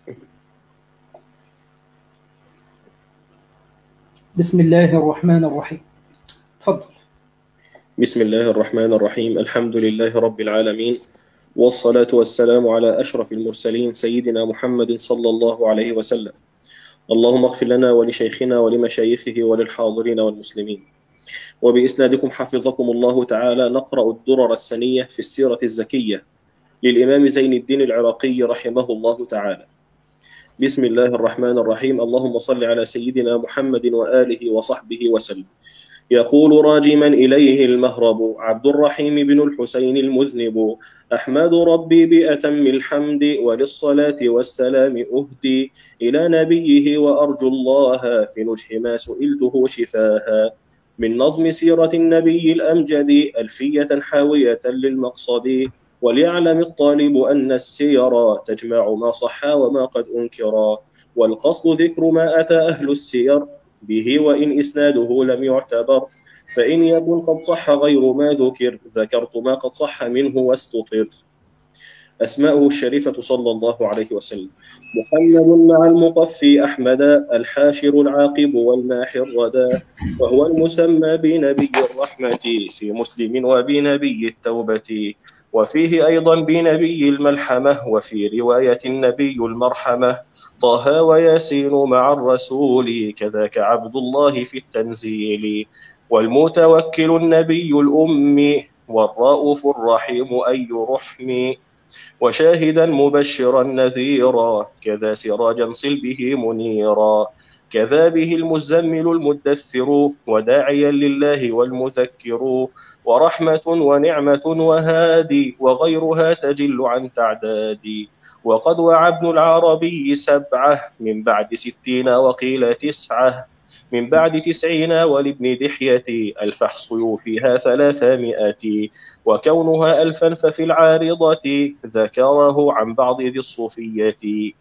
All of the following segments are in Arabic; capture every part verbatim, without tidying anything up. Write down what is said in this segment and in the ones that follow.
بسم الله الرحمن الرحيم. تفضل. بسم الله الرحمن الرحيم. الحمد لله رب العالمين، والصلاة والسلام على أشرف المرسلين سيدنا محمد صلى الله عليه وسلم. اللهم اغفر لنا ولشيخنا ولمشايخه وللحاضرين والمسلمين. وبإسنادكم حفظكم الله تعالى نقرأ الدرر السنية في السيرة الزكية للإمام زين الدين العراقي رحمه الله تعالى. بسم الله الرحمن الرحيم. اللهم صل على سيدنا محمد وآله وصحبه وسلم. يقول راجما إليه المهرب عبد الرحيم بن الحسين المذنب: أحمد ربي بأتم الحمد وللصلاة والسلام أهدي إلى نبيه وأرجو الله في نجح ما سئلته شفاها من نظم سيرة النبي الأمجد ألفية حاوية للمقصد. وليعلم الطالب أن السير تجمع ما صح وما قد أنكرا، والقصد ذكر ما أتى أهل السير به وإن إسناده لم يعتبر، فإن يكن قد صح غير ما ذكر ذكرت ما قد صح منه واستطر. أسماؤه الشريفة صلى الله عليه وسلم: محمد مع المقفي أحمد الحاشر العاقب والماحي الردى، وهو المسمى بنبي الرحمة في مسلم وبنبي التوبة، وفيه أيضا بنبي الملحمة وفي رواية النبي المرحمة. طه وياسين مع الرسول كذاك عبد الله في التنزيل، والمتوكل النبي الأمي والرؤوف الرحيم أي رحم، وشاهدا مبشرا نذيرا كذا سراجا صل به منيرا، كذا به المزمل المدثر وداعيا لله والمذكر، ورحمة ونعمة وهادي وغيرها تجل عن تعداد. وقد وعى ابن العربي سبعة من بعد ستين وقيل تسعة من بعد تسعين، ولابن دحية الفحص فيها ثلاثمائة، وكونها ألفا ففي العارضة ذكره عن بعض ذي الصوفية.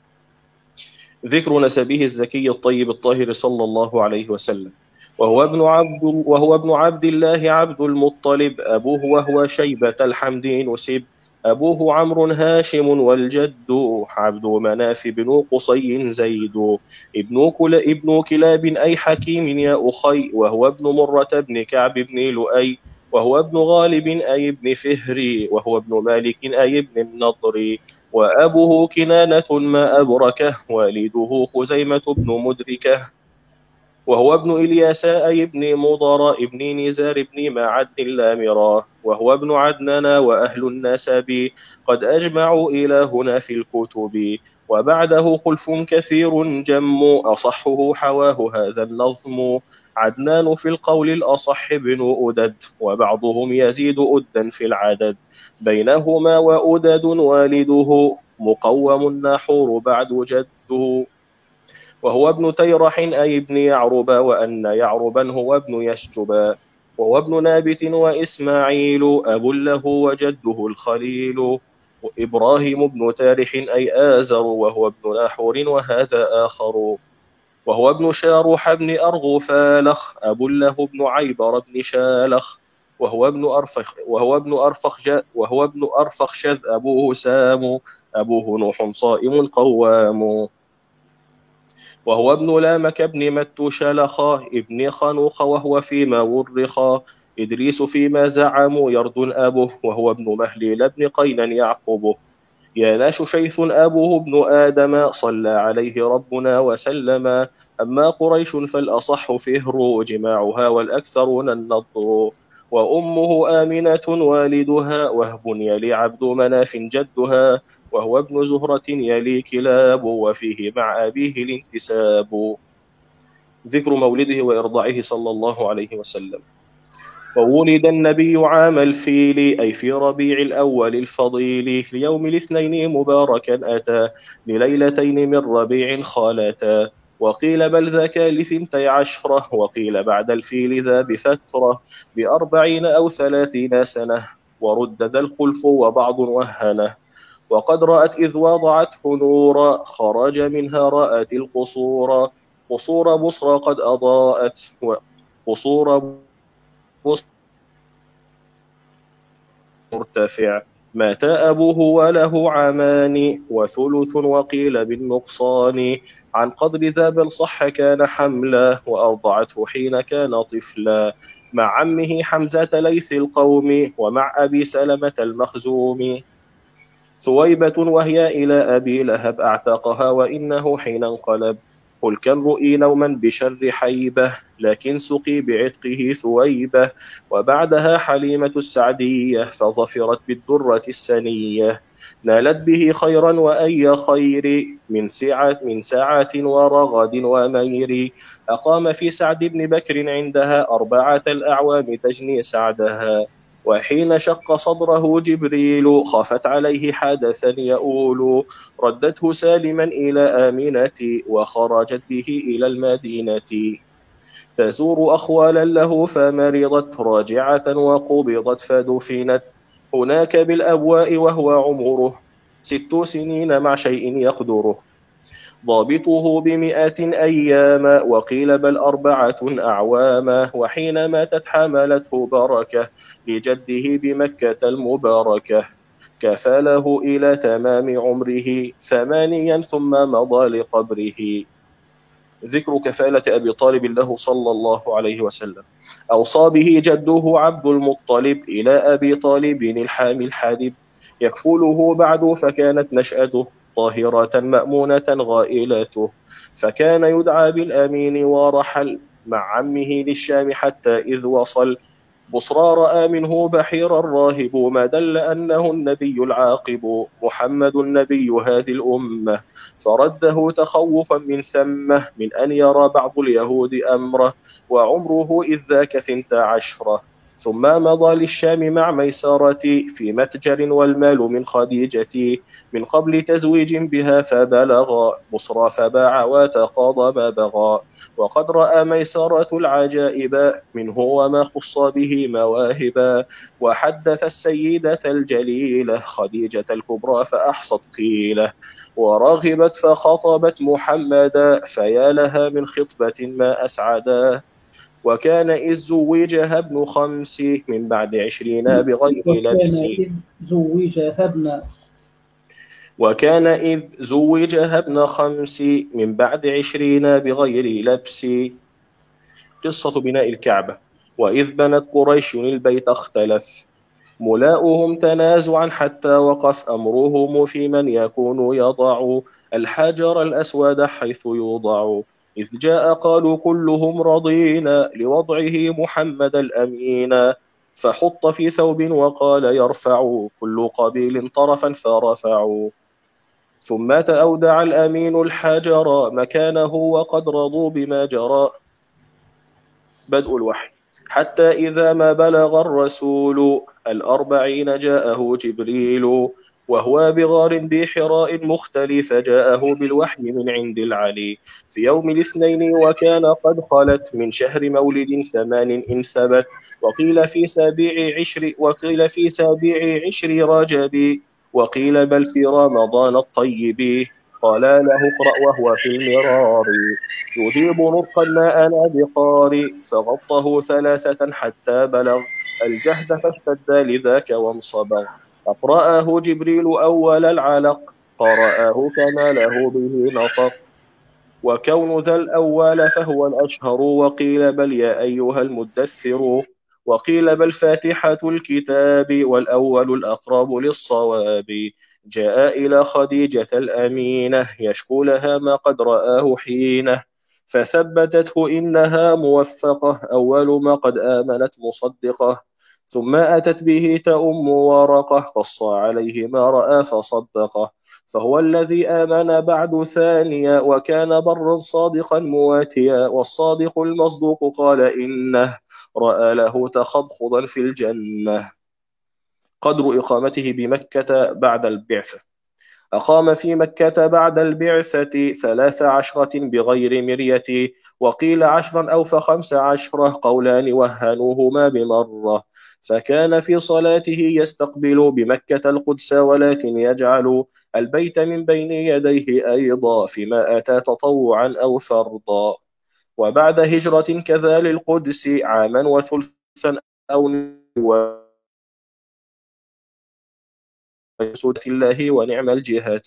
ذكر نسبه الزكي الطيب الطاهر صلى الله عليه وسلم. وهو ابن عبد وهو ابن عبد الله عبد المطلب، أبوه وهو شيبة الحمد نسب، أبوه عمرو هاشم والجد عبد مناف بن قصي زيد، ابن كل ابن كلاب أي حكيم يا أخي، وهو ابن مرة بن كعب بن لؤي، وهو ابن غالب أي ابن فهري، وهو ابن مالك أي ابن النضر، وأبوه كنانة ما أبركه، والده خزيمة بن مدركه، وهو ابن إلياس أي ابن مضر ابن نزار ابن معد لامرا، وهو ابن عدنان وأهل النسب قد أجمعوا إلى هنا في الكتب. وبعده خلف كثير جم أصحه حواه هذا النظم، عدنان في القول الأصح بن أدد، وبعضهم يزيد أدا في العدد، بينهما وأدد والده مقوم الناحور بعد جده، وهو ابن تيرح أي ابن يعرب، وأن يعربا هو ابن يشجبا، وهو ابن نابت وإسماعيل أب له وجده الخليل، وإبراهيم بن تارح أي آزر، وهو ابن ناحور وهذا آخر، وهو ابن شاروح بن أرغفالخ أب له ابن عيبر بن شالخ، وهو ابن أرفخ وهو ابن أرفخ وهو ابن أرفخشذ أبوه سام، أبوه نوح صائم قوام، وهو ابن لامك ابن متوشلخا ابن خنوخ، وهو فيما ورخا إدريس فيما زعموا يرد أبوه، وهو ابن مهليل ابن قينا يعقبه، ياناش شيث أبوه ابن آدم صلى عليه ربنا وسلم، أما قريش فالأصح فهر جماعها والأكثرون النضر، وأمه آمنة والدها وهب يلي عبد مناف جدها، وهو ابن زهرة يلي كلاب، وفيه مع أبيه الانتساب. ذكر مولده وإرضاعه صلى الله عليه وسلم. وولد النبي عام الفيل أي في ربيع الأول الفضيل، ليوم الاثنين مباركا أتى، لليلتين من ربيع خالتا، وقيل بل ذاك لثنتي عشرة، وقيل بعد الفيل ذا بفترة، بأربعين أو ثلاثين سنة، ورد ذا الخلف وبعض وهنه، وقد رأت إذ وضعته نورا، خرج منها رأت القصور، قصور بصرى قد أضاءت، وقصور بصرى مرتفع مات أبوه وله عامان وثلث وقيل بالنقصان عن قدر ذا بل صح كان حملا وأرضعته حين كان طفلا مع عمه حمزة ليث القوم ومع أبي سلمة المخزوم ثويبة وهي إلى أبي لهب أعتقها وإنه حين انقلب قل كم رؤي نوما بشر حيبة لكن سقي بعتقه ثويبة وبعدها حليمة السعدية فظفرت بالدرة السنية نالت به خيرا وأي خير من سعة من سعة ورغد ومير أقام في سعد بن بكر عندها أربعة الأعوام تجني سعدها وحين شق صدره جبريل خافت عليه حدثا يؤول ردته سالما إلى آمنة وخرجت به إلى المدينة تزور أخوالا له فمرضت راجعة وقبضت فدفنت هناك بالأبواء وهو عمره ست سنين مع شيء يقدره ضابطه بمئة أيام وقيل بل أربعة أعواما وحين ماتت حملته بركة لجده بمكة المباركة كفله إلى تمام عمره ثمانيا ثم مضى لقبره. ذكر كفالة أبي طالب له صلى الله عليه وسلم. أوصى به جده عبد المطلب إلى أبي طالب الحامي الحادب يكفله بعد فكانت نشأته طاهرة مأمونة غائلته فكان يدعى بالأمين ورحل مع عمه للشام حتى إذ وصل بصرى رأى منه بحير الراهب ما دل أنه النبي العاقب محمد النبي هذه الأمة فرده تخوفا من ثمه من أن يرى بعض اليهود أمره وعمره إذ ذاك ثنت عشرة ثم مضى للشام مع ميسرة في متجر والمال من خديجة من قبل تزويج بها فبلغ بصرى فباع وتقاضى ما بغى وقد رأى ميسرة العجائب منه وما خص به مواهبا وحدث السيدة الجليلة خديجة الكبرى فأحصت قيله ورغبت فخطبت محمدا فيا لها من خطبة ما أسعدا وكان إذ زوجها ابن خمس من بعد عشرين بغير لبس وكان إذ زوجها ابن وكان إذ زوجها ابن خمس من بعد عشرين بغير لبس. قصة بناء الكعبة. وإذ بنت قريش البيت اختلف ملاؤهم تنازعا حتى وقف أمرهم في من يكون يضع الحجر الأسود حيث يوضع إذ جاء قالوا كلهم رضينا لوضعه محمد الأمين فحط في ثوب وقال يرفع كل قبيل طرفا فرفعوا ثم تأودع الأمين الحجر مكانه وقد رضوا بما جرى. بدء الوحي. حتى إذا ما بلغ الرسول الأربعين جاءه جبريل وهو بغار بحراء مختلف جاءه بالوحي من عند العلي في يوم الاثنين وكان قد خلت من شهر مولد ثمان إن ثبت وقيل في سابع عشر وقيل في سابع عشر رجب وقيل بل في رمضان الطيب قال له اقرأ وهو في المرار يذيب نطقا ما أنا بقارئ فغطه ثلاثة حتى بلغ الجهد فاشتد لذاك وانصبغ فقرأه جبريل أول العلق قرأه كما له به نطق وكون ذا الأول فهو الأشهر وقيل بل يا أيها المدثر وقيل بل فاتحة الكتاب والأول الأقرب للصواب جاء إلى خديجة الأمينة يشكو لها ما قد رآه حينه فثبتته إنها موفقة أول ما قد آمنت مصدقة ثم أتت به تأم ورقة قص عليه ما رأى فصدقه فهو الذي آمن بعد ثانيا وكان برا صادقا مواتيا والصادق المصدوق قال إنه رأى له تخضخضا في الجنة. قدر إقامته بمكة بعد البعثة. أقام في مكة بعد البعثة ثلاث عشرة بغير مرية وقيل عشرا أو فخمس عشرة قولان وهنوهما بمرة فكان في صلاته يستقبل بمكة القدس ولكن يجعل البيت من بين يديه أيضا فيما أتى تطوعا أو فرضا وبعد هجرة كذا للقدس عاما وثلثا أو سودة الله ونعم الجهة.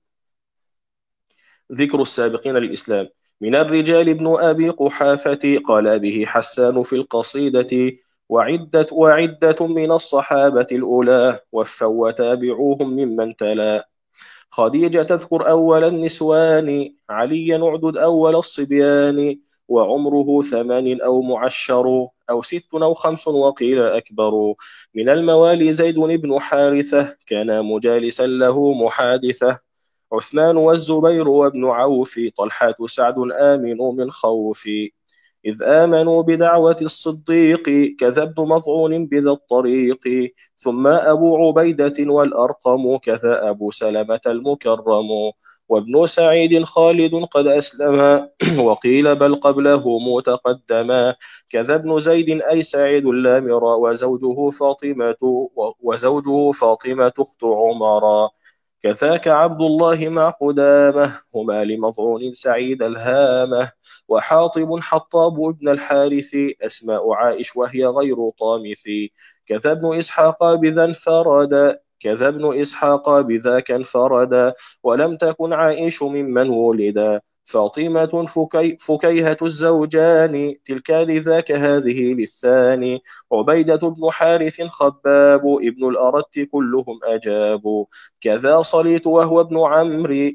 ذكر السابقين للإسلام: من الرجال ابن أبي قحافة قال به حسان في القصيدة: وعدة, وعدة من الصحابة الأولى وفوا وتابعوهم ممن تلا. خديجة تذكر أول النسوان، عليا نعدد أول الصبيان، وعمره ثمان أو معشر أو ست أو خمس وقيل أكبر. من الموالي زيد بن حارثة كان مجالسا له محادثة. عثمان والزبير وابن عوف، طلحة سعد آمن من خوف. إذ آمنوا بدعوة الصديق كذا ابن مظعون بذا الطريق. ثم أبو عبيدة والأرقم كذا أبو سلمة المكرم. وابن سعيد خالد قد أسلم وقيل بل قبله متقدما. كذا ابن زيد أي سعيد لامرا وزوجه فاطمة وزوجه فاطمة أخت عمرا. كذاك عبد الله مع قدامة هما لمظعون سعيد الهامة. وحاطب حطاب ابن الحارث أسماء عائش وهي غير طامث. كذا ابن إسحاق بذا انفرد كذا ابن إسحاق بذاك انفرد. ولم تكن عائش ممن ولدا. فاطمة فكي فكيهة الزوجان تلك لذاك هذه للثاني. عبيدة بن حارث خباب ابن الأرت كلهم أجابوا. كذا صليت وهو ابن عمرو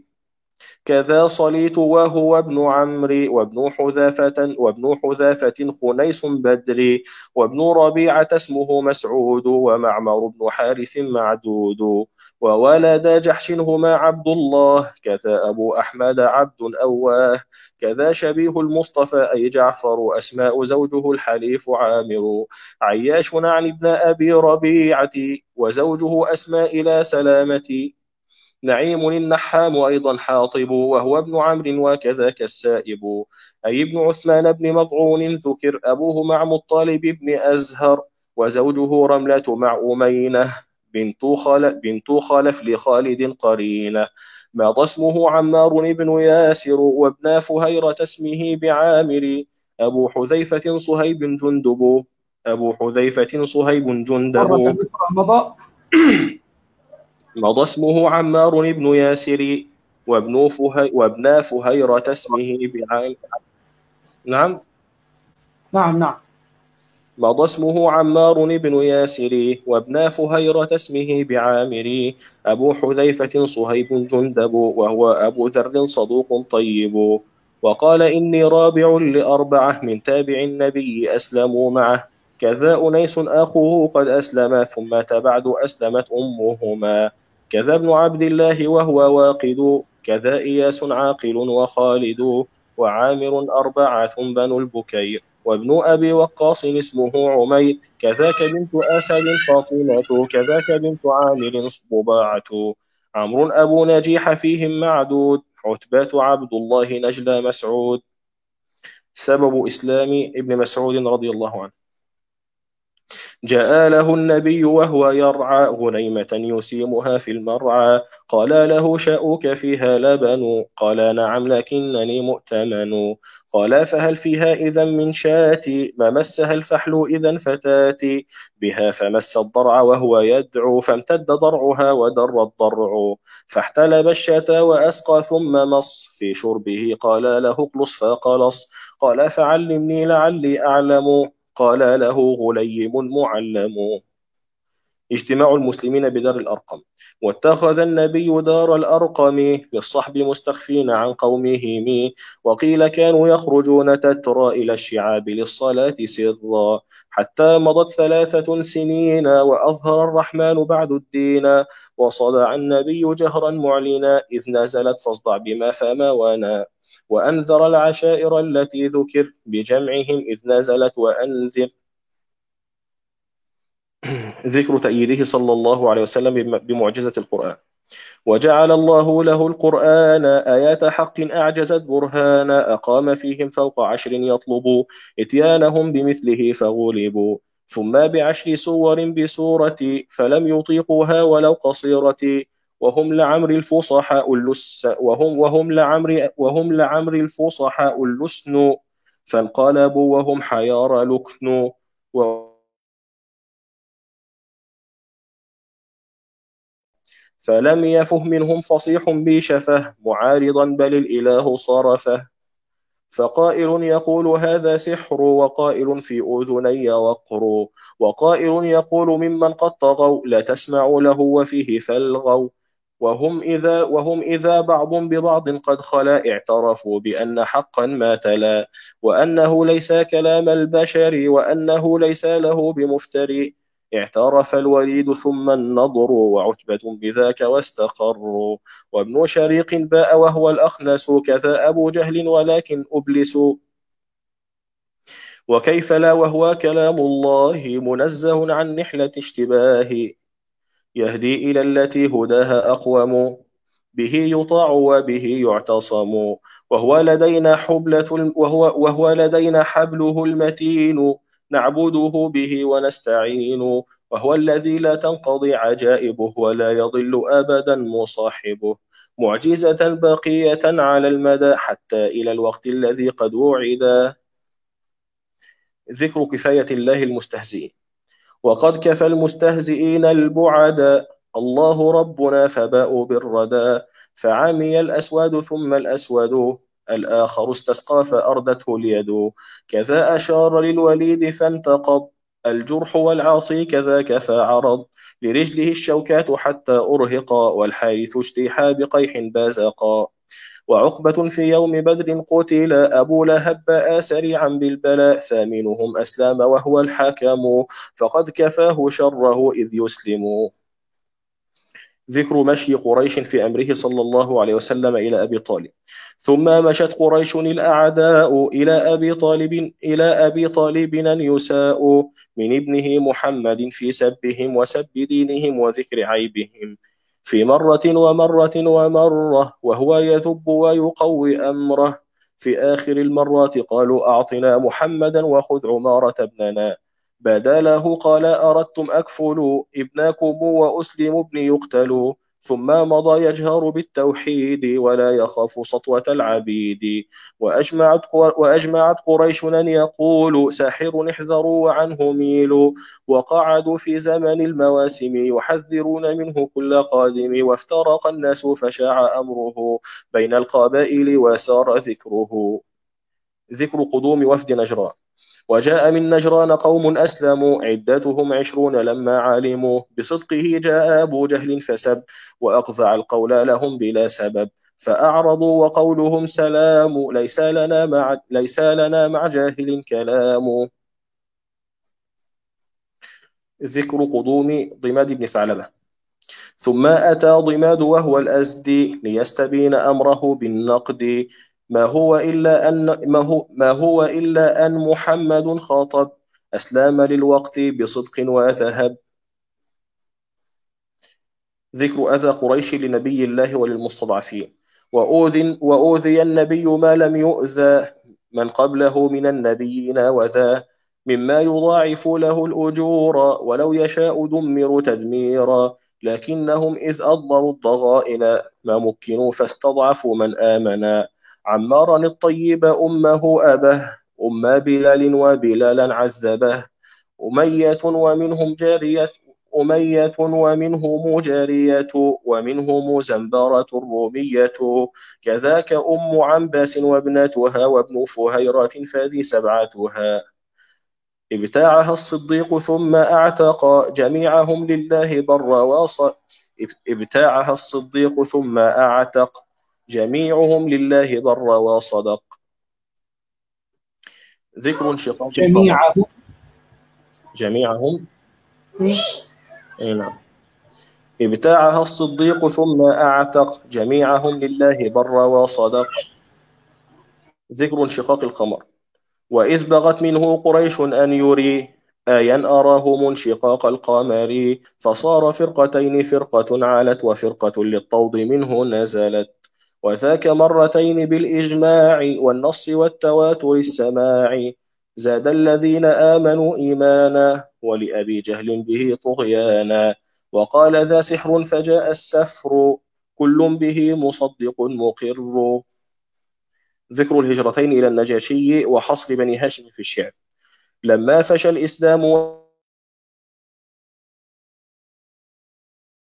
كذا صليت وهو ابن عمرو وابن حذافة وابن حذافة خنيس بدري. وابن ربيعة اسمه مسعود ومعمر بن حارث معدود. وولد جحش هما عبد الله كذا أبو أحمد عبد أواه. كذا شبيه المصطفى أي جعفر أسماء زوجه الحليف عامر. عياش عن ابن أبي ربيعة وزوجه أسماء إلى سلامة. نعيم النحام أيضا حاطب وهو ابن عمرو وكذاك السائب. أي ابن عثمان بن مظعون ذكر أبوه مع مطالب بن أزهر. وزوجه رملة مع أمينة بنت خلف, بنت خلف لخالد قرينة. ماضى اسمه عمار بن ياسر وابن فهيرة اسمه بعامر. أبو حذيفة صهيب جندب أبو حذيفة صهيب مرة جندب أخرى مضى. مضى اسمه عمار بن ياسر وابن فهي وابن فهيرة اسمه بعامر. نعم نعم نعم. مضى اسمه عمار بن ياسر وابن فهيرة اسمه بعامر. أبو حذيفة صهيب جندب وهو أبو ذر صدوق طيب. وقال إني رابع لأربعة من تابع النبي أسلموا معه. كذا أنيس أخوه قد أسلم ثم بعد أسلمت أمهما. كذا ابن عبد الله وهو واقد. كذا إياس عاقل وخالد. وعامر أربعة بنو البكير. وابن أبي وقاص اسمه عمير. كذاك بنت أسد فاطمة. كذاك بنت عامر ضباعة. عمرو أبو نجيح فيهم معدود. عتبة عبد الله نجلى مسعود. سبب إسلام ابن مسعود رضي الله عنه: جاء له النبي وهو يرعى غنيمة يسيمها في المرعى. قال له شاؤك فيها لبن؟ قال نعم لكنني مؤتمن. قال فهل فيها إذا من شاة؟ ما مسها الفحل إذا فتاتي. بها فمس الضرع وهو يدعو فامتد ضرعها ودر الضرع. فاحتلب الشاة وأسقى ثم مص في شربه. قال له اقلص فقلص. قال فعلمني لعلي أعلم. قال له غليم معلم. اجتماع المسلمين بدار الأرقم: واتخذ النبي دار الأرقم بالصحب مستخفين عن قومهم. وقيل كانوا يخرجون تترى إلى الشعاب للصلاة سرا. حتى مضت ثلاثة سنين وأظهر الرحمن بعد الدين. وصدع النبي جهرا معلنا إذ نزلت فاصدع بما فما وانا. وأنذر العشائر التي ذكر بجمعهم إذ نزلت وأنذر. ذكر تأييده صلى الله عليه وسلم بمعجزة القرآن: وجعل الله له القرآن آيات حق أعجزت برهانا. أقام فيهم فوق عشر يطلب إتيانهم بمثله فغلبوا. ثم بعشر سور بسورة فلم يطيقوها ولو قصيرة. وهم لعمر الفصحاء اللس وهم وهم لعمر وهم لعمر الفصحاء اللسن. فانقلبوا وهم حيار لكن. و فلم يفه منهم فصيح بشفه معارضا بل الإله صرفه. فقائل يقول هذا سحر، وقائل في أذني وقر، وقائل يقول ممن قد طغوا لا تسمعوا له وفيه فالغوا. وهم إذا, وهم إذا بعض ببعض قد خلا اعترفوا بأن حقا ما تلا، وأنه ليس كلام البشر، وأنه ليس له بمفتري. اعترف الوليد ثم النضر، وعتبة بذاك واستقروا. وابن شريق باء وهو الأخنس، كذا أبو جهل ولكن أبلس. وكيف لا وهو كلام الله منزه عن نحلة اشتباه، يهدي إلى التي هداها أقوم، به يطاع وبه يعتصم. وهو لدينا حبلة وهو, وهو لدينا حبله المتين، نعبده به ونستعين. وهو الذي لا تنقضي عجائبه، ولا يضل أبدا مصاحبه، معجزة باقية على المدى حتى إلى الوقت الذي قد وعدا. ذكر كفاية الله المستهزئين. وقد كفى المستهزئين البعدا، الله ربنا فباءوا بالردى. فعمي الأسود ثم الأسود، الآخر استسقى فأردته اليد. كذا أشار للوليد فانتقض الجرح، والعاصي كذاك فعرض لرجله الشوكات حتى أرهقا، والحارث اجتيحا بقيح بازقا. وعقبة في يوم بدر قتل، أبو لهب باء سريعا بالبلاء، ثامنهم أسلام وهو الحكم، فقد كفاه شره إذ يسلم. ذكر مشي قريش في أمره صلى الله عليه وسلم إلى أبي طالب. ثم مشت قريش الأعداء إلى أبي طالب إلى أبي طالب أن يساء من ابنه محمد في سبهم وسب دينهم وذكر عيبهم، في مرة ومرة ومرة، وهو يذب ويقوي أمره. في آخر المرات قالوا أعطنا محمدا وخذ عمارة ابننا، بدا له قال أردتم أكفلوا ابناكم وأسلم ابني يقتل. ثم مضى يجهر بالتوحيد، ولا يخاف سطوة العبيد. وأجمعت, وأجمعت قريش أن يقول ساحر احذروا وعنه ميلوا، وقعدوا في زمن المواسم يحذرون منه كل قادم. وافترق الناس فشاع أمره بين القبائل وسار ذكره. ذكر قدوم وفد نجران. وجاء من نجران قوم أسلموا عدتهم عشرون لما علموا بصدقه جاء أبو جهل فسب، وأقذع القول لهم بلا سبب. فأعرضوا وقولهم سلام، ليس لنا مع, ليس لنا مع جاهل كلام. ذكر قدوم ضماد بن ثعلبة. ثم أتى ضماد وهو الأزدي ليستبين أمره بالنقد، ما هو إلا أن ما هو, ما هو إلا أن محمد خاطب أسلام للوقت بصدق وذهب. ذكر أذى قريش لنبي الله وللمستضعفين. وأوذي, وأوذي النبي ما لم يؤذى من قبله من النبيين، وذا مما يضاعف له الأجور، ولو يشاء دمر تدميرا. لكنهم إذ أضمروا الضغائن ما مكنوا فاستضعفوا من آمنا. عمارا الطيب أمه أبه، أم بلال وبلالا عذبه. أمية ومنهم جارية أمية ومنهم جارية، ومنهم زنبرة الرومية. كذاك أم عنباس وابنتها، وابن فهيرة فذي سبعتها. ابتاعها الصديق ثم أعتق جميعهم لله بر واص ابتاعها الصديق ثم أعتق جميعهم لله بر وصدق. ذكر انشقاق القمر. جميعهم. جميعهم. أي نعم. ابتاعها الصديق ثم أعتق جميعهم لله بر وصدق. ذكر انشقاق القمر. وإذ بغت منه قريش أن يري آيا أراه منشقاق القمر، فصار فرقتين فرقة علت وفرقة للطود منه نزلت. وذاك مرتين بالإجماع والنص والتواتر السماع. زاد الذين آمنوا إيمانا، ولأبي جهل به طغيانا. وقال ذا سحر فجاء السفر، كل به مصدق مقر. ذكر الهجرتين إلى النجاشي وحصر بني هاشم في الشعب. لما فشى الإسلام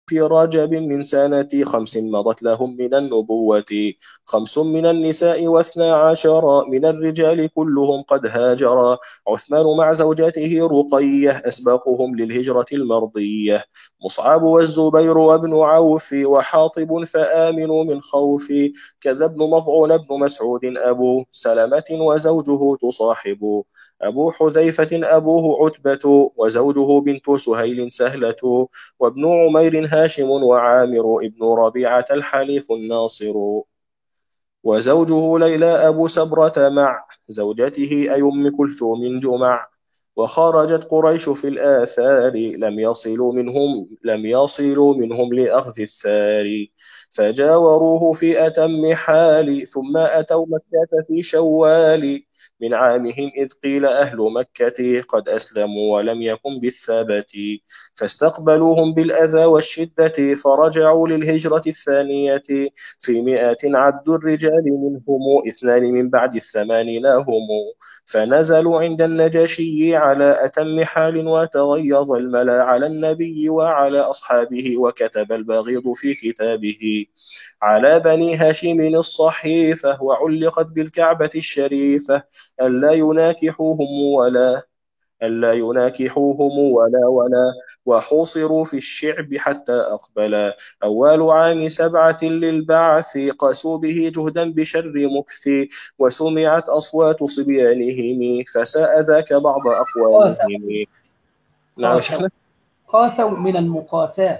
في رجب من سنة خمس مضت لهم من النبوة، خمس من النساء واثنا عشر من الرجال كلهم قد هاجرا، عثمان مع زوجته رقية أسبقهم للهجرة المرضية، مصعب والزبير وابن عوف وحاطب فآمنوا من خوف، كذا ابن مضعون بن مسعود أبو سلمة وزوجه تصاحب، أبو حذيفة أبوه عتبة وزوجه بنت سهيل سهلة، وابن عمير هاشم وعامر ابن ربيعة الحليف الناصر، وزوجه ليلى أبو سبرة مع زوجته أي أم كلثوم جمع، وخرجت قريش في الآثار لم يصلوا منهم لم يصلوا منهم لأخذ الثار، فجاوروه في أتم حال ثم أتوا مكة في شوال، من عامهم إذ قيل أهل مكة قد أسلموا ولم يكن بالثبت، فاستقبلوهم بالأذى والشدة فرجعوا للهجرة الثانية، في مئة عد الرجال منهم اثنان من بعد الثمانين هم، فنزلوا عند النجاشي على أتم حال، وتغيظ الملا على النبي وعلى أصحابه، وكتب البغيض في كتابه على بني هاشم الصحيفة، وعلقت بالكعبة الشريفة ألا يناكحوهم ولا ألا يناكحوهم ولا ولا وحوصروا في الشعب حتى أقبلا، أول عام سبعة للبعث قاسوا به جهدا بشر مكث، وسمعت أصوات صبيانهم فساء ذاك بعض قاسوا أقوامهم. نعم قاسوا شحنة. قاسوا من المقاساة.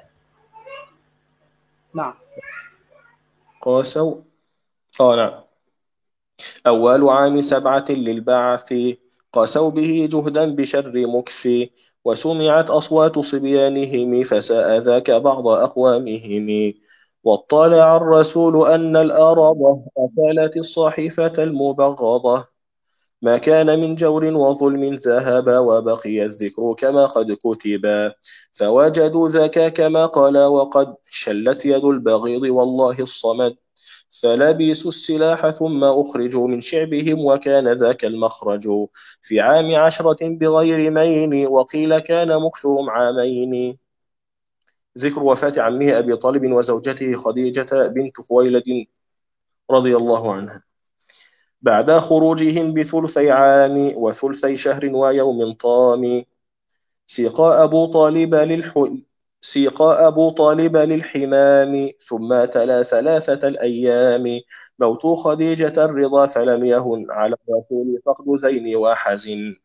نعم. قاسوا. آه نعم. أول عام سبعة للبعث قاسوا به جهدا بشر مكث، وسمعت أصوات صبيانهم فساء ذاك بعض أقوامهم، واطلع الرسول أن الأرض أكلت الصحيفة المبغضة، ما كان من جور وظلم ذهب وبقي الذكر كما قد كتبا، فوجدوا ذاك كما قال وقد شلت يد البغيض والله الصمد، فلبسوا السلاح ثم أخرجوا من شعبهم وكان ذاك المخرج، في عام عشرة بغير مين وقيل كان مكثهم عامين. ذكر وفاة عمه أبي طالب وزوجته خديجة بنت خويلد رضي الله عنها بعد خروجهم بثلثي عام وثلثي شهر ويوم طام، سيقا أبو طالب للح... سيقا أبو طالب للحمام ثم تلا ثلاثة الأيام، موت خديجة الرضا فلم يهن على الرسول فقد زين وحزن.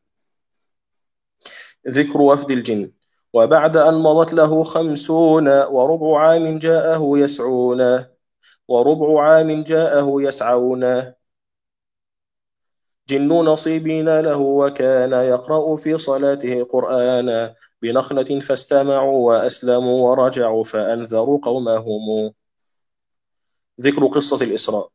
ذكر وفد الجن. وبعد أن مضت له خمسون وربع عام جاءه يسعون وربع عام جاءه يسعون جن نصيبين له، وكان يقرأ في صلاته قرآنا بنخلة، فاستمعوا وأسلموا ورجعوا فأنذروا قومهم. ذكر قصة الإسراء.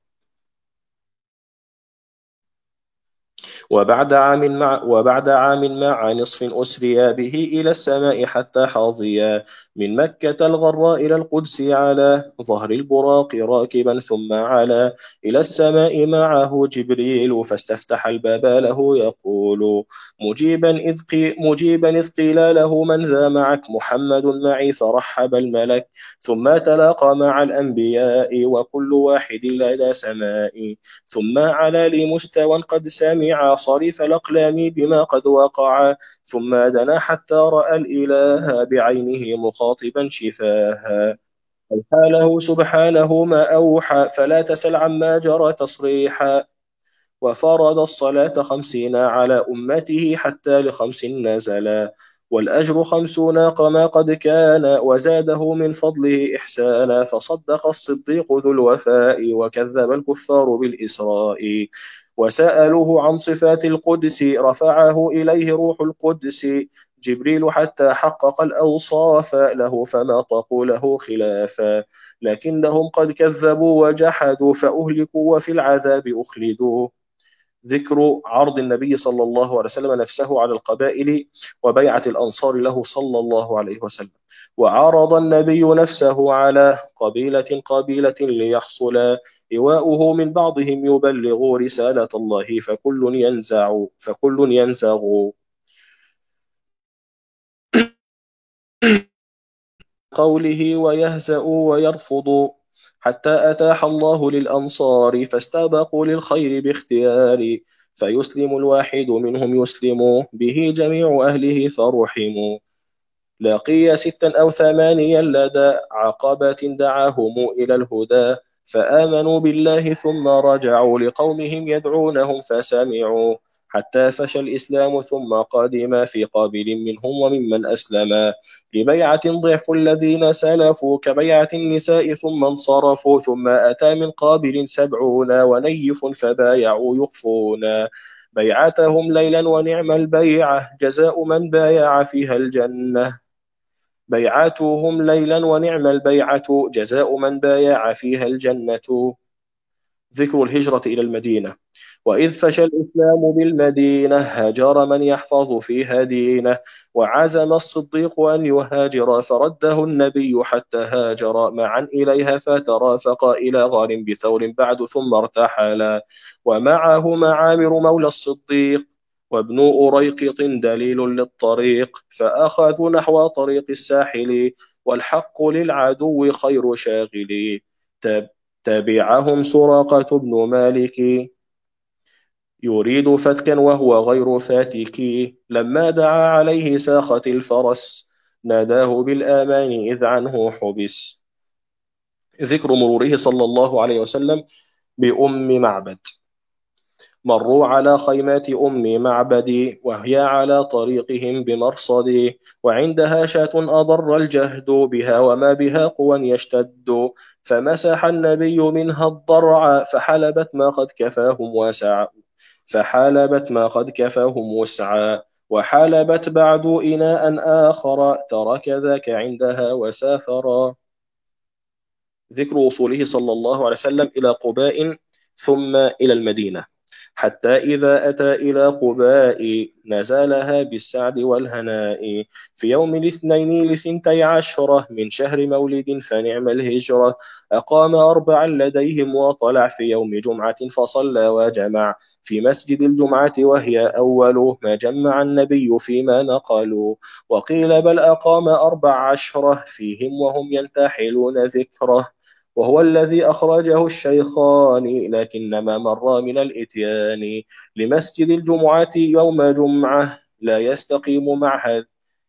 وبعد عام مع وبعد عام مع نصف أسري به إلى السماء حتى حاضيا، من مكة الغراء إلى القدس على ظهر البراق راكبا، ثم على إلى السماء معه جبريل، فاستفتح الباب له يقول مجيبا إذ, قي مجيبا إذ قيل له من ذا معك؟ محمد معي، فرحب الملك، ثم تلاقى مع الأنبياء وكل واحد لدى سماء، ثم على لمستوى قد سمع صريف الأقلام بما قد وقع، ثم دنا حتى رأى الإله بعينه مخاطبا شفاها، أوحى له سبحانه ما أوحى، فلا تسل عما جرى تصريحا، وفرض الصلاة خمسين على أمته حتى لخمس نزلا، والأجر خمسون كما قد كان، وزاده من فضله إحسانا، فصدق الصديق ذو الوفاء وكذب الكفار بالإسراء، وسألوه عن صفات القدس رفعه إليه روح القدس جبريل حتى حقق الأوصاف له، فما طقوا له خلافا، لكنهم قد كذبوا وجحدوا فأهلكوا وفي العذاب أخلدوا. ذكر عرض النبي صلى الله عليه وسلم نفسه على القبائل وبيعة الأنصار له صلى الله عليه وسلم. وعرض النبي نفسه على قبيلة قبيلة ليحصل إيواؤه من بعضهم يبلغ رسالة الله، فكل ينزع فكل ينزغ قوله ويهزأ ويرفض، حتى أتاح الله للأنصار فاستبقوا للخير باختيار، فيسلم الواحد منهم يسلم به جميع أهله فرحموا. لقي ستا أو ثمانيا لدى عقبة دعاهم إلى الهدى، فآمنوا بالله ثم رجعوا لقومهم يدعونهم فسمعوا، حتى فشى الإسلام ثم قدم في قابل منهم وممن أسلما، لبيعة ضعف الذين سلفوا كبيعة النساء ثم انصرفوا، ثم أتى من قابل سبعون ونيف فبايعوا يخفون بيعتهم ليلا ونعم البيعة، جزاء من بايع فيها الجنة. بيعتهم ليلا ونعم البيعة، جزاء من بايع فيها الجنة. ذكر الهجرة إلى المدينة. وإذ فشى الإسلام بالمدينة هاجر من يحفظ فيها دينه، وعزم الصديق أن يهاجر فرده النبي حتى هاجر معا إليها، فترافق إلى غار بثور بعد ثم ارتحلا، ومعهما عامر مولى الصديق وابن أريقط دليل للطريق، فأخذوا نحو طريق الساحل، والحق للعدو خير شاغل. تبعهم سراقة بن مالك يريد فتكا وهو غير فاتك، لما دعا عليه ساخت الفرس ناداه بالآمان إذ عنه حبس. ذكر مروره صلى الله عليه وسلم بأم معبد. مروا على خيمات أم معبد وهي على طريقهم بمرصد، وعندها شاة أضر الجهد بها وما بها قوى يشتد، فمسح النبي منها الضرع فحلبت ما قد كفاهم وسعا فحلبت ما قد كفاهم وسعا وحلبت بعد إناء آخر ترك ذاك عندها وسافرا. ذكر وصوله صلى الله عليه وسلم إلى قباء ثم إلى المدينة، حتى إذا أتى إلى قباء نزلها بالسعد والهناء، في يوم الاثنين لثنتي عشرة من شهر مولد فنعم الهجرة، أقام أربعا لديهم وطلع في يوم جمعة فصلى وجمع في مسجد الجمعة، وهي أول ما جمع النبي فيما نقلوا، وقيل بل أقام أربع عشرة فيهم وهم ينتحلون ذكره، وهو الذي أخرجه الشيخان لكنما مر من الإتيان، لمسجد الجمعة يوم جمعة لا يستقيم مع هذا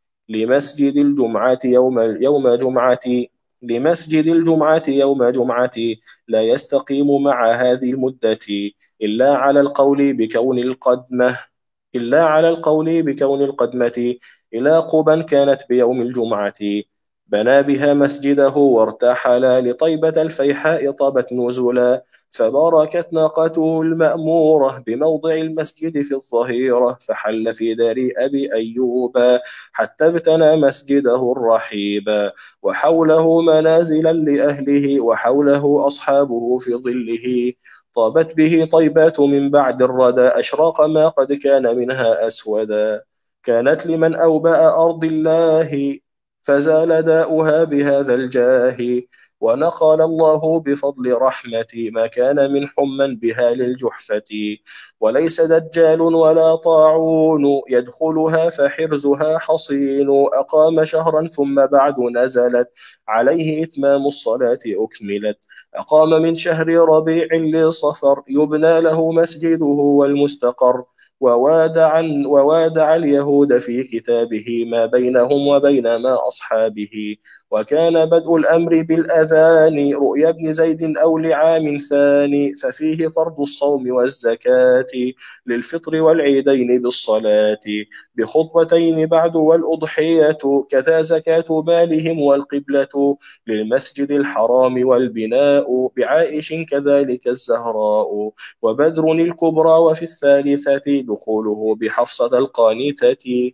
لمسجد الجمعة يوم يوم جمعة لمسجد الجمعة يوم جمعة لا يستقيم مع هذه المدة إلا على القول بكون القدمة إلا على القول بكون القدمة إلى قبى كانت بيوم الجمعة، بنى بها مسجده وارتحل لطيبة الفيحاء طابت نزلا، فباركت ناقته المأمورة بموضع المسجد في الظهيرة، فحل في دار أبي أيوب حتى ابتنى مسجده الرحيب، وحوله منازلا لأهله وحوله أصحابه في ظله، طابت به طيبات من بعد الردى أشراق ما قد كان منها أسودا، كانت لمن أوبأ أرض الله فزال داؤها بهذا الجاه، ونقل الله بفضل رحمتي ما كان من حما بها للجحفة، وليس دجال ولا طاعون يدخلها فحرزها حصين، أقام شهرا ثم بعد نزلت عليه إتمام الصلاة أكملت، أقام من شهر ربيع لصفر يبنى له مسجده والمستقر، ووادع, ووادع اليهود في كتابه ما بينهم وبين ما أصحابه، وكان بدء الأمر بالأذان رؤيا ابن زيد أو لعام ثاني، ففيه فرض الصوم والزكاة للفطر والعيدين بالصلاة، بخطبتين بعد والأضحية كذا زكاة مالهم والقبلة للمسجد الحرام والبناء بعائش كذلك الزهراء، وبدر الكبرى وفي الثالثة دخوله بحفصة القانتة،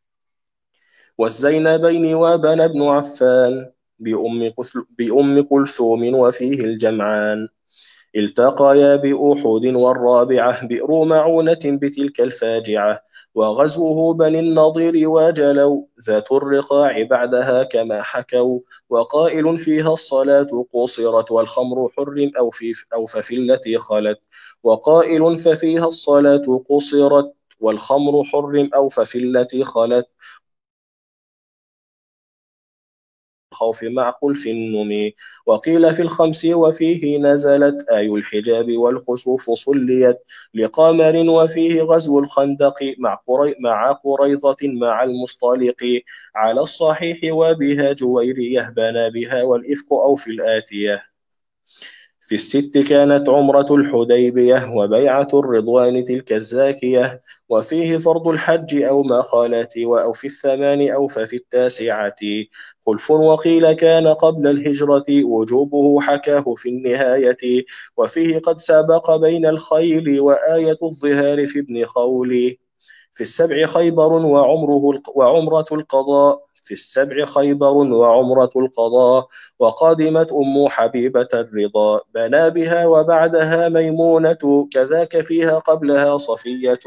والزينبين وبن بن عفان بأم, بأم كلثوم وفيه الجمعان، التقيا بأحد والرابعة بئر معونة بتلك الفاجعة، وغزوه بني النضير وجلوا ذات الرقاع بعدها كما حكوا، وقائل فيها الصلاة قصرت والخمر حرم أو, في أو ففي التي خلت، وقائل ففيها الصلاة قصرت والخمر حرم أو ففي التي خلت الخوف مع خلف النم. وقيل في الخمس وفيه نزلت آي الحجاب والخسوف صليت لقمر. وفيه غزو الخندق مع قري مع قريظة مع المصطلق على الصحيح. وبها جويرية بنى بها والإفك أو في الآتية. في الست كانت عمرة الحديبية وبيعة الرضوان تلك الزاكية. وفيه فرض الحج أو ما خالت أو في الثمان أو ففي التاسعة خلف. وقيل كان قبل الهجرة وجوبه حكاه في النهاية. وفيه قد سبق بين الخيل وآية الظهار في ابن خول. في السبع خيبر وعمره وعمرة القضاء في السبع خيبر وعمرة القضاء. وقادمت أم حبيبة الرضا بنى بها وبعدها ميمونة. كذاك فيها قبلها صفية.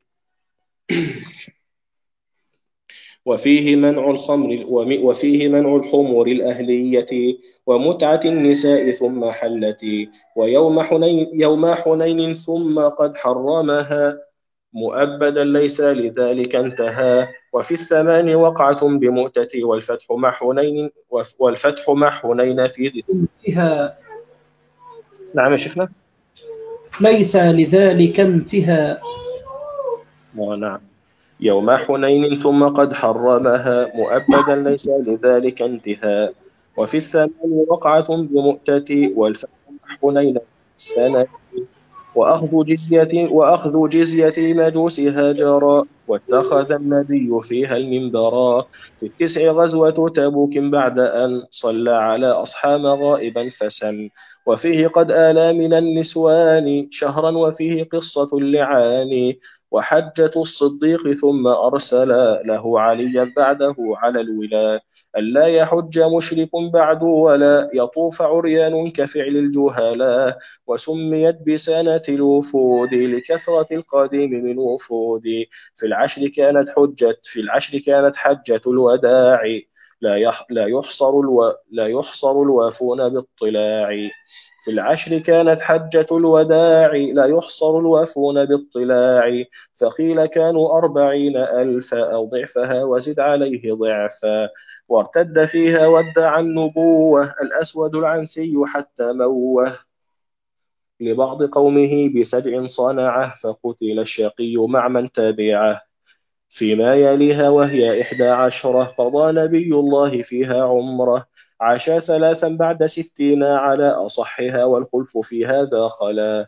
وفيه منع الخمر وفيه منع الخمور الأهلية ومتعة النساء ثم حلت. ويوم حنين يوم حنين ثم قد حرمها مؤبدا ليس لذلك انتهى. وفي الثمان وقعة بمؤتة والفتح مع حنين والفتح مع حنين في ذي. انتهى. نعم يا شيخنا. ليس لذلك انتهى. نعم. يوم حنين ثم قد حرمها مؤبدا ليس لذلك انتهى. وفي الثمان وقعة بمؤتة والفتح مع حنين السنة. وأخذ جزية وأخذ جزية مجوس هاجرا واتخذ النبي فيها المنبرا. في التسع غزوة تبوك بعد أن صلى على أصحاب غائبا فسم. وفيه قد آلى من النسوان شهرا وفيه قصة اللعان. وحجة الصديق ثم أرسل له عليا بعده على الولا ألا يحج مشرك بعد ولا يطوف عريان كفعل الجهلاء. وسميت بسنة الوفود لكثرة القادم من وفود. في العشر كانت حجة في العشر كانت حجة الوداع لا يح لا يحصر الو لا يحصر الوافون باطلاع. في العشر كانت حجة الوداع لا يحصر الوافون باطلاع. فقيل كانوا أربعين ألفا أو ضعفها وزد عليه ضعفا. وارتد فيها وادعى النبوة الأسود العنسي حتى موه لبعض قومه بسجع صنعه. فقتل الشقي مع من تبعه. فيما يليها وهي إحدى عشرة قضى نبي الله فيها عمره. عاشا ثلاثا بعد ستين على أصحها والخلف في هذا خلا.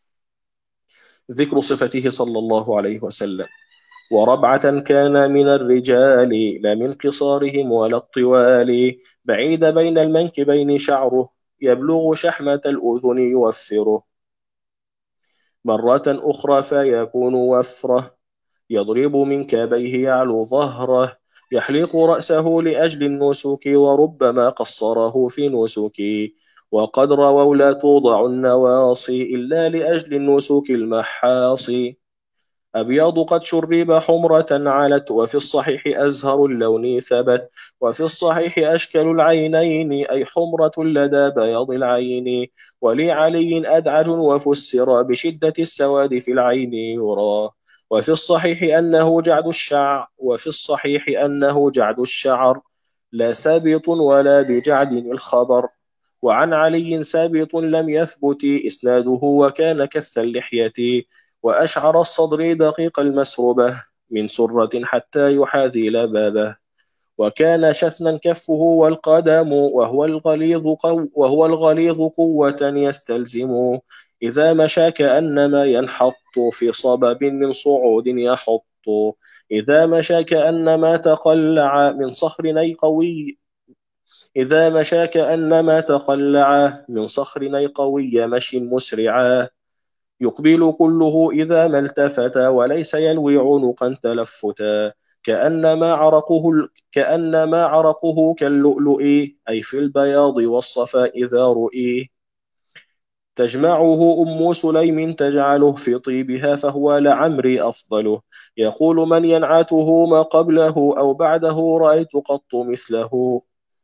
ذكر صفته صلى الله عليه وسلم. وربعة كان من الرجال لا من قصارهم ولا الطوال بعيد بين المنكبين شعره يبلغ شحمة الأذن يوفره. مرة أخرى فيكون وفرة يضرب من كابيه يعلو ظهره. يحلق رأسه لأجل النسك وربما قصره في نسك. وقد رووا لا توضع النواصي إلا لأجل النسك المحاصي. أبيض قد شرب حمرة علت وفي الصحيح أزهر اللون ثبت. وفي الصحيح أشكل العينين أي حمرة لدى بياض العين. ولعلي أدعج وفسر بشدة السواد في العين يرى. وفي الصحيح أنه جعد الشعر وفي الصحيح أنه جعد الشعر لا سابط ولا بجعد الخبر. وعن علي سابط لم يثبت إسناده وكان كث اللحية وأشعر الصدر دقيق المسربة من سرة حتى يحاذي لبابه. وكان شثنا كفه والقدم وهو الغليظ قو وهو الغليظ قوة يستلزم. إذا مشى كأنما ينحط في صبب من صعود يحط. إذا مشى كأنما تقلع من صخر أي قوي إذا مشى كأنما تقلع من صخر أي قوي مشي مسرعا. يقبل كله إذا ما التفت وليس يلوي عنقا تلفتا. كأنما عرقه كأنما عرقه كاللؤلؤ أي في البياض والصفاء إذا رؤي. تجمعه أم سليم تجعله في طيبها فهو لعمري أفضله. يقول من ينعته ما قبله أو بعده رأيت قط مثله.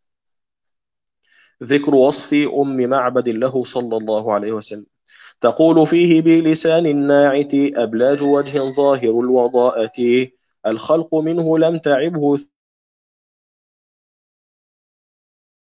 ذكر وصف أم معبد له صلى الله عليه وسلم. تقول فيه بلسان الناعت أبلاج وجه ظاهر الوضاءة. الخلق منه لم تعبه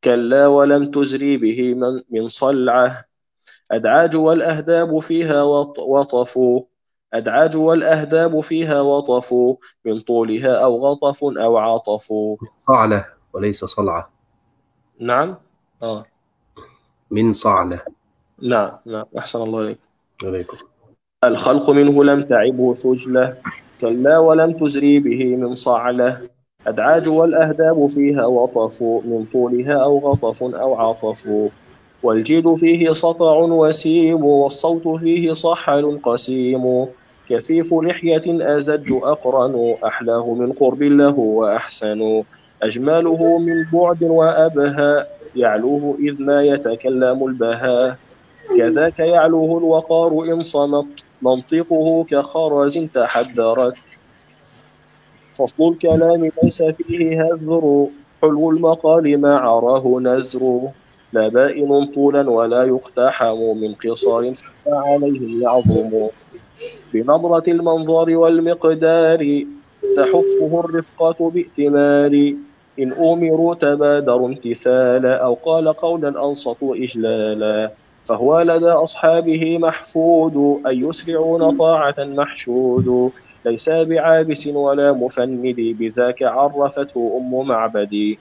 كلا ولم تزري به من, من صلعة. أدعاج والأهداب فيها وطفوا أدعاج والأهداب فيها وطفوا من طولها أو غطف أو عطف. صعلة وليس صلعة. نعم آه. من صعلة. نعم نعم أحسن الله إليك. عليكم. الخلق منه لم تعبه ثجلة. كلا ولم تزري به من صعلة. أدعاج والأهداب فيها وطف من طولها أو غطف أو عطف. والجيد فيه سطع وسيم والصوت فيه صحل قسيم. كثيف لحية أزج أقرن أحلاه من قرب له وأحسن. أجماله من بعد وأبهى يعلوه إذ ما يتكلم البهاء. كذاك يعلوه الوقار إن صمت منطقه كخرز تحدرت. فصل الكلام ليس فيه هذر حلو المقال ما عراه نزر. لا بائن طولا ولا يقتحم من قصار فما عليهم يعظم. بنظرة المنظار والمقدار تحفه الرفقة بائتمار. إن أمروا تبادروا امتثالا أو قال قولا أنصتوا إجلالا. فهو لدى أصحابه محفود أن يسرعون طاعة محشود. ليس بعابس ولا مفند بذاك عرفته أم معبدي.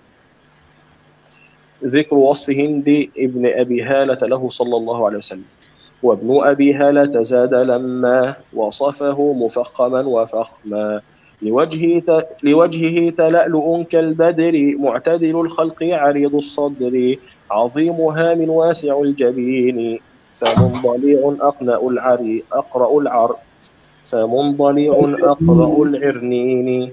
ذكر وصف هند ابن أبي هالة له صلى الله عليه وسلم. وابن أبي هالة زاد لما وصفه مفخما وفخما. لوجهه, ت... لوجهه تلألؤ كالبدر معتدل الخلق عريض الصدر. عظيم هام واسع الجبين فمنضليع أقنأ العري أقرأ العر فمنضليع أقرأ العرنين.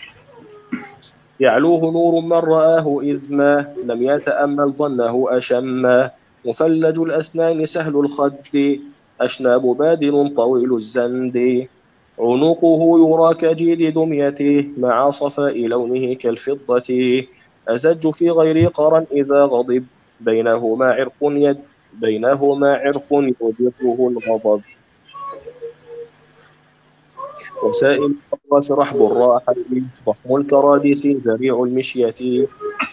يعلوه نور من رآه إذ ما لم يتأمل ظنه أشما. مفلج الأسنان سهل الخد أشناب بادل طويل الزند. عنقه يرى كجيد دميته مع صفاء لونه كالفضة. أزج في غير قرن إذا غضب بينهما عرق يد بينهما عرق يدره الغضب. وسائل الأطراف رحب الراحة ضخم الكراديس ذريع المشية.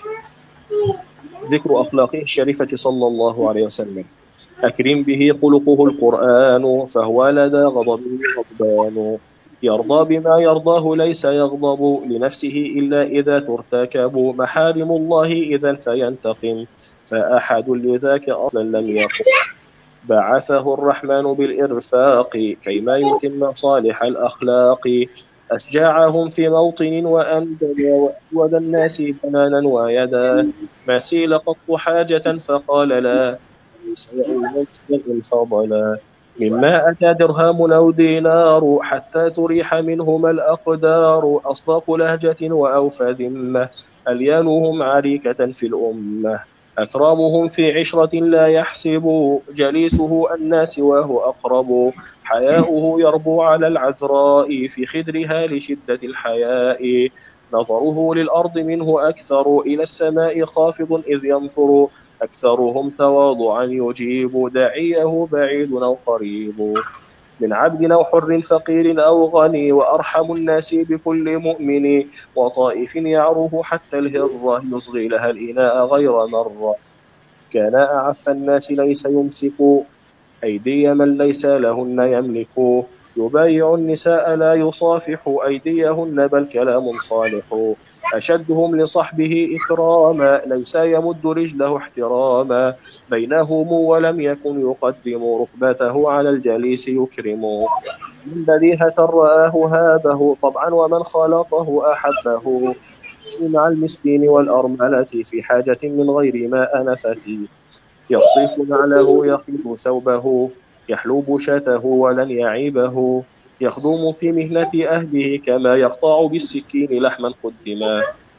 ذكر أخلاقه الشريفة صلى الله عليه وسلم. أكرم به خلقه القرآن فهو لدى غضبه غضبان. يرضى بما يرضاه ليس يغضب لنفسه إلا إذا ترتكب محارم الله إذا فينتقم فأحد لذاك أصلا لم يقم. بعثه الرحمن بالإرفاق كيما يتم صالح الأخلاق. أشجاعهم في موطن وأمدد وأجود الناس بنانا ويدا. ما سيل قط حاجة فقال لا سيؤمن الفضلا. مما أتى درهم أو دينار حتى تريح منهما الأقدار. أصدق لهجة وأوفى ذمة أليانهم عريكة في الأمة. أكرمهم في عشرة لا يحسب جليسه أن سواه أقرب. حياؤه يربو على العذراء في خدرها لشدة الحياء. نظره للأرض منه أكثر إلى السماء خافض إذ ينظر. أكثرهم تواضعا يجيب داعيه بعيد أو قريب. من عبد أو حر فقير أو غني وأرحم الناس بكل مؤمن. وطائف يعروه حتى الهرة يصغي لها الإناء غير مرة. كان أعف الناس ليس يمسك أيدي من ليس لهن يملك. يبايع النساء لا يصافح أيديهن بل كلام صالح. أشدهم لصحبه إكراما ليس يمد رجله احتراما. بينهم ولم يكن يقدم ركبته على الجليس يكرم. من بديهة رآه هابه طبعا ومن خالطه أحبه. مع المسكين والأرملة في حاجة من غير ما أنفت. يصيف نعله يخيط ثوبه يحلوب شاته ولن يعيبه. يخدم في مهنة أهله كما يقطع بالسكين لحما قدما.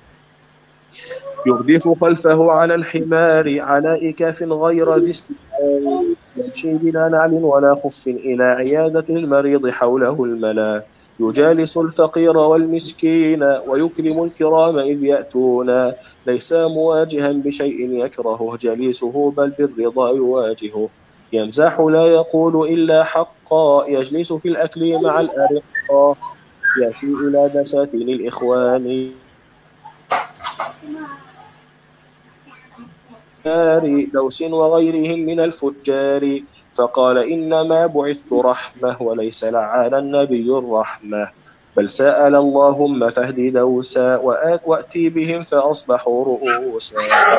يردف خلفه على الحمار على إكاف غير ذي استثار. يمشي بلا نعل ولا خف إلى عيادة المريض حوله الملا. يجالس الفقير والمسكين ويكرم الكرام إذ يأتون. ليس مواجها بشيء يكرهه جليسه بل بالرضا يواجهه. يمزح لا يقول إلا حقا يجلس في الأكل مع الأرقى. يأتي إلى دساتين الإخوان دوس وغيرهم من الفجار، فقال إنما بعثت رحمة وليس لعان النبي الرحمة، بل سأل اللهم فاهد دوسا وأتي بهم فأصبحوا رؤوسا.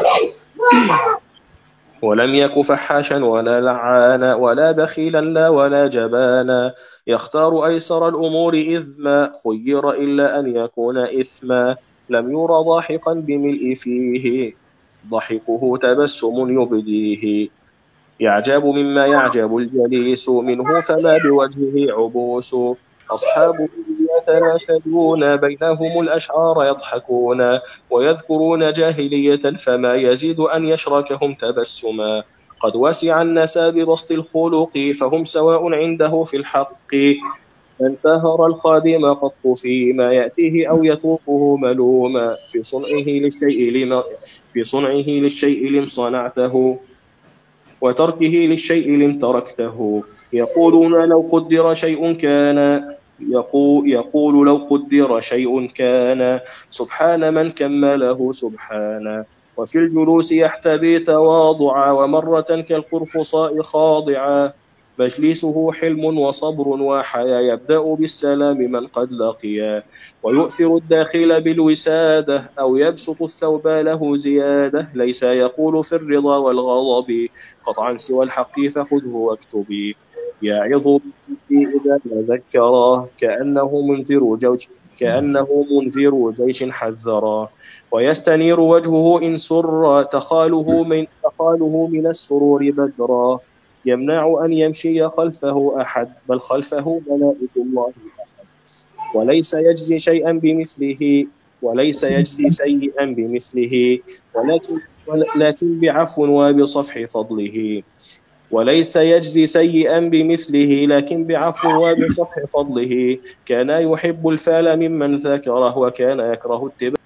ولم يك فحاشا ولا لعانا ولا بخيلا لا ولا جبانا، يختار أيسر الأمور إذ ما خير إلا أن يكون إثما. لم ير ضاحكا بملء فيه ضحكه تبسم يبديه، يعجب مما يعجب الجليس منه فما بوجهه عبوس. أصحابه يتناشدون بينهم الأشعار يضحكون، ويذكرون جاهلية فما يزيد أن يشركهم تبسما. قد وسع النسى ببسط الخلق فهم سواء عنده في الحق، انتهر الخادم قط فيما يأتيه أو يتركه ملوما. في صنعه للشيء لما في صنعه للشيء لم صنعته وتركه للشيء لم تركته. يقولون لو قدر شيء كان يقول, يقول لو قدر شيء كان سبحان من كمله سبحانا. وفي الجلوس يحتبي تواضعا ومرة كالقرفصاء خاضعا. مجلسه حلم وصبر وحيا يبدأ بالسلام من قد لقيا، ويؤثر الداخل بالوسادة أو يبسط الثوب له زيادة. ليس يقول في الرضا والغضب قطعا سوى الحق فخذه واكتبي. يعظ إذا تذكره كأنه منذر جيش كأنه منذر جيش حذرا. ويستنير وجهه إن سر تخاله من تخاله من السرور بدرا. يمنع أن يمشي خلفه أحد بل خلفه ملائكة الله أحد. وليس يجزي شيئا بمثله وليس يجزي سيئا بمثله ولكن لكن بعفو وبصفح فضله. وليس يجزي سيئا بمثله لكن بعفو وبصفح فضله. كان يحب الفال ممن ذكره وكان يكره اتباعه.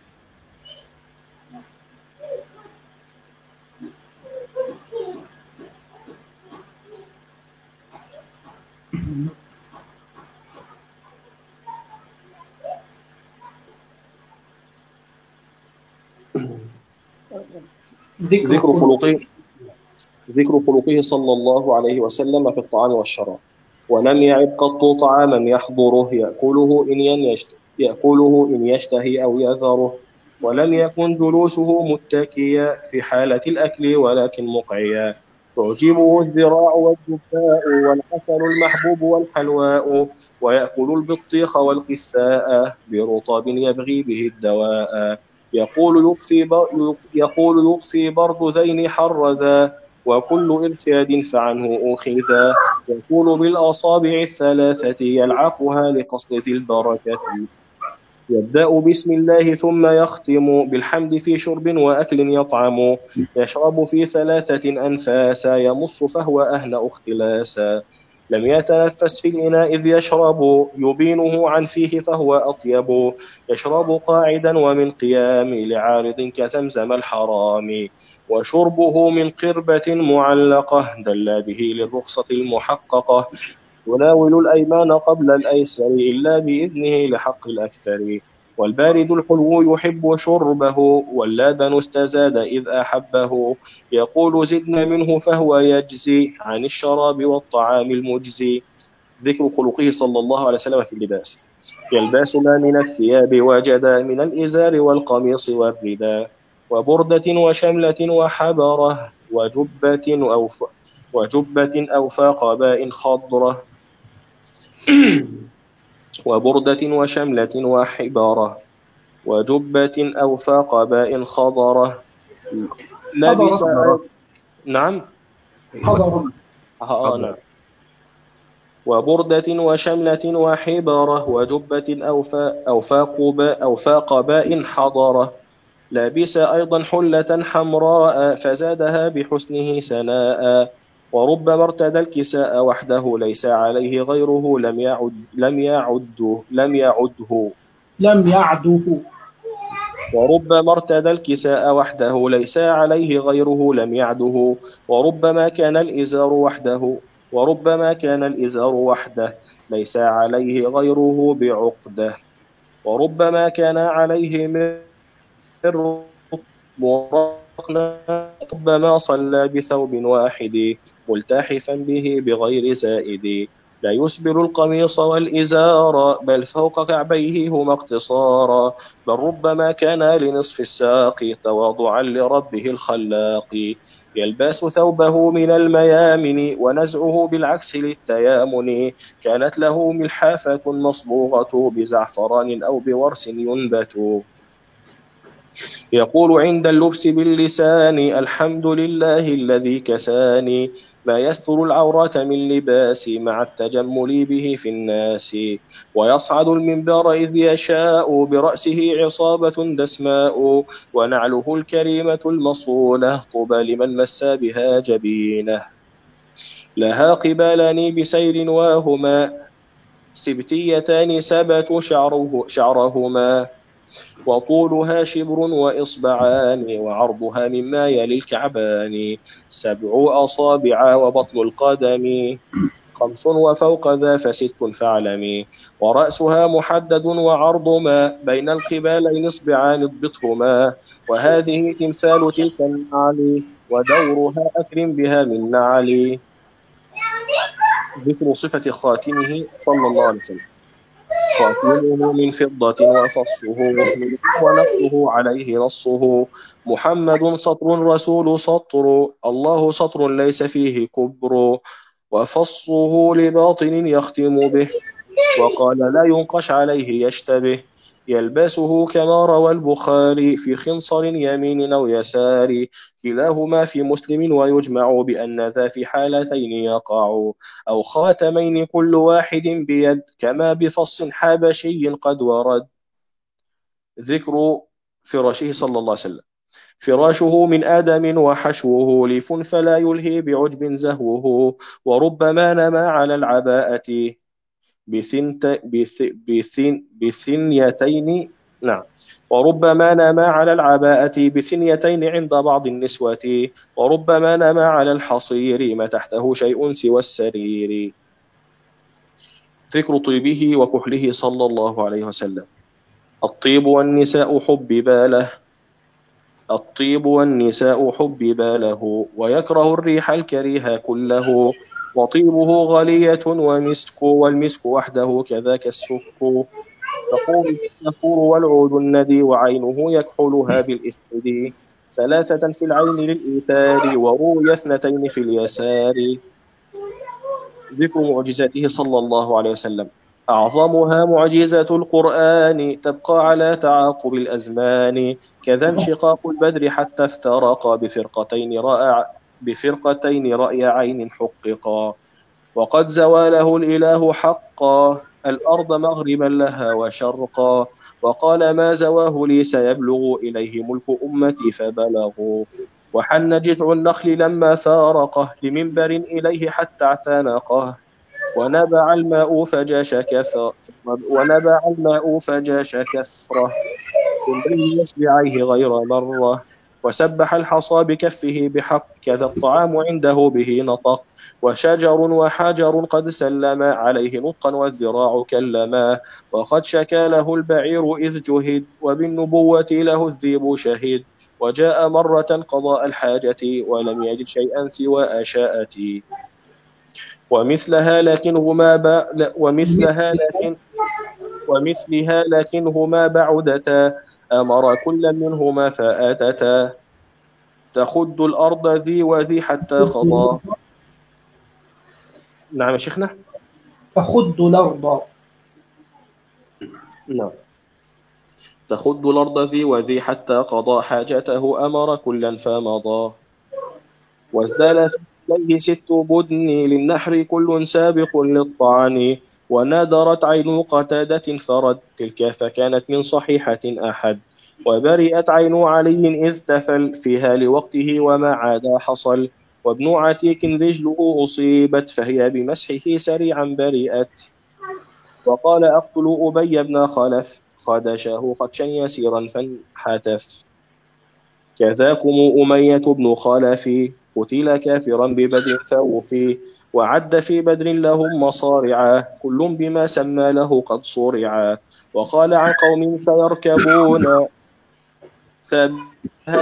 ذكر خلقه ذكر خلقه صلى الله عليه وسلم في الطعام والشراب. ولم يعب قط طعاما يحضره يأكله إن يشت يأكله إن يشتهي أو يذره. ولم يكن جلوسه متكيا في حالة الأكل ولكن مقعيا. تعجبه الذراع والجفاء والعسل المحبوب والحلواء. ويأكل البطيخ والقثاء برطب يبغي به الدواء. يقول يطفي يقول يطفي برد ذين حرذا وكل إرشاد فعنه أخذا. يقول بالأصابع الثلاثة يلعقها لقصد ذي البركة. يبدأ بسم الله ثم يختم بالحمد في شرب وأكل يطعم. يشرب في ثلاثة أنفاسا يمص فهو أهنأ اختلاسا. لم يتنفس في الإناء إذ يشرب يبينه عن فيه فهو أطيب. يشرب قاعدا ومن قيام لعارض كزمزم الحرام. وشربه من قربة معلقة دل به للرخصة المحققة. يناول الأيمان قبل الأيسر إلا بإذنه لحق الأكثر. والبارد الحلو يحب شربه واللبن استزاد إذ أحبه. يقول زدنا منه فهو يجزي عن الشراب والطعام المجزي. ذكر خلقه صلى الله عليه وسلم في اللباس. يلبس ما من الثياب وجدا من الإزار والقميص والرداء وبردة وشملة وحبرة وجبة أو وجبة أو فاقباء خضرة وبردة وشملة وحبارة وجبة أو فاقباء خضرة. لبس نعم حضر آه نعم وبردة وشملة وحبارة وجبة أو أو فاقباء أو فاقباء حضرة. لابس أيضا حلة حمراء فزادها بحسنه سناء. وربما ارتدى الكساء وحده ليس عليه غيره لم يعد لم يعده لم يعده لم يعده. وربما ارتدى الكساء وحده ليس عليه غيره لم يعده. وربما كان الإزار وحده وربما كان الإزار وحده ليس عليه غيره بعقده. وربما كان عليه من ربما صلى بثوب واحد ملتحفا به بغير زائد لا يسبل القميص والإزار بل فوق كعبيه هما اقتصارا بل ربما كان لنصف الساق تواضعا لربه الخلاق يلبس ثوبه من الميامن ونزعه بالعكس للتيامن كانت له ملحافة مصبوغة بزعفران أو بورس ينبت يقول عند اللبس باللسان الحمد لله الذي كساني ما يستر العورة من لباس مع التجمل به في الناس ويصعد المنبر إذ يشاء برأسه عصابة دسماء ونعله الكريمة المصونة طوبى لمن مسى بها جبينه لها قبالان بسير واهما سبتيتان سبت شعره شعرهما وطولها شبر وإصبعان وعرضها مما يلي الكعبان سبع أصابع وبطن القدم خمس وفوق ذا فست فاعلمي ورأسها محدد وعرض ما بين القبالين إصبعان اضبطهما وهذه تمثال تلك النعل ودورها أكرم بها من نعل. ذكر صفة خاتمه صلى الله عليه وسلم. خاتمه من فضة وفصه ونقصه عليه نصه محمد سطر رسول سطر الله سطر ليس فيه كبر وفصه لباطن يختم به وقال لا ينقش عليه يشتبه يلبسه كما روى البخاري في خنصر يمين أو يسار كلاهما في مسلم ويجمع بأن ذا في حالتين يقع أو خاتمين كل واحد بيد كما بفص حبشي قد ورد. ذكر فراشه صلى الله عليه وسلم. فراشه من آدم وحشوه ليف فلا يلهي بعجب زهوه وربما نما على العباءة بثنت بث بثن بثنيتين نعم وربما نما على العباءة بثنيتين عند بعض النسوة وربما نما على الحصير ما تحته شيء سوى السرير. ذكر طيبه وكحله صلى الله عليه وسلم. الطيب والنساء حببا له الطيب والنساء حببا له ويكره الريح الكريهة كله وطيبه غلية ومسك والمسك وحده كذاك السك تقول النفور والعود الندي وعينه يكحلها بالإسعد ثلاثة في العين للإيثار وروي اثنتين في اليسار. ذكر معجزاته صلى الله عليه وسلم. أعظمها معجزة القرآن تبقى على تعاقب الأزمان كذا انشقاق البدر حتى افترقا بفرقتين رأى بفرقتين رأي عين حققا وقد زواله الإله حقا الأرض مغربا لها وشرقا وقال ما زواه لي سيبلغ إليه ملك أمتي فبلغوا وحن جذع النخل لما فارقه لمنبر إليه حتى اعتنقه ونبع الماء فجاش كثرة ونبع الماء فجاش كثرة من بين إصبعيه غير مرة وسبح الحصى بكفه بحق كذا الطعام عنده به نطق وشجر وحجر قد سلم عليه نطقا والذراع كلما وقد شكى له البعير إذ جهد وبالنبوة له الذيب شهد وجاء مرة قضاء الحاجة ولم يجد شيئا سوى أشاءتي ومثلها لكنهما ب... ومثلها لكن ومثلها لكنهما بعدتا أمر كل منهما فآتتا تخد الأرض ذي وذي حتى قضى. نعم يا شيخنا. تخد الأرض نعم تخد الأرض ذي وذي حتى قضى حاجته أمر كلا فمضى وازدال إليه ست بدن للنحر كل سابق للطعن ونادرت عين قتادة فرد تلك فكانت من صحيحة أحد وبرئت عين علي إذ تفل فيها لوقته وما عاد حصل وابن عتيك رجله أصيبت فهي بمسحه سريعا برئت وقال أقتل أبي بن خلف خدشه خدشا يسيرا فانحتف كذاكم أمية بن خلف قتل كافرا ببدر فوفي وعد في بدر لهم مصارعا كل بما سمى له قد صرعا وقال عن قوم سيركبون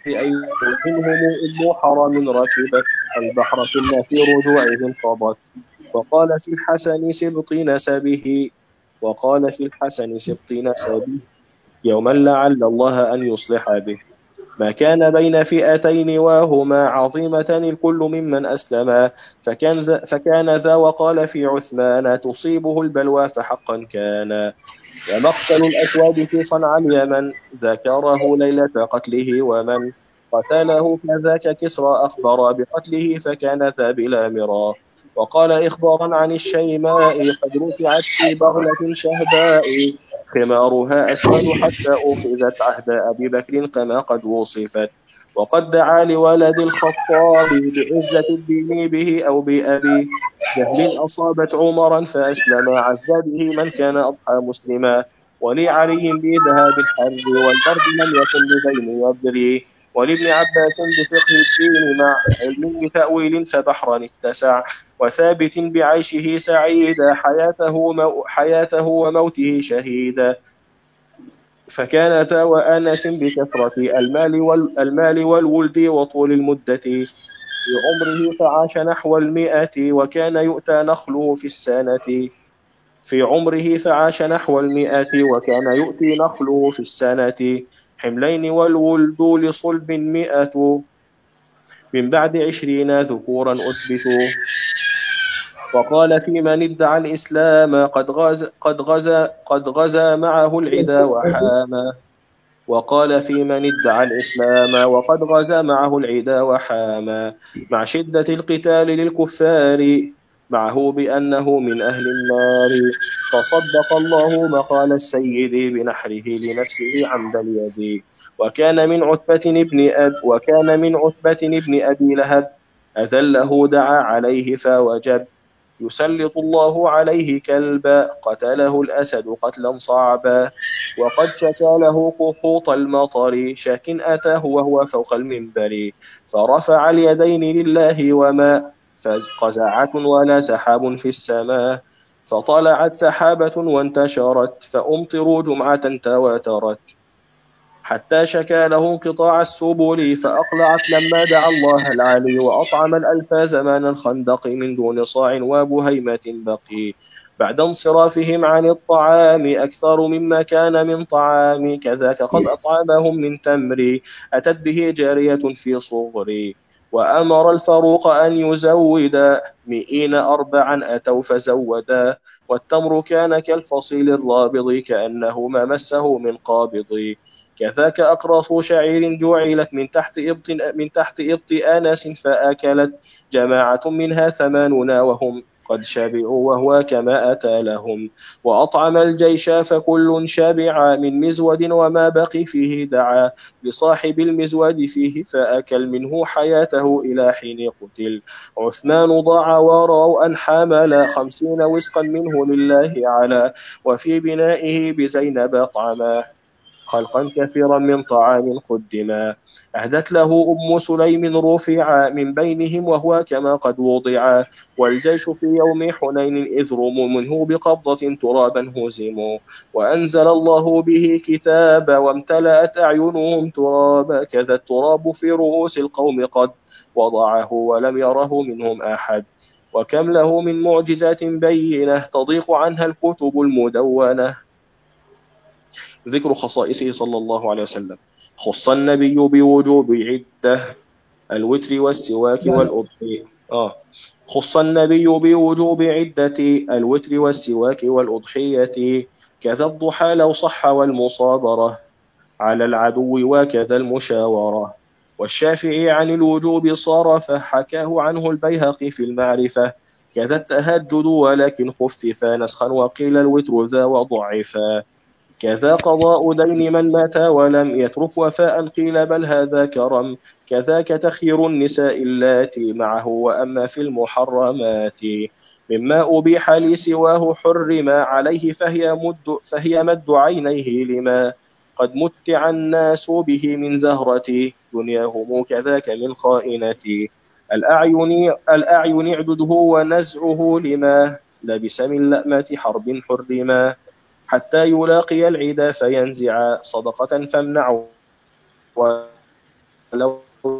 أي منهم أم حرام ركبت البحر ثم في رجوعه انقضت. وقال في الحسن سبط نسبه وقال في الحسن سبط نسبه يوما لعل الله أن يصلح به. ما كان بين فئتين وهما عظيمتان الكل ممن أسلما فكان ذا, فكان ذا وقال في عثمان تصيبه البلوى فحقا كان. ومقتل الأسود في صنعاء اليمن ذكره ليلة قتله ومن قتله كذاك كسرى أخبر بقتله فكان ذا بلا مرى. وقال إخبارا عن الشيماء قد رفعت في بغلة شهباء خمارها أسود حتى أخذت عهد أبي بكر كما قد وصفت. وقد دعا لولد الخطاب بعزة الدين به أو بأبي جهل أصابت عمرا فأسلم عز به من كان أضحى مسلما. ولعلي بذهاب الحرب والبرد لم يكن لبين يدري ولابن عباس بفقه الدين مع علم بتأويل فبحرا اتسع. وثابت بعيشه سعيدا حياته, مو حياته وموته شهيدا. فكان ذا وأنس بكثرة المال, والمال والولد وطول المدة في عمره فعاش نحو المئة وكان يؤتى نخله في السنة في عمره فعاش نحو المئة وكان يؤتي نخله في السنة حملين والولد لصلب مئة من بعد عشرين ذكورا أثبتوا. وقال في من ادعى الإسلام قد غزا قد غزا قد غزا معه العدا وحاما. وقال في من ادعى الإسلام وقد غزا معه العدا وحاما مع شدة القتال للكفار معه بأنه من أهل النار. فصدق الله مقال السيد بنحره لنفسه عمد اليد. وكان من عتبة ابن أب وكان من عتبة ابن أبي لهب أذله دعا عليه فوجب. يسلط الله عليه كلبا قتله الأسد قتلا صعبا. وقد شكى له قحوط المطر شاك أتاه وهو فوق المنبر فرفع اليدين لله وما فقزعة ولا سحاب في السماء فطلعت سحابة وانتشرت فأمطروا جمعة تواترت حتى شكى له انقطاع السبل فأقلعت لما دعا الله العلي وأطعم الألف زمان الخندق من دون صاع وبهيمة بقي بعد انصرافهم عن الطعام أكثر مما كان من طعام كذاك قد أطعمهم من تمر أتت به جارية في صغري. وأمر الفاروق أن يزودا مئين أربعا أتوا فزودا والتمر كان كالفصيل الرابض كأنه ما مسه من قابض. كذاك أقراص شعير جعلت من تحت إبط من تحت إبط آناس فأكلت جماعة منها ثمانون وهم قد شبعوا وهو كما أتى لهم. وأطعم الجيش فكل شبع من مزود وما بقي فيه دعا لصاحب المزود فيه فأكل منه حياته إلى حين قتل. عثمان ضاع ورأوا أن حمل خمسين وسقا منه لله على وفي بنائه بزينب طعما خلقا كثيرا من طعام قدما. أهدت له أم سليم رفع من بينهم وهو كما قد وضع والجيش في يوم حنين إذ رموا منه بقبضة ترابا هزموا وأنزل الله به كتابا وامتلأت أعينهم ترابا كذا التراب في رؤوس القوم قد وضعه ولم يره منهم أحد. وكم له من معجزات بينة تضيق عنها الكتب المدونة. ذكر خصائصه صلى الله عليه وسلم. خص النبي بوجوب عدة الوتر والسواك والأضحية آه. خص النبي بوجوب عدة الوتر والسواك والأضحية كذا الضحى لو صح والمصابرة على العدو وكذا المشاورة. والشافعي عن الوجوب صرف حكاه عنه البيهقي في المعرفة كذا التهجد ولكن خفف نسخا وقيل الوتر ذا وضعفا. كذا قضاء دين من مات ولم يترك وفاء قيل بل هذا كرم. كذاك تخير النساء اللاتي معه وأما في المحرمات مما أبيح لي سواه حرم عليه فهي مد, فهي مد عينيه لما قد متع الناس به من زهرة دنياهم كذاك من خائنة. الأعين, الأعين عدده ونزعه لما لبس من لأمة حرب حرما حتى يلاقي العدا فينزع صدقة فامنعوا لو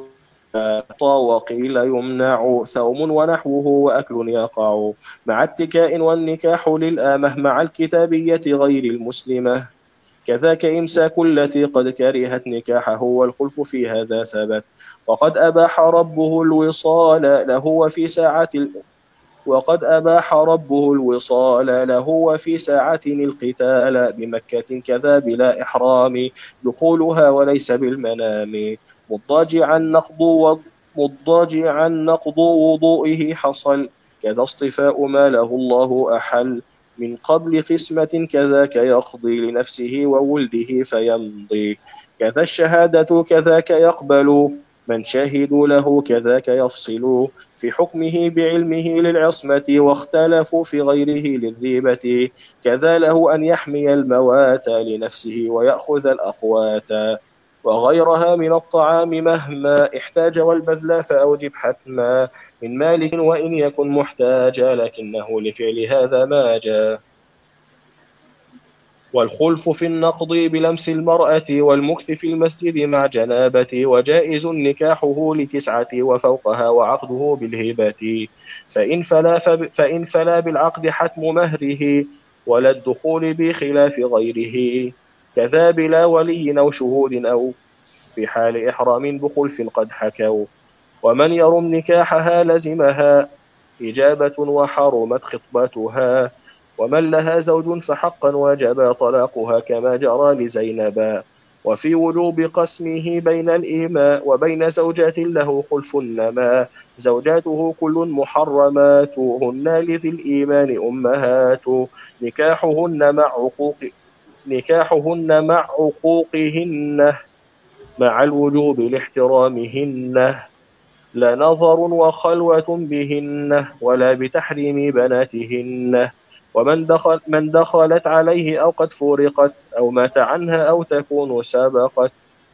وقيل يمنع ثوم ونحوه وأكل يقع مع اتكاء والنكاح للآمة مع الكتابية غير المسلمة كذاك إمساك التي قد كرهت نكاحه والخلف في هذا ثبت وقد أباح ربه الوصال له وفي ساعة ال... وقد أباح ربه الوصال له وفي ساعة القتال بمكة كذا بلا إحرام دخولها وليس بالمنام مضاجعا نقض مضاجعا نقض وضوئه حصل كذا اصطفاء ما له الله أحل من قبل قسمة كذاك يقضي لنفسه وولده فيمضي كذا الشهادة كذاك يقبل من شهدوا له كذاك يفصل في حكمه بعلمه للعصمة واختلفوا في غيره للريبة كذا له أن يحمي الموات لنفسه ويأخذ الأقوات وغيرها من الطعام مهما احتاج والبذل فأوجب حتما من مالك وإن يكن محتاجا لكنه لفعل هذا ما جاء والخلف في النقض بلمس المرأة والمكث في المسجد مع جنابة وجائز نكاحه لتسعة وفوقها وعقده بالهبة فإن فلا, فإن فلا بالعقد حتم مهره ولا الدخول بخلاف غيره كذا بلا ولي أو شهود أو في حال إحرام بخلف قد حكوا ومن يرم نكاحها لزمها إجابة وحرمت خطبتها ومن لها زوج فحقا وجب طلاقها كما جرى لزينب وفي وجوب قسمه بين الإيماء وبين زوجات له خلف النما زوجاته كل محرمات هن لذي الإيمان أمهات نكاحهن مع عقوق نكاحهن مع عقوقهن مع الوجوب لاحترامهن لا نظر وخلوة بهن ولا بتحريم بناتهن ومن دخل من دخلت عليه أو قد فرقت أو مات عنها أو تكون سبقت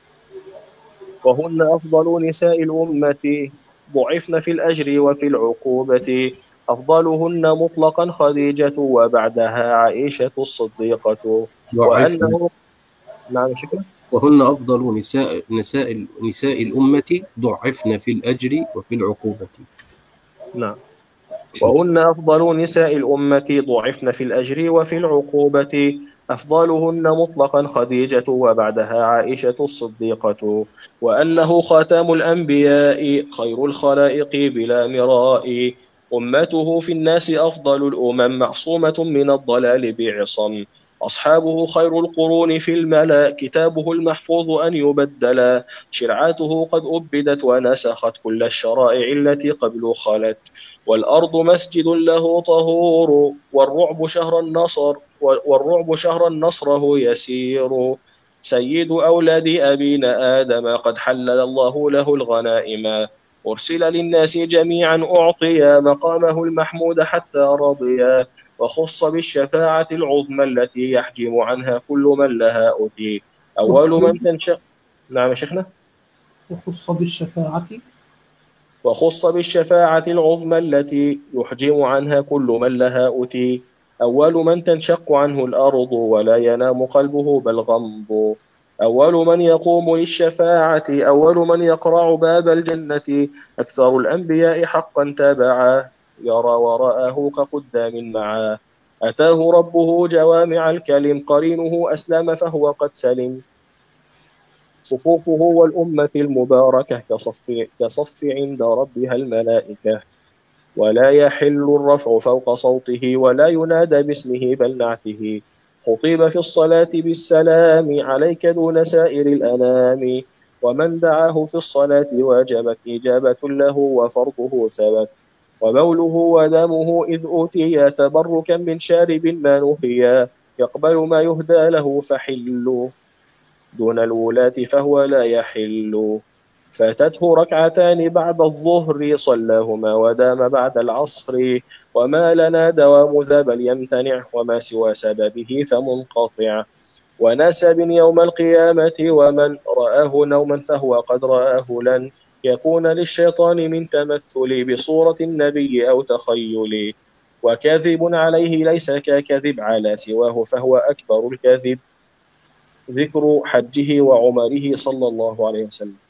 وهن أفضل نساء الأمة ضعفن في الأجر وفي العقوبة أفضلهن مطلقا خديجة وبعدها عائشة الصديقة وأنه نعم شكرا وهن أفضل نساء نساء نساء الأمة ضعفن في الأجر وفي العقوبة. نعم وهن أفضل نساء الأمة ضعفن في الأجر وفي العقوبة أفضلهن مطلقا خديجة وبعدها عائشة الصديقة وأنه خاتم الأنبياء خير الخلائق بلا مراء أمته في الناس أفضل الأمم معصومة من الضلال بعصم أصحابه خير القرون في الملا كتابه المحفوظ أن يبدلا شرعاته قد أبدت ونسخت كل الشرائع التي قبل خلت والأرض مسجد له طهور والرعب شهر النصر والرعب شهر نصره يسير سيد أولاد أبينا آدم قد حلل الله له الغنائم أرسل للناس جميعا أعطيا مقامه المحمود حتى رضيا وخص بالشفاعة العظمى التي يحجم عنها كل من لها أتي أول من تنشق نعم شيخنا وخص بالشفاعة وخص بالشفاعة العظمى التي يحجم عنها كل من لها أتي أول من تنشق عنه الأرض ولا ينام قلبه بل غمض أول من يقوم للشفاعة أول من يقرع باب الجنة أكثر الأنبياء حقا تابعا يرى وراءه كقدام معا أتاه ربه جوامع الكلم قرينه أسلم فهو قد سلم صفوفه والأمة المباركة كصف, كصف عند ربها الملائكة ولا يحل الرفع فوق صوته ولا ينادى باسمه بل نعته خطيب في الصلاة بالسلام عليك دون سائر الأنام ومن دعاه في الصلاة واجبت إجابة له وفرضه ثبت وبوله ودمه إذ أوتي تبركا من شارب ما نهيا يقبل ما يهدى له فحل دون الولاة فهو لا يحل فاتته ركعتان بعد الظهر صلاهما ودام بعد العصر وما لنا دوام ذا بل يمتنع وما سوى سببه فمنقطع ونسب يوم القيامة ومن رآه نوما فهو قد رآه لن يكون للشيطان من تمثل بصورة النبي أو تخيل وكاذب عليه ليس ككذب على سواه فهو أكبر الكذب ذكر حجه وعمره صلى الله عليه وسلم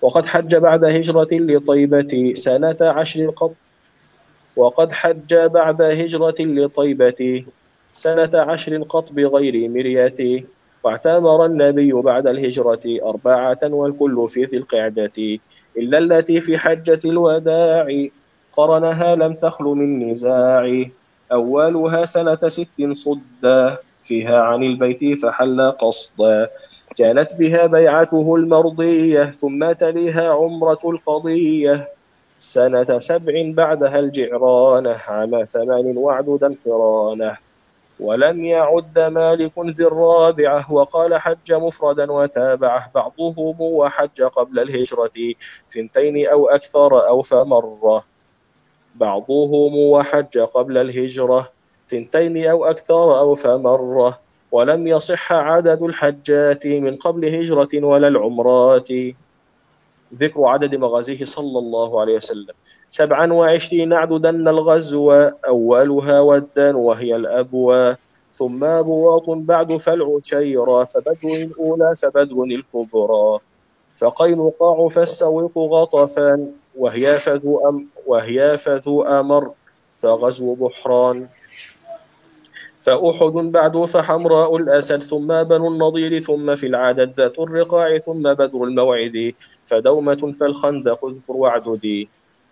وقد حج بعد هجرة لطيبة سنة عشر قط وقد حج بعد هجرة لطيبة سنة عشر قط بغير مرية. واعتمر النبي بعد الهجرة أربعة والكل في ذي القعدة إلا التي في حجة الوداع قرنها لم تخل من نزاع. أولها سنة ست صدا فيها عن البيت فحل قصدا كانت بها بيعته المرضية ثم تليها عمرة القضية سنة سبع بعدها الجعرانة عام ثمان وعددا قرانه. ولم يعد مالك ذي الرابعة وقال حج مفردا وتابعه بعضهم وحج قبل الهجرة ثنتين أو أكثر أو فمرة بعضهم وحج قبل الهجرة ثنتين أو أكثر أو فمرة. ولم يصح عدد الحجات من قبل هجرة ولا العمرات. ذكر عدد مغازيه صلى الله عليه وسلم سبعا وعشرين عددن الغزو أولها ودان وهي الأبوى ثم بواط بعد فالعشيرة فبدر الأولى فبدر الكبرى فقينقاع فالسويق غطفان وهي فذو أم وهي فذو أمر فغزو بحران فأحد بعد فحمراء الأسد ثم بنو النضير ثم في العدد ذات الرقاع ثم بدر الموعد فدومة فالخندق اذكر واعددي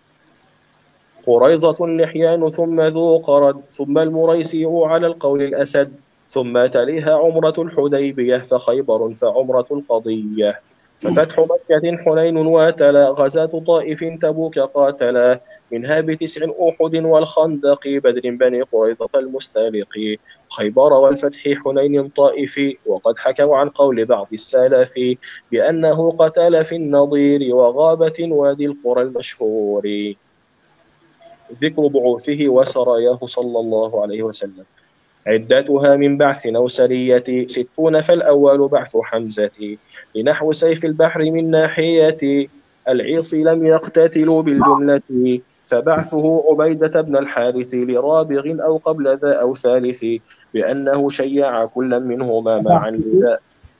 قريظة لحيان ثم ذو قرد ثم المريسي على القول الأسد ثم تليها عمرة الحديبية فخيبر فعمرة القضية ففتح مكة حنين واتلا غزاة طائف تبوك قاتلا منها بتسع أحد والخندق بدر بني قريظة المستالق خيبر والفتح حنين طائف وقد حكوا عن قول بعض السلف بأنه قتل في النضير وغابة وادي القرى المشهور. ذكر بعوثه وسراياه صلى الله عليه وسلم عدتها من بعث أو سرية ستون فالأول بعث حمزة لنحو سيف البحر من ناحية العيص لم يقتتلوا بالجملة فبعثه عبيدة بن الحارث لرابغ أو قبل ذا أو ثالث بأنه شيع كل منهما معا لذا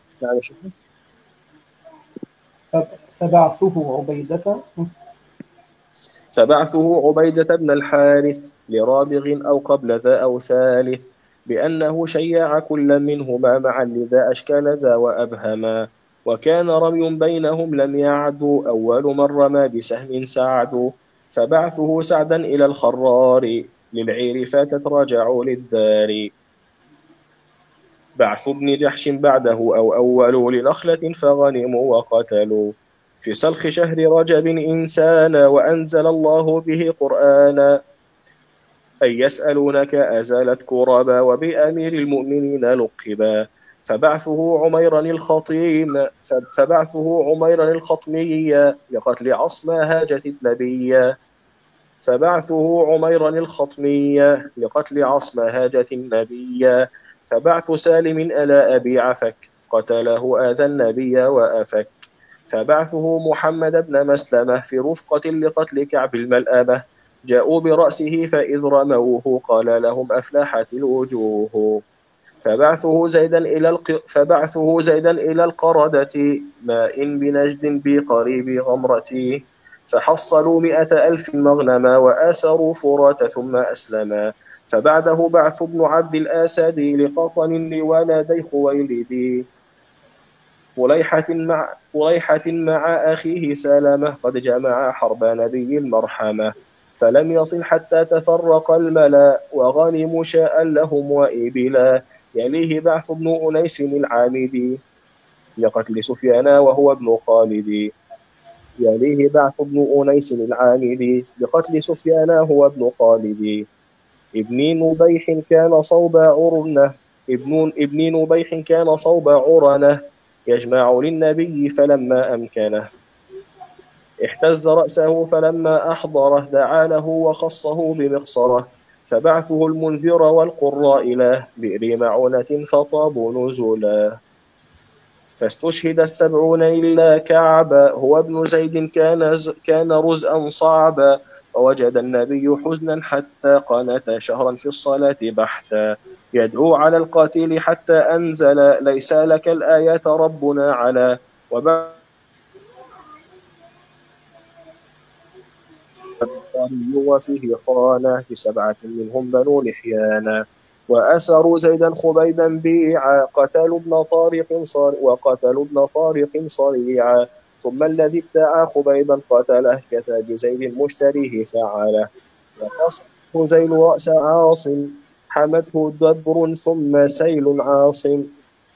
فبعثه عبيدة فبعثه عبيدة بن الحارث لرابغ أو قبل ذا أو ثالث بأنه شيع كل منهما معا لذا أشكال ذا وأبهما وكان رمي بينهم لم يعدوا أول من رمى بسهم سعد فبعثه سعدا إلى الخرار للعير فاتت رجعوا للدار بعث ابن جحش بعده أو أول لنخلة فغنموا وقتلوا في سلخ شهر رجب إنسانا وأنزل الله به قرآنا أن يسألونك أزالت كربا وبأمير المؤمنين لقبا فبعثه عميرا الخطيم فبعثه عميرا الخطمي لقتل عصمى هاجة النبي فبعثه عميرا الخطمي لقتل عصمى هاجة النبي فبعث سالم إلى أبي عفك قتله آذى النبي وأفك فبعثه محمد بن مسلمة في رفقة لقتل كعب الملأمة جاءوا برأسه فإذ رموه قال لهم أفلحت الوجوه فبعثه زيدا إلى الق... فبعثه زيدا إلى القردة ماء بنجد بقريب غمرتي فحصلوا مئة ألف مغنما وآسروا فرات ثم أسلما فبعده بعث ابن عبد الأسد لقطن لولدي خويلد طليحة مع طليحة مع أخيه سلمة قد جمع حرب نبي المرحمة فلم يصل حتى تفرق الملا وغنموا شاء لهم وإبلا يليه بعث ابن أنيس العامدي لقتل سفيان وهو ابن خالد يليه بعث ابن أنيس العامدي لقتل سفيان هو ابن خالد ابن نبيح كان صوب عرنة ابن ابن نبيح كان صوب عرنة يجمع للنبي فلما أمكنه احتز رأسه فلما أحضره دعا له وخصه بمخصرة فبعثه المنذر والقراء له بئر معونة فطابوا نزلا فاستشهد السبعون إلا كعبا هو ابن زيد كان كان رزءا صعبا ووجد النبي حزنا حتى قنت شهرا في الصلاة بحتا يدعو على القاتل حتى أنزل ليس لك الآيات ربنا على وبعد الأنصاري وفيه خانة بسبعة منهم بنو لحيان. وأسروا زيدا خبيبا بيعا قتلوا ابن طارق صار وقتلوا ابن طارق صريعا. ثم الذي ادعى خبيبا قتله كفى بزيد مشتريه فعله. وقصه زيل رأس عاصم حمته دبر ثم سيل عاصم.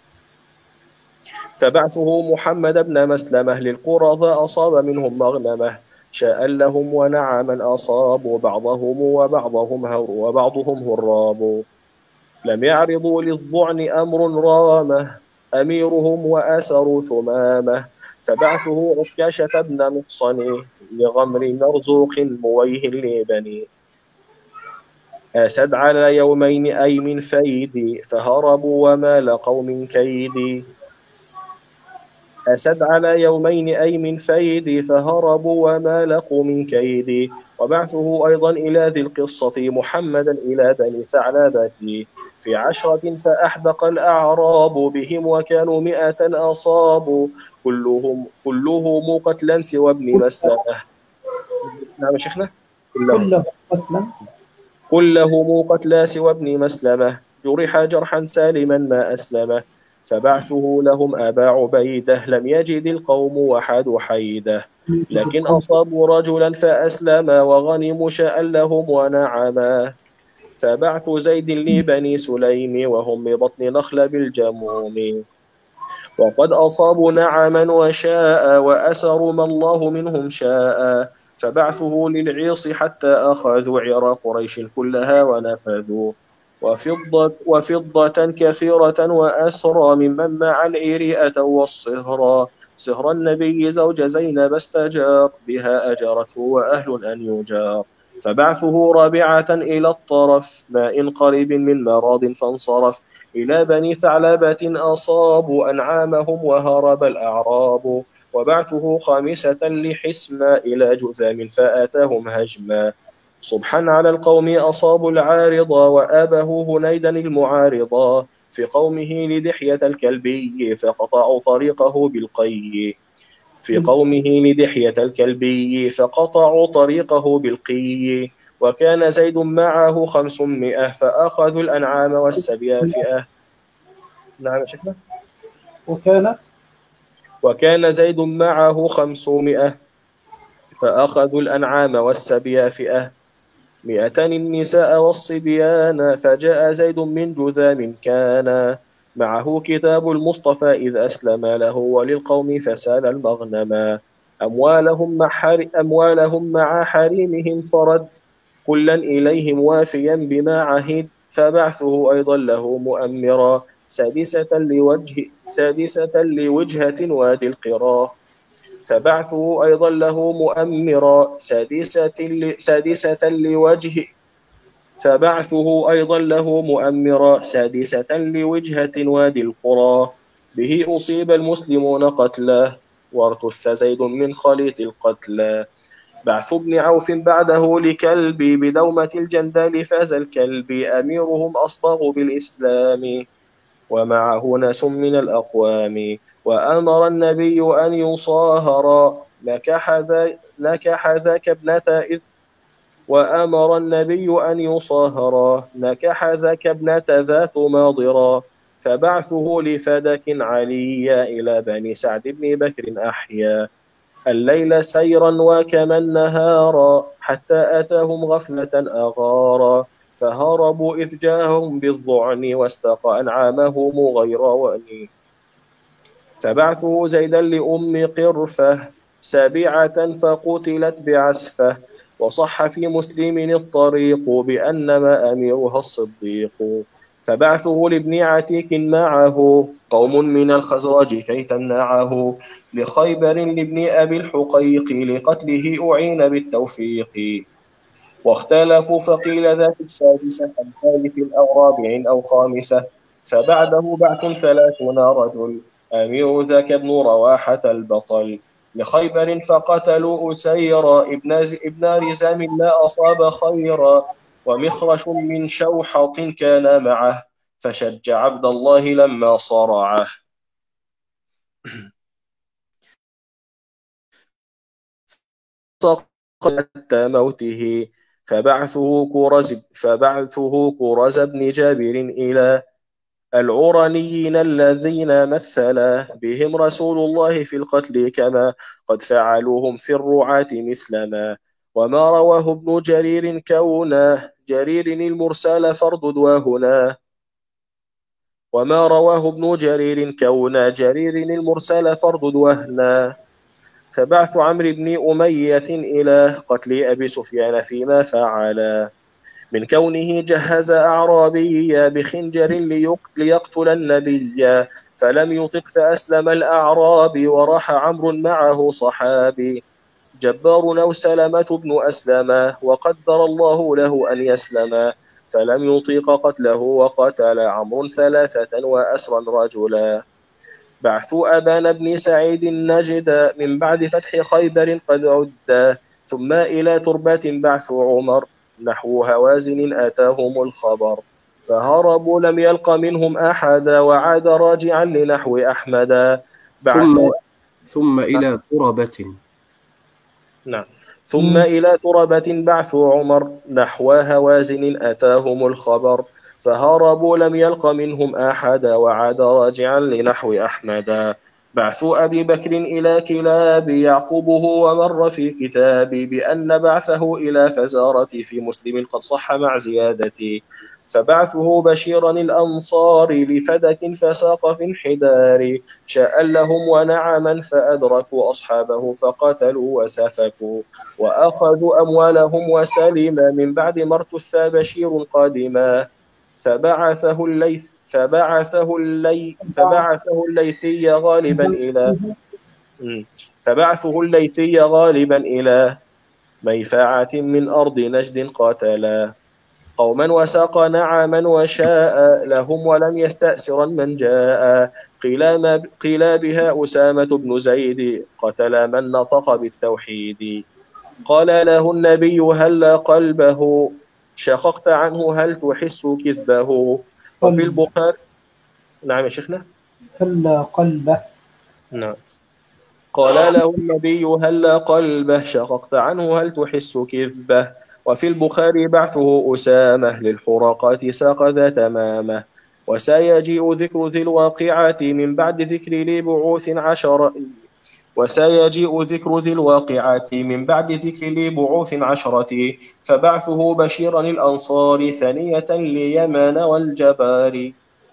فبعثه محمد بن مسلمة للقرى أصاب منهم مغنمة شاء لهم ونعما أصابوا بعضهم وبعضهم هر وبعضهم هراب. لم يعرضوا للظعن أمر رامه أميرهم وأسروا ثمامه. فبعثه عكاشة بن محصن لغمر مرزوق مويه لبني. أسد على يومين أي من فيدي فهربوا وما لقوا من كيدي. أسد على يومين أي من فيدي فهربوا وما لقوا من كيدي. وبعثه أيضا إلى ذي القصة محمدا إلى بني ثعلبة في عشرة فأحدق الأعراب بهم وكانوا مئة أصابوا كلهم كلهم قتلا سوى ابن مسلمة. نعم شيخنا. كله قتلا كلهم قتلا سوى ابن مسلمة جرح جرحا سالما ما أسلمه. فبعثه لهم أبا عبيدة لم يجد القوم وحد حيده لكن أصابوا رجلا فأسلم وغنموا شاء لهم ونعما. فبعث زيد لبني سليم وهم ببطن نخل بالجموم. وقد أصابوا نعما وشاء وأسروا ما الله منهم شاء. فبعثه للعيص حتى أخذوا عرى قريش كلها ونفذوا وفضة, وفضة كثيرة وأسرى ممن مع العير أتوا والصهرى. صهر النبي زوج زينب استجار بها أجرته وأهل أن يجار. فبعثه رابعة إلى الطرف ما إن قريب من مراد فانصرف إلى بني ثعلبة أصابوا أنعامهم وهرب الأعراب. وبعثه خامسة لحسما إلى جذام فآتاهم هجما. صبحا على القوم أصابوا العارضا وآبه هنيدا المعارضا في قومه لدحية الكلبي فقطعوا طريقه بالقي. في قومه لدحية الكلبي فقطعوا طريقه بالقي. وكان زيد معه خمسمائة فأخذوا الأنعام والسبيا فئة. نعم شفنا. وكان وكان زيد معه خمسمائة فأخذوا الأنعام والسبيا فئة مئة النساء والصبيان. فجاء زيد من جذام كان معه كتاب المصطفى إذ أسلم له وللقوم فسال المغنما. أموالهم مع, حر... أموالهم مع حريمهم فرد كلا إليهم وافيا بما عهد. فبعثه أيضا له مؤمرا سادسة لوجه سادسة لوجهة وادي القرى. فبعثه أيضا له مؤمرا سادسة سادسة لوجه فبعثه أيضا له مؤمرا سادسة لوجهة وادي القرى. به أصيب المسلمون قتلا وارتث زيد من خليط القتلى. بعث ابن عوف بعده لكلبي بدومة الجندال فاز الكلب أميرهم أصبغ بالإسلام ومعه ناس من الأقوام. وأمر النبي أن يصاهر نكح ذاك ابنة إذ وأمر النبي أن يصاهر نكح ذاك ابنة ذات ماضرا. فبعثه لفدك عليا إلى بني سعد بن بكر أحيا الليل سيرا وكما النهارا حتى أتاهم غفلة أغارا. فهربوا إذ جاءهم بالظعن واستقى أنعامهم غير وأني. فبعثه زيدا لأم قرفة سابعة فقتلت بعسفة. وصح في مسلم الطريق بأنما أميرها الصديق. فبعثه لابن عتيك معه قوم من الخزرج كي تمنعه لخيبر لابن أبي الحقيق لقتله أعين بالتوفيق. واختلفوا فقيل ذات السادسة أم ثالث أو رابع أو خامسة. فبعده بعث ثلاثون رجل أمير ذاك ابن رواحة البطل لخيبر فقتلوا أسيرا ابن, ابن رزام لا أصاب خيرا. ومخرش من شوحط كان معه فشج عبد الله لما صرعه. حتى موته. فبعثه كرز فبعثه كرز بن جابر إلى العرنيين الذين مثلا بهم رسول الله في القتل كما قد فعلوهم في الرعاة مثلما. وما رواه ابن جرير كونه جرير المرسل فاردد وهنا وما رواه ابن جرير كون جرير المرسل فاردد وهنا. فبعث عمرو بن أمية إلى قتل أبي سفيان فيما فعل من كونه جهز أعرابيا بخنجر ليقتل النبي فلم يطق فأسلم الأعرابي وراح عمرو معه صحابي جبار أو سلمة بن أسلم وقدر الله له أن يسلم فلم يطيق قتله وقتل عمرو ثلاثة وأسرا رجلا. بعث أبان بن سعيد النجد من بعد فتح خيبر قد عد ثم إلى تربة بعث عمر نحو هوازن أتاهم الخبر فهربوا لم يلق منهم أحدا وعاد راجعا لنحو أحمد. ثم ثم إلى تربة نعم ثم إلى تربة بعث عمر نحو هوازن أتاهم الخبر فهربوا لم يلق منهم أحدا وعاد راجعا لنحو أحمد. بعث أبي بكر إلى كلاب يعقوبه ومر في كتاب بأن بعثه إلى فزارة في مسلم قد صح مع زيادتي. فبعثه بشيرا الأنصار لفدك فساق في انحدار شاء لهم ونعما فأدركوا أصحابه فقتلوا وسفكوا وأخذوا أموالهم وسلما من بعد ما ارتثى بشير قادما. فبعثه الليث فبعثه الليث فبعثه الليثي غالبا إلى فبعثه الليثي غالبا إلى ميفعة من أرض نجد قاتلا قوما وساق نعما وشاء لهم ولم يستأسرا من جاء قيل بها أسامة بن زيد قتل من نطق بالتوحيد. قال له النبي هل قلبه شققت عنه هل تحس كذبه. وفي البخاري نعم يا شيخنا هل قلبه نعم قال له النبي هل قلبه شققت عنه هل تحس كذبه. وفي البخاري بعثه أسامة للحرقات ساق ذا تمامه. وسيجيء ذكر ذي الواقعات من بعد ذكر لي بعوث عشر وسيجيء ذكر ذي الواقعات من بعد ذكر لي بعوث عشرة. فبعثه بشيرا الأنصار ثنية ليمن والجبار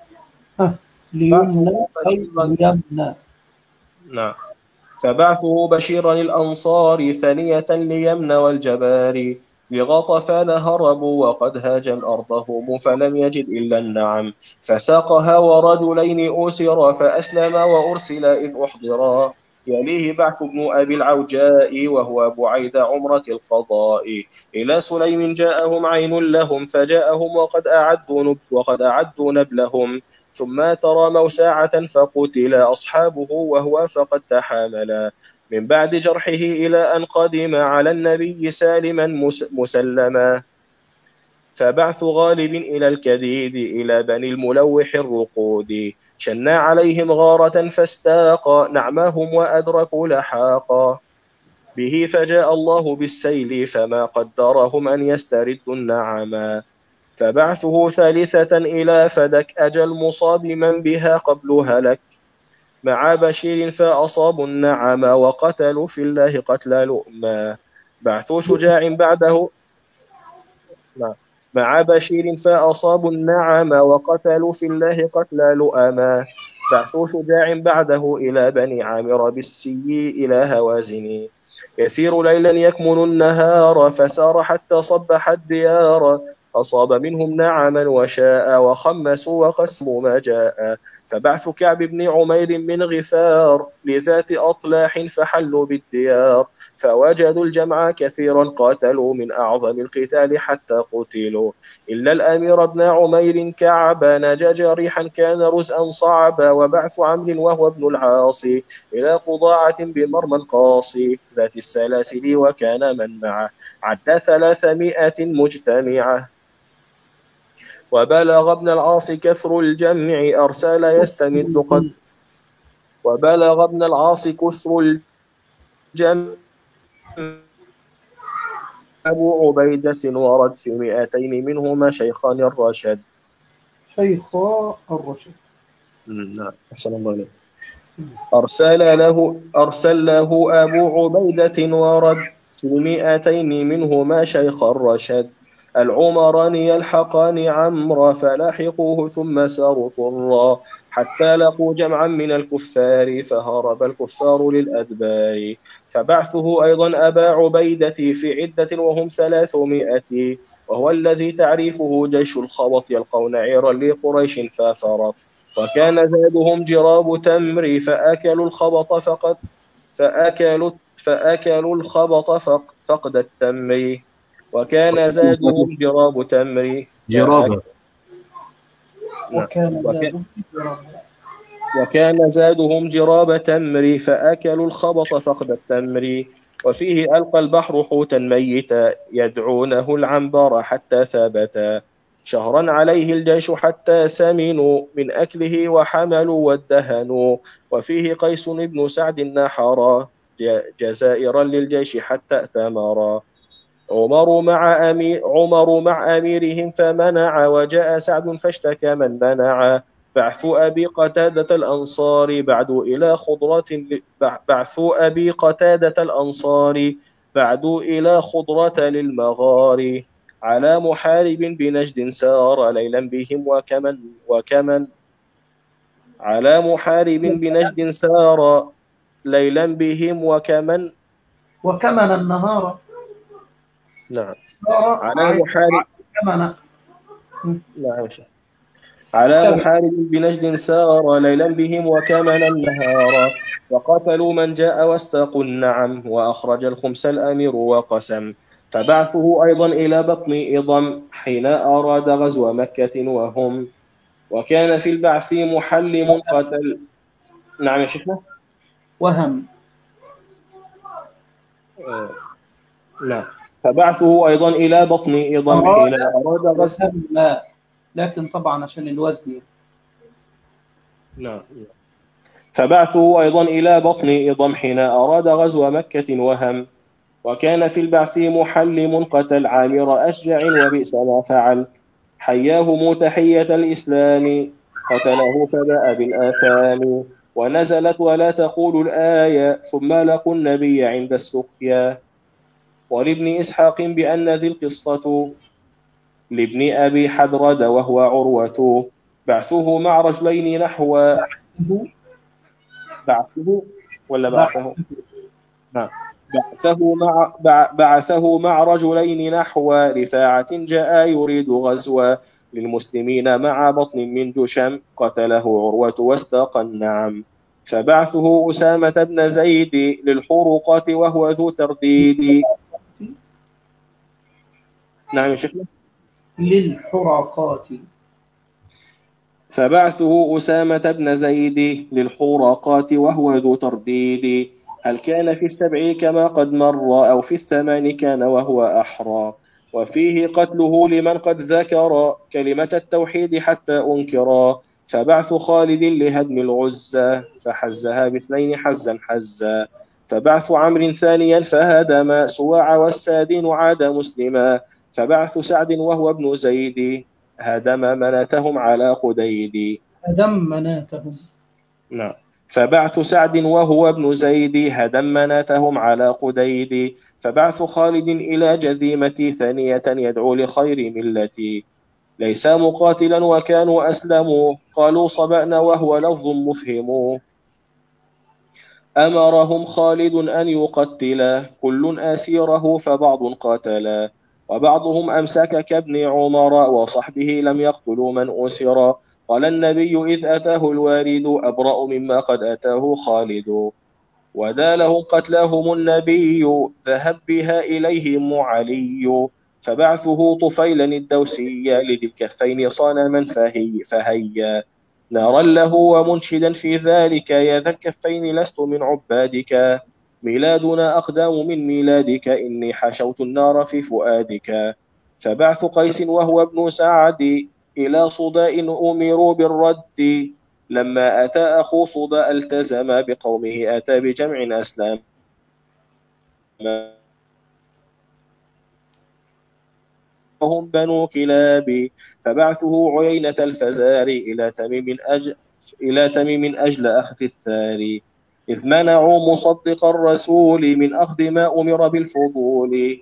ليمنى أو ليمنى نعم فبعثه بشيرا الأنصار ثنية ليمن والجبار لغطفان هربوا وقد هاجم أرضهم فلم يجد إلا النعم فساقها ورجلين أسرا فأسلما وأرسلا إذ أحضرا. يليه بعث ابن أبي العوجاء وهو بعيد عمرة القضاء إلى سليم جاءهم عين لهم فجاءهم وقد أعدوا نب وقد أعدوا نبلهم ثم ترى موساعة فقتل أصحابه وهو فقد تحاملا من بعد جرحه إلى أن قدم على النبي سالما مسلما. فبعث غالب إلى الكديد إلى بني الملوح الرقود شنا عليهم غارة فاستاق نعمهم وأدركوا لحاقا به فجاء الله بالسيل فما قدرهم أن يستردوا النعما. فبعثه ثالثة إلى فدك أجل مصاب من بها قبل هلك مع بشير فأصابوا النعم وقتلوا في الله قتل لؤما. بعث شجاع بعده مع بشير فأصابوا النعم وقتلوا في الله قتل لؤما. بعث شجاع بعده إلى بني عامر بالسي إلى هوازن يسير ليلا يكمن النهار فسار حتى صبح الديار أصاب منهم نعما وشاء وخمسوا وقسموا ما جاء. فبعث كعب بن عمير من غفار لذات أطلاح فحلوا بالديار فوجدوا الجمع كثيرا قاتلوا من أعظم القتال حتى قتلوا إلا الأمير بن عمير كعب نجا جريحا كان رزءا صعبا. وبعث عمرو وهو ابن العاص إلى قضاعة بمرمى قاصي ذات السلاسل وكان من معه عد ثلاثمائة مجتمعة. وبلغ ابن العاص كثر الجمع أرسل يستمد قد وبلغ ابن العاص كثر الجمع أبو عبيدة ورد في مئتين منهما شيخان الرشد. شيخا الرشد. نعم أحسن الله عليك. أرسل له أرسل له أبو عبيدة ورد في مئتين منهما شيخ الرشد. العمران يلحقان عمرا فلاحقوه ثم ساروا طرا حتى لقوا جمعا من الكفار فهرب الكفار للأدبار. فبعثه أيضا أبا عبيدة في عدة وهم ثلاثمائة وهو الذي تعريفه جيش الخبط يلقون عيرا لقريش فافرط. وكان زادهم جراب تمر فأكلوا الخبط فقد فأكلوا فأكلوا الخبط فق فقد التمر. وكان زادهم جراب تمر جرابة. وكان وكان زادهم جرابا. وكان زادهم جراب تمر فأكلوا الخبط فقد التمر. وفيه ألقى البحر حوتا ميتا يدعونه العنبر حتى ثبتا. شهرا عليه الجيش حتى سمنوا من أكله وحملوا وادهنوا. وفيه قيس بن سعد نحرا جزائرا للجيش حتى ائتمرا. عمر مع أمير عمر مع أميرهم فمنع وجاء سعد فاشتكى من منع. بعث أبي قتادة الأنصار بعد إلى خضرة بعث أبي قتادة الأنصار بعد إلى خضرة للمغار. على محارب بنجد سار ليلا بهم وكمن وكمن على محارب بنجد سار ليلا بهم وكمن وكمن النهار. نعم سار على محارب كمن. نعم على محارب بنجد سار ليلا بهم وكمن النهار. وقتلوا من جاء واستاقوا النعم وأخرج الخمس الأمير وقسم. فبعثه أيضا إلى بطن إضم حين أراد غزو مكة وهم. وكان في البعث محلم قتل. نعم يا شيخنا. وهم. آه. نعم فبعثه أيضا إلى بطن إضم حين أراد غزو. لا لكن طبعا عشان الوزن. نعم فبعثه أيضا إلى بطن إضم حين أراد غزو مكة وهم. وكان في البعث محلم قتل عامر أشجع وبئس ما فعل. حياه تحية الإسلام قتله فباء بالآثام. ونزلت ولا تقول الآية ثم لقوا النبي عند السقيا. ولابن إسحاق بأن ذي القصة لابن أبي حدرد وهو عروة. بعثه مع رجلين نحو بعثه ولا بعثه نعم بعثه مع بعثه مع رجلين نحو رفاعة جاء يريد غزوا للمسلمين مع بطن من جشم قتله عروة واستاق النعم. فبعثه أسامة بن زيد للحروقات وهو ذو ترديد. نعم يا شيخنا. للحراقات. فبعثه أسامة بن زيد للحراقات وهو ذو ترديد. هل كان في السبع كما قد مر أو في الثمان كان وهو أحرى. وفيه قتله لمن قد ذكر كلمة التوحيد حتى أنكرا. فبعث خالد لهدم العزة فحزها باثنين حزا حزا. فبعث عمرو ثانيا فهدم سواع والسادين عاد مسلما. فبعث سعد وهو ابن زيد هدم مناتهم على قديد. هدم مناتهم. نعم فبعث سعد وهو ابن زيد هدم مناتهم على قديد. فبعث خالد إلى جذيمة ثانية يدعو لخير ملتي. ليس مقاتلا وكانوا أسلموا قالوا صبأنا وهو لفظ مفهم. أمرهم خالد أن يقتلا كل أسيره فبعض قاتلا. وبعضهم أمسك كابن عمر وصحبه لم يقتلوا من أسر. قال النبي إذ أتاه الوارد أبرأ مما قد أتاه خالد. ودالهم قتلهم النبي ذهب بها إليهم علي. فبعثه طفيلا الدوسي لذي الكفين صنما فهي فهيا. نارا له ومنشدا في ذلك يا ذا الكفين لست من عبادك. ميلادنا أقدام من ميلادك إني حشوت النار في فؤادك. فبعث قيس وهو ابن سعد إلى صداء أمروا بالرد. لما أتى أخو صداء التزم بقومه أتى بجمع أسلام. فهم بنو كلاب. فبعثه عيينة الفزاري إلى تميم أجل إلى تميم أجل أخذ الثاري، إذ منعوا مصدق الرسول من أخذ ما أمر بالفضول.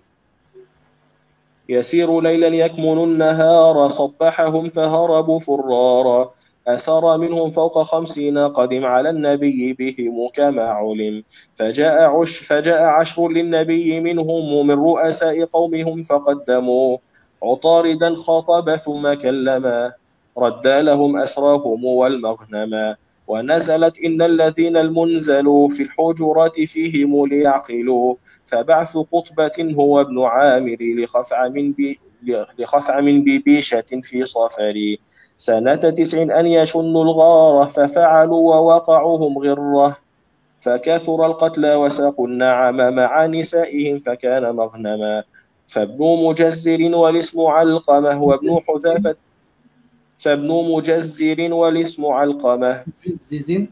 يسير ليلا يكمن النهار، صبحهم فهربوا فرارا. أسر منهم فوق خمسين قدم على النبي بهم كما علم. فجاء, عش فجاء عشر للنبي منهم ومن رؤساء قومهم فقدموا عطاردا خطب ثم كلما، ردى لهم أسراهم والمغنما. ونزلت إن الذين المنزلوا في الحجرات فيهم ليعقلوا. فبعث قطبة هو ابن عامر لخثعم بي لخثعم ببيشة في صفر، سنة تسع أن يشنوا الغار، ففعلوا ووقعهم غرة. فكثر القتلى وساقوا النعم مع نسائهم فكان مغنما. فابن مجزر والاسم علقمة وابن حذافة فابن مجزر والاسم علقمة مجزز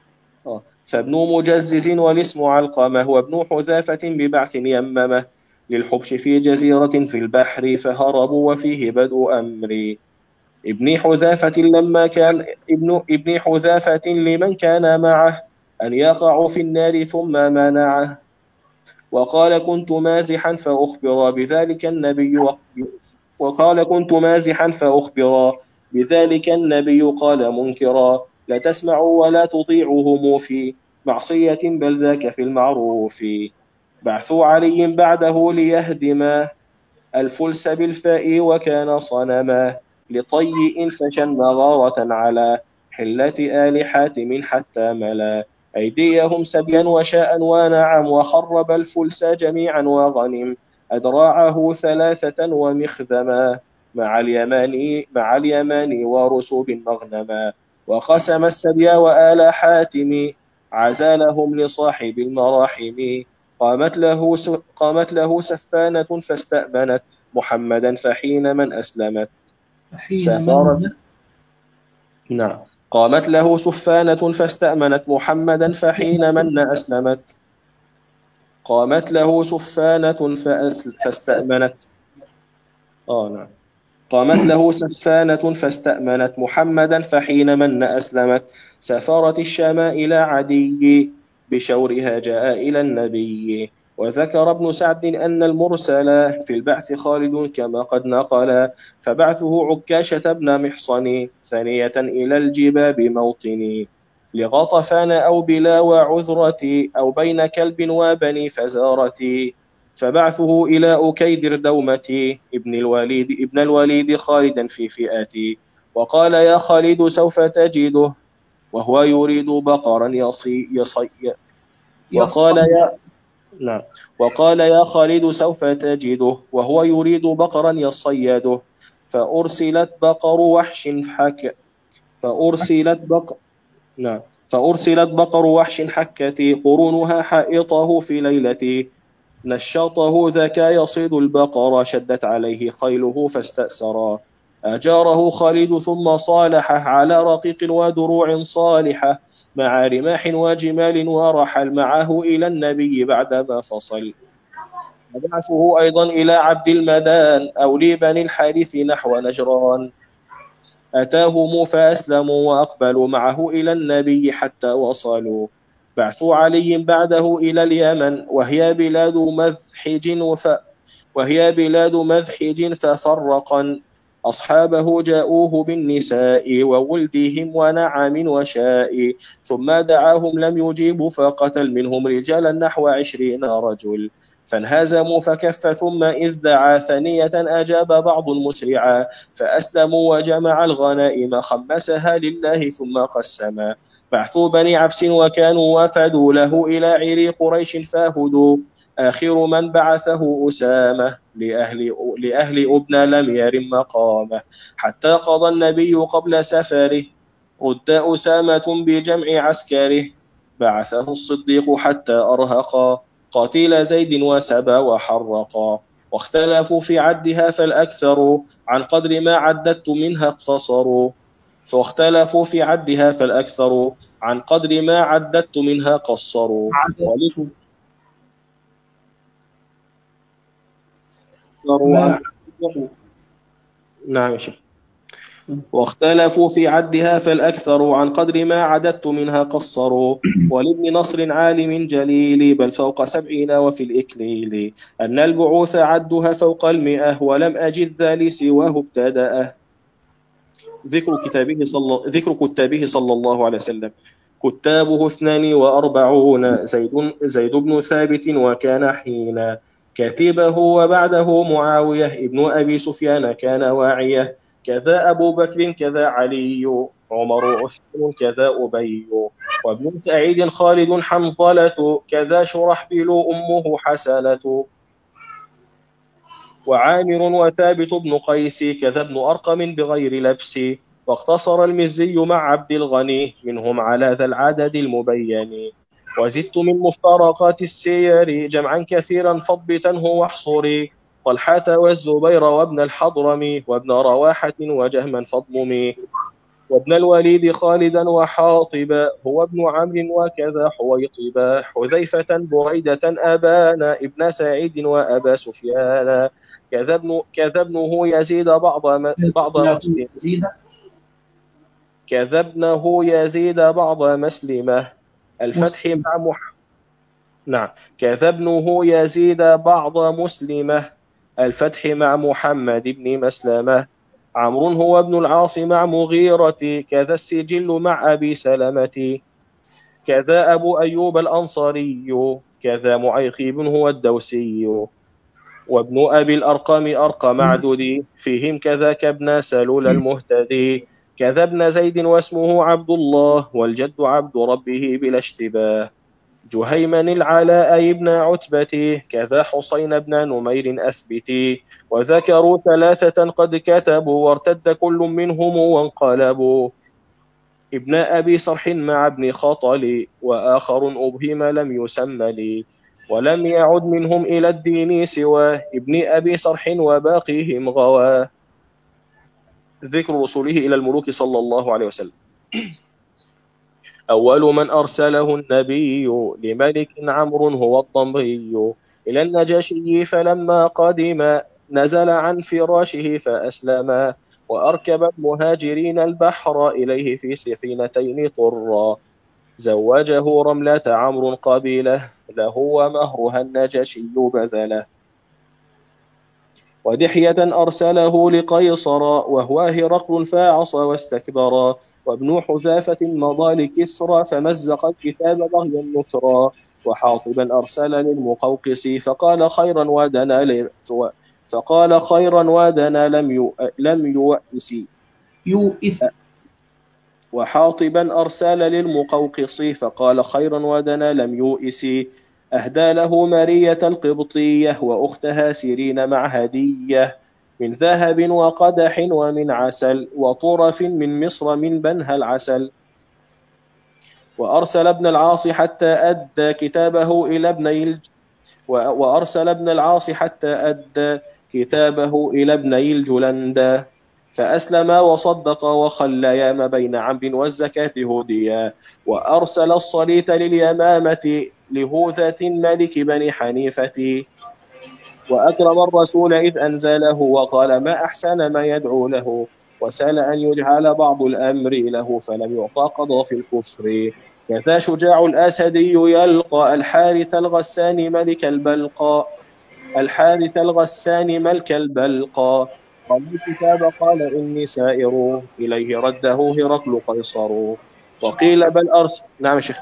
فابن مجزز والاسم علقمة وابن حذافة ببعث يممه للحبش في جزيرة في البحر، فهربوا وفيه بدء أمري. ابن حذافة لما كان ابن ابن حذافة لمن كان معه أن يقعوا في النار ثم منعه. وقال كنت مازحا فأخبر بذلك النبي وقال كنت مازحا فأخبر بذلك النبي قال منكرا، لا تسمعوا ولا تطيعوهم في معصية بل ذاك في المعروف. بعثوا علي بعده ليهدما الفلس بالفاء وكان صنما، لطيء فشن غارة على حلة آل حاتم حتى ملا. أيديهم سبيا وشاء ونعم وخرب الفلس جميعا وغنم أدراعه ثلاثة ومخذما مع اليماني مع اليماني ورسوب مغنما. وقسم السبيا وآل حاتم عزالهم لصاحب المراحم. قامت له قامت له سفانة فاستأمنت محمدا فحين من أسلمت سافرت نعم قامت له سفانة فاستأمنت محمدا فحين من أسلمت قامت له سفانة فأسل فاستأمنت آه نعم قامت له سفانة فاستأمنت محمدا فحين من أسلمت. سافرت الشام إلى عدي بشورها جاء إلى النبي. وذكر ابن سعد أن المرسل في البعث خالد كما قد نقل. فبعثه عكاشة بن محصن ثانية إلى الجباب موطني لغطفان أو بلا وعذرة أو بين كلب وبني فزارتي. فبعثه إلى أكيدر دومتي ابن الوليد ابن الوليد خالدا في فئاتي. وقال يا خالد سوف تجده وهو يريد بقرا يصي يصي وقال يا نعم وقال يا خالد سوف تجده وهو يريد بقرا يصيده. فأرسلت بقر وحش حك فأرسلت بقر نعم فأرسلت بقر وحش حكتي قرونها حائطه في ليلتي. نشطه ذكا يصيد البقر شدت عليه خيله فاستأسرا. أجاره خالد ثم صالحه على رقيق ودروع صالحة مع رماح وجمال ورحل معه إلى النبي بعدما فصل. وبعثه أيضا إلى عبد المدان أو لبني الحارث نحو نجران. أتاهم فأسلموا وأقبلوا معه إلى النبي حتى وصلوا. بعثوا علي بعده إلى اليمن وهي بلاد مذحج وف... وهي بلاد مذحج ففرقا أصحابه جاءوه بالنساء وولدهم ونعم وشاء. ثم دعاهم لم يجيبوا فقتل منهم رجالا نحو عشرين رجل. فانهزموا فكف ثم إذ دعا ثانية أجاب بعض مسرعا. فأسلموا وجمع الغنائم خمسها لله ثم قسما. بعثوا بني عبس وكانوا وفدوا له إلى عري قريش فاهدوا. آخر من بعثه أسامة لأهل, لأهل أبنى لم يرم مقامه حتى قضى النبي قبل سفره. رد أسامة بجمع عسكره بعثه الصديق حتى أرهقا قتيل زيد وسبى وحرقا. واختلفوا في عدها فالأكثر عن قدر ما عددت منها اقتصروا. فاختلفوا في عدها فالأكثر عن قدر ما عددت منها قصروا. ما, نعم يا شيخ. واختلفوا في عدها فالأكثر عن قدر ما عددت منها قصروا، ولابن نصر عالم جليل بل فوق سبعين وفي الإكليل أن البعوث عدها فوق المئة ولم أجد ذا لسواه ابتدأه. ذكر كتابه صلى ذكر كتابه صلى الله عليه وسلم. كتابه اثنان وأربعون زيد زيد بن ثابت وكان حين كاتبه، وبعده معاوية ابن أبي سفيان كان واعية، كذا أبو بكر كذا علي عمر عثمان كذا أبي، وابن سعيد خالد حنظلة كذا شرحبيل أمه حسنة، وعامر وثابت بن قيس كذا ابن أرقم بغير لبس، واقتصر المزي مع عبد الغني منهم على ذا العدد المبين، وزدت من مفترقات السير جمعا كثيرا فضبطنه واحصري، طلحة والزبير وابن الحضرم وابن رواحة وجهما فاضممي، وابن الوليد خالدا وحاطبا هو ابن عمرو وكذا حويطبا، حذيفة بريدة أبان ابن سعيد وأبا سفيان، كذا ابن كذا ابنه يزيد بعض بعض مسلم كذا ابنه يزيد بعض مسلمة الفتح مع مح... نعم كذا ابنه يزيد بعض مسلمة الفتح مع محمد بن مسلمة، عمرو هو ابن العاص مع مغيرة كذا السجل مع أبي سلمة، كذا أبو أيوب الأنصاري كذا معيقيب هو الدوسي، وابن أبي الأرقم أرقى معدودي فيهم كذاك ابن سلول المهتدي، كذا ابن زيد واسمه عبد الله والجد عبد ربه بلا اشتباه، جهيمن العلاء ابن عتبة كذا حسين بن نمير أثبتي، وذكروا ثلاثة قد كتبوا وارتد كل منهم وانقلبوا، ابن أبي صرح مع ابن خطل وآخر أبهم لم يسم لي، ولم يعد منهم إلى الدين سوى ابن أبي صرح وباقيهم غوا. ذكر رسوله إلى الملوك صلى الله عليه وسلم. أول من أرسله النبي لملك عمرو هو الضمري إلى النجاشي، فلما قدم نزل عن فراشه فأسلما، وأركب المهاجرين البحر إليه في سفينتين طرا، زوجه رملة عمرو قبيله له ومهرها النجاشي بذله، ودحية أرسله لقيصر وهو هرقل فاعصى واستكبرا، وابن حذافة مضى لكسرى فمزق الكتاب بغيا نكرا، وحاطبا أرسل للمقوقس فقال خيرا ودنا فقال خيرا ودنا لم يو... لم يؤس يؤس وحاطبا أرسل للمقوقس فقال خيرا ودنا لم يؤس، أهدى له مارية القبطية وأختها سيرين مع هدية من ذهب وقدح ومن عسل وطرف من مصر من بنها العسل، وأرسل ابن العاص حتى أدى كتابه إلى ابني الج... وأرسل ابن العاص حتى أدى كتابه إلى ابني الجلندة، فأسلم وصدق وخليا ما بين عمد والزكاة هديا، وأرسل الصليت لليمامة لهوذة ملك بني حنيفة، وأكرم الرسول إذ أنزله وقال ما أحسن ما يدعو له، وسأل أن يجعل بعض الأمر له فلم يعطى قضى في الكفر، كذا شجاع الأسدي يلقى الحارث الغسان ملك البلقى الحارث الغسان ملك البلقى، قال الكتاب قال إني سائر إليه رده هرقل قيصر، وقيل بل أرسل نعم شيخ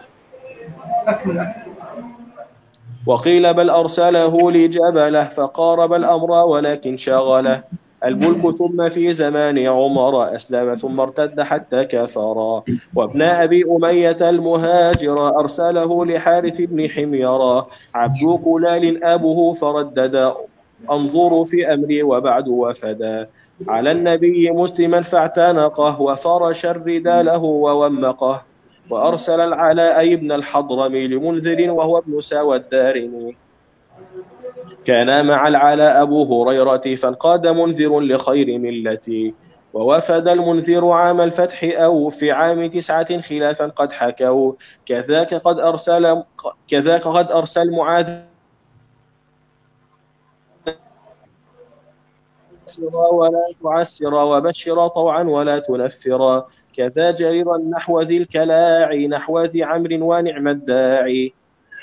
وقيل بل أرسله لجبله فقارب الأمر ولكن شغله الملك، ثم في زمان عمر أسلم ثم ارتد حتى كفر، وابن أبي أمية المهاجر أرسله لحارث بن حمير عبد قلال أبوه فردد أنظر في أمري وبعد وفدا، على النبي مسلما فاعتنقه وفرش الردى له وومقه، وأرسل العلاء ابن الحضرم لمنذر وهو ابن ساوى الدارمي، كان مع العلاء أبو هريرة فانقاد منذر لخير ملتي، ووفد المنذر عام الفتح أو في عام تسعة خلافا قد حكوا، كذاك قد أرسل كذاك قد أرسل معاذ يسرا ولا تعسرا وبشرا طوعا ولا تنفرا كذا جريرا نحو ذي الكلاعي نحو ذي عمرو ونعم الداعي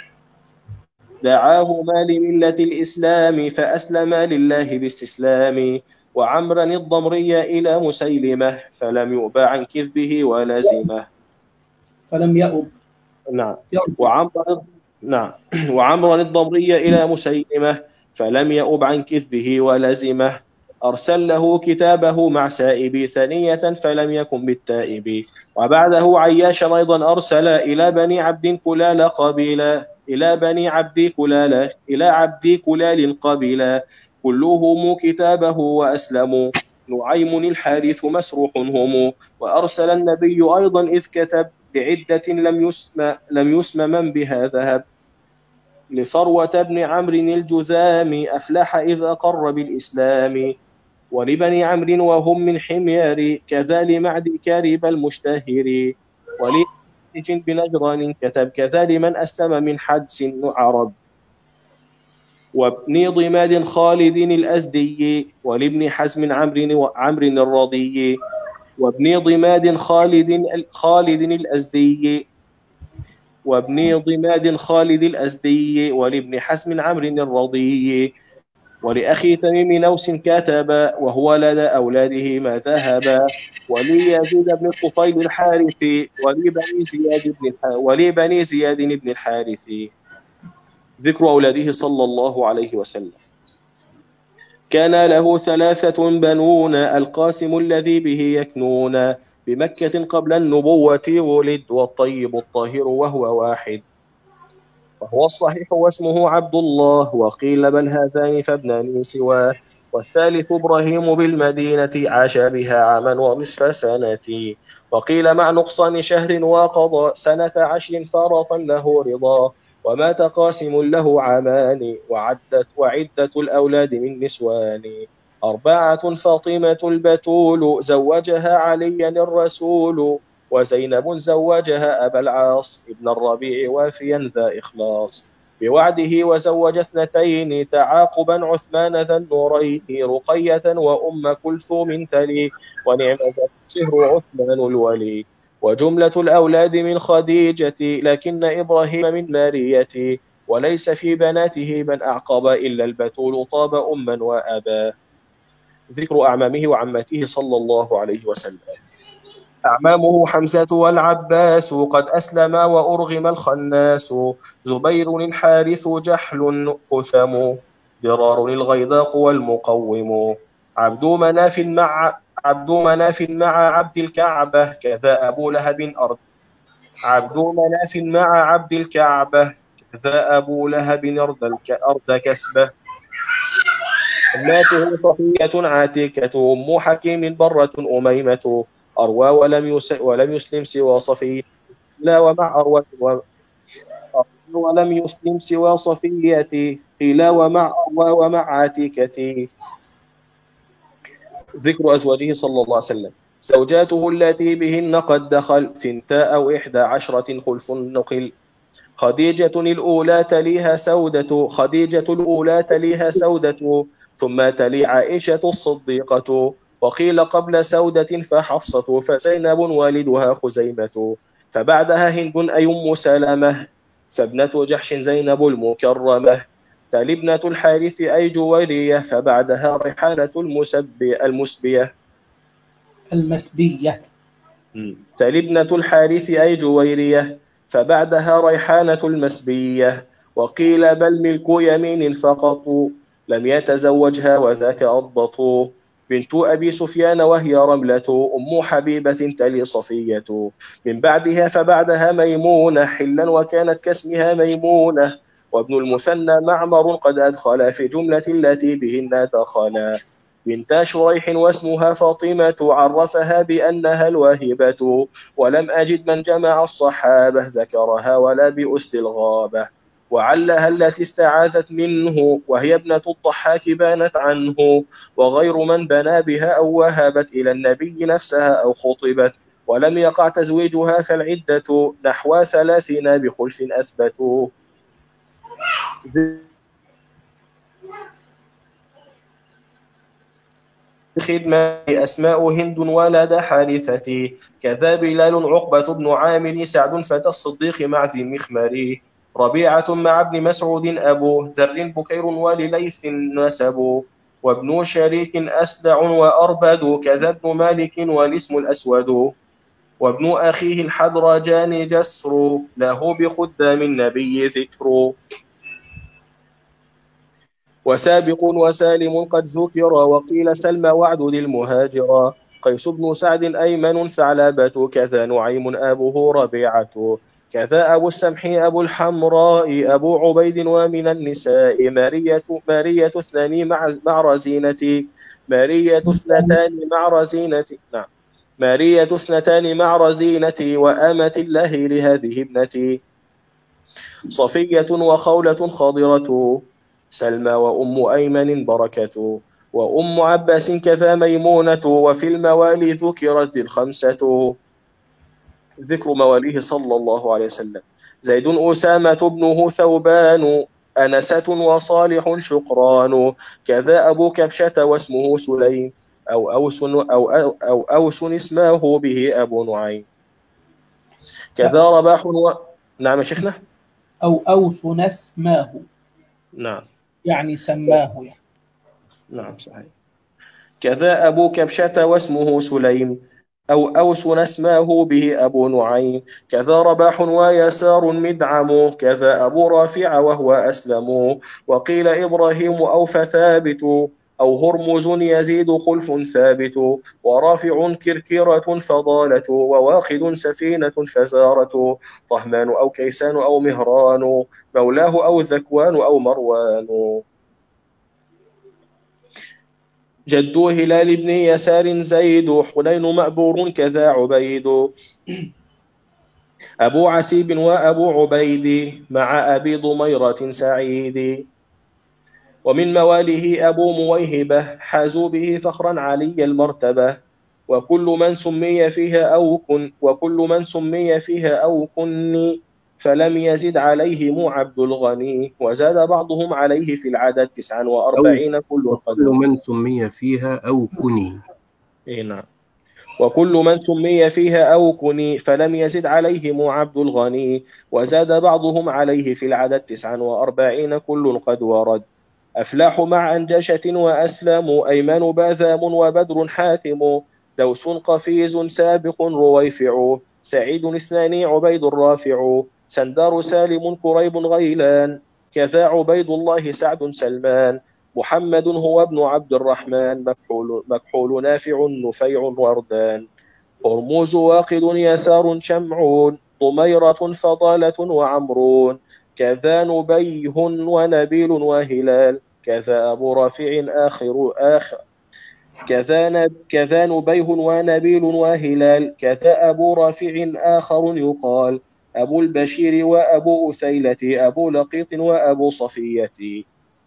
دعاهما لملة الإسلام فأسلما لله باستسلام وعمرا الضمري إلى مسيلمة فلم يؤبى عن كذبه ولزمه. فلم يؤب. نعم. وعمرا نعم وعمرا الضمري إلى مسيلمة فلم يؤب عن كذبه ولزمه. أرسل له كتابه مع سائب ثنية فلم يكن بالتائب. وبعده عياشا أيضا أرسل إلى بني عبد كلال قبيلا إلى بني عبد كلال إلى عبد كلال قبيلا كلهم كتابه وأسلموا نعيم الحارث مسروح هم. وأرسل النبي أيضا إذ كتب لعدة لم يسمى لم يسمى من بها ذهب لثروة بن عمرو الجذام أفلح إذ أقر بالإسلام ولبني عمرو وهم من حميار كذا لمعد كارب المشتهر ولحج بنجران كتب كذا لمن أسلم من حدس عرب وابن ضماد خالد الأزدي ولابن حزم عمرو عمرو الرضي وابن ضماد خالد خالد الأزدي وابن ضماد خالد الأزدي ولابن حزم عمرو الرضي ولأخي تميم نوس كتب وهو لدى أولاده ما ذهب وليزيد بن الطفيل الحارث ولبني زياد بن ولبني زياد بن الحارث. ذكر أولاده صلى الله عليه وسلم. كان له ثلاثة بنون القاسم الذي به يكنون بمكة قبل النبوة ولد والطيب الطاهر وهو واحد وهو الصحيح واسمه عبد الله وقيل بل هذان فابنان سواه والثالث إبراهيم بالمدينة عاش بها عاما ونصف سنة وقيل مع نقصان شهر وقضى سنة عشر فرطا له رضا ومات قاسم له عامان وعدت وعدة الأولاد من نسوان أربعة فاطمة البتول زوجها عليا الرسول وزينب زوجها أبا العاص ابن الربيع وافيا ذا إخلاص بوعده وزوج اثنتين تعاقبا عثمان ذا النورين رقية وأم كلثوم تلي ونعم ذا سهر عثمان الولي وجملة الأولاد من خديجة لكن إبراهيم من مارية وليس في بناته من أعقب إلا البتول طاب أما وأبا. ذكر أعمامه وعماته صلى الله عليه وسلم. أعمامه حمزة والعباس قد أسلما وأرغم الخناس زبير الحارث جحل قثم درار الغيضاق والمقوم عبد مناف مع عبد مناف مع عبد الكعبة كذا أبو لهب أرض عبد مناف مع عبد الكعبة كذا أبو لهب أرض كسبه. أماته صفية عاتكة أم حكيم برة أميمة أروى ولم يس... ولم يسلم سوى صفية لا ومع أروى و... ولم يسلم سوى صفية قيل ومع أروى ومع عاتكة. ذكر أزواجه صلى الله عليه وسلم. زوجاته التي بهن قد دخل ثنتا أو إحدى عشرة خلف نقل خديجة الأولى تليها سودة خديجة الأولى تليها سودة ثم تلي عائشة الصديقة وقيل قبل سودة فحفصة فزينب والدها خزيمة فبعدها هند أي أم سلمة فابنة جحش زينب المكرمة تلي ابنة الحارث أي جويرية فبعدها ريحانة المسبية المسبية المسبية تلي ابنة الحارث أي جويرية فبعدها ريحانة المسبية وقيل بل ملك يمين فقط لم يتزوجها وذاك أضبط بنت أبي سفيان وهي رملة أم حبيبة تلي صفية من بعدها فبعدها ميمونة حلا وكانت كاسمها ميمونة وابن المثنى معمر قد أدخل في جملة التي بهن دخلا بنت شريح واسمها فاطمة عرفها بأنها الواهبة ولم أجد من جمع الصحابة ذكرها ولا بأسد الغابة وعلها التي استعاذت منه وهي ابنة الضحاك بانت عنه وغير من بنى بها أو وهبت إلى النبي نفسها أو خطبت ولم يقع تزويجها فالعدة نحو ثلاثين بخلف أثبتوا. خدمة أسماء هند ولد حارثة كذا بلال عقبة بن عامر سعد فتى الصديق مع ذي مخمر ربيعة مع ابن مسعود أبو ذر بكير ولليث نسب وابن شريك أسدع وأربد كذا ابن مالك والاسم الأسود وابن أخيه الحدرجان جسر له بخدام النبي ذكر وسابق وسالم قد ذكر وقيل سلمى وعدد المهاجرة قيس بن سعد أيمن ثعلبة كذا نعيم أبوه ربيعة كذا أبو السمح أبو الحمراء أبو عبيد ومن النساء مارية مارية اثنان مع مع رزينة مارية اثنتان مع رزينة نعم مارية اثنتان مع رزينة وأمة الله لهذه ابنتي صفية وخولة خضرة سلمى وأم أيمن بركة وأم عباس كذا ميمونة وفي الموالي ذكرت الخمسة ذكر مواليه صلى الله عليه وسلم زيد أسامة ابنه ثوبان أنسة وصالح شقران كذا أبو كبشة واسمه سليم أو أوس أو, أو, أو أوس اسمه به أبو نعيم كذا رباح و... نعم يا شيخنا أو أوس اسماه نعم يعني سماه يعني. نعم صحيح كذا أبو كبشة واسمه سليم أو أوس اسماه به أبو نعيم كذا رباح ويسار مدعم كذا أبو رافع وهو أسلم وقيل إبراهيم أو فثابت أو هرمز يزيد خلف ثابت ورافع كركرة فضالة وواخد سفينة فزارة طهمان أو كيسان أو مهران مولاه أو ذكوان أو مروان جدو هلال بن يسار زيد حنين مأبور كذا عبيد أبو عسيب وأبو عبيد مع أبي ضميرة سعيد ومن مواليه أبو مويهبة حازوا به فخرا علي المرتبة وكل من سمي فيها أو كن وكل من سمي فيها أو كني فلم يزد عليهم عبد الغني وزاد بعضهم عليه في العدد تسعا وأربعين كل كل من سمي فيها أو كني إيه نعم وكل من سمي فيها أو كني فلم يزد عليهم عبد الغني وزاد بعضهم عليه في العدد تسعا وأربعين كل قد ورد أفلاح مع أنجشة وأسلم أيمن باذام وبدر حاتم دوس قفيز سابق رويفع سعيد اثنان عبيد الرافع سندار سالم كريب غيلان كذا عبيد الله سعد سلمان محمد هو ابن عبد الرحمن مكحول, مكحول نافع نفيع وردان هرموز واقد يسار شمعون ضميرة فضالة وعمرون كذا نبيه ونبيل وهلال كذا أبو رافع آخر آخر كذا كذا نبيه ونبيل وهلال كذا أبو رافع آخر يقال أبو البشير وأبو أثيلة أبو لقيط وأبو صفية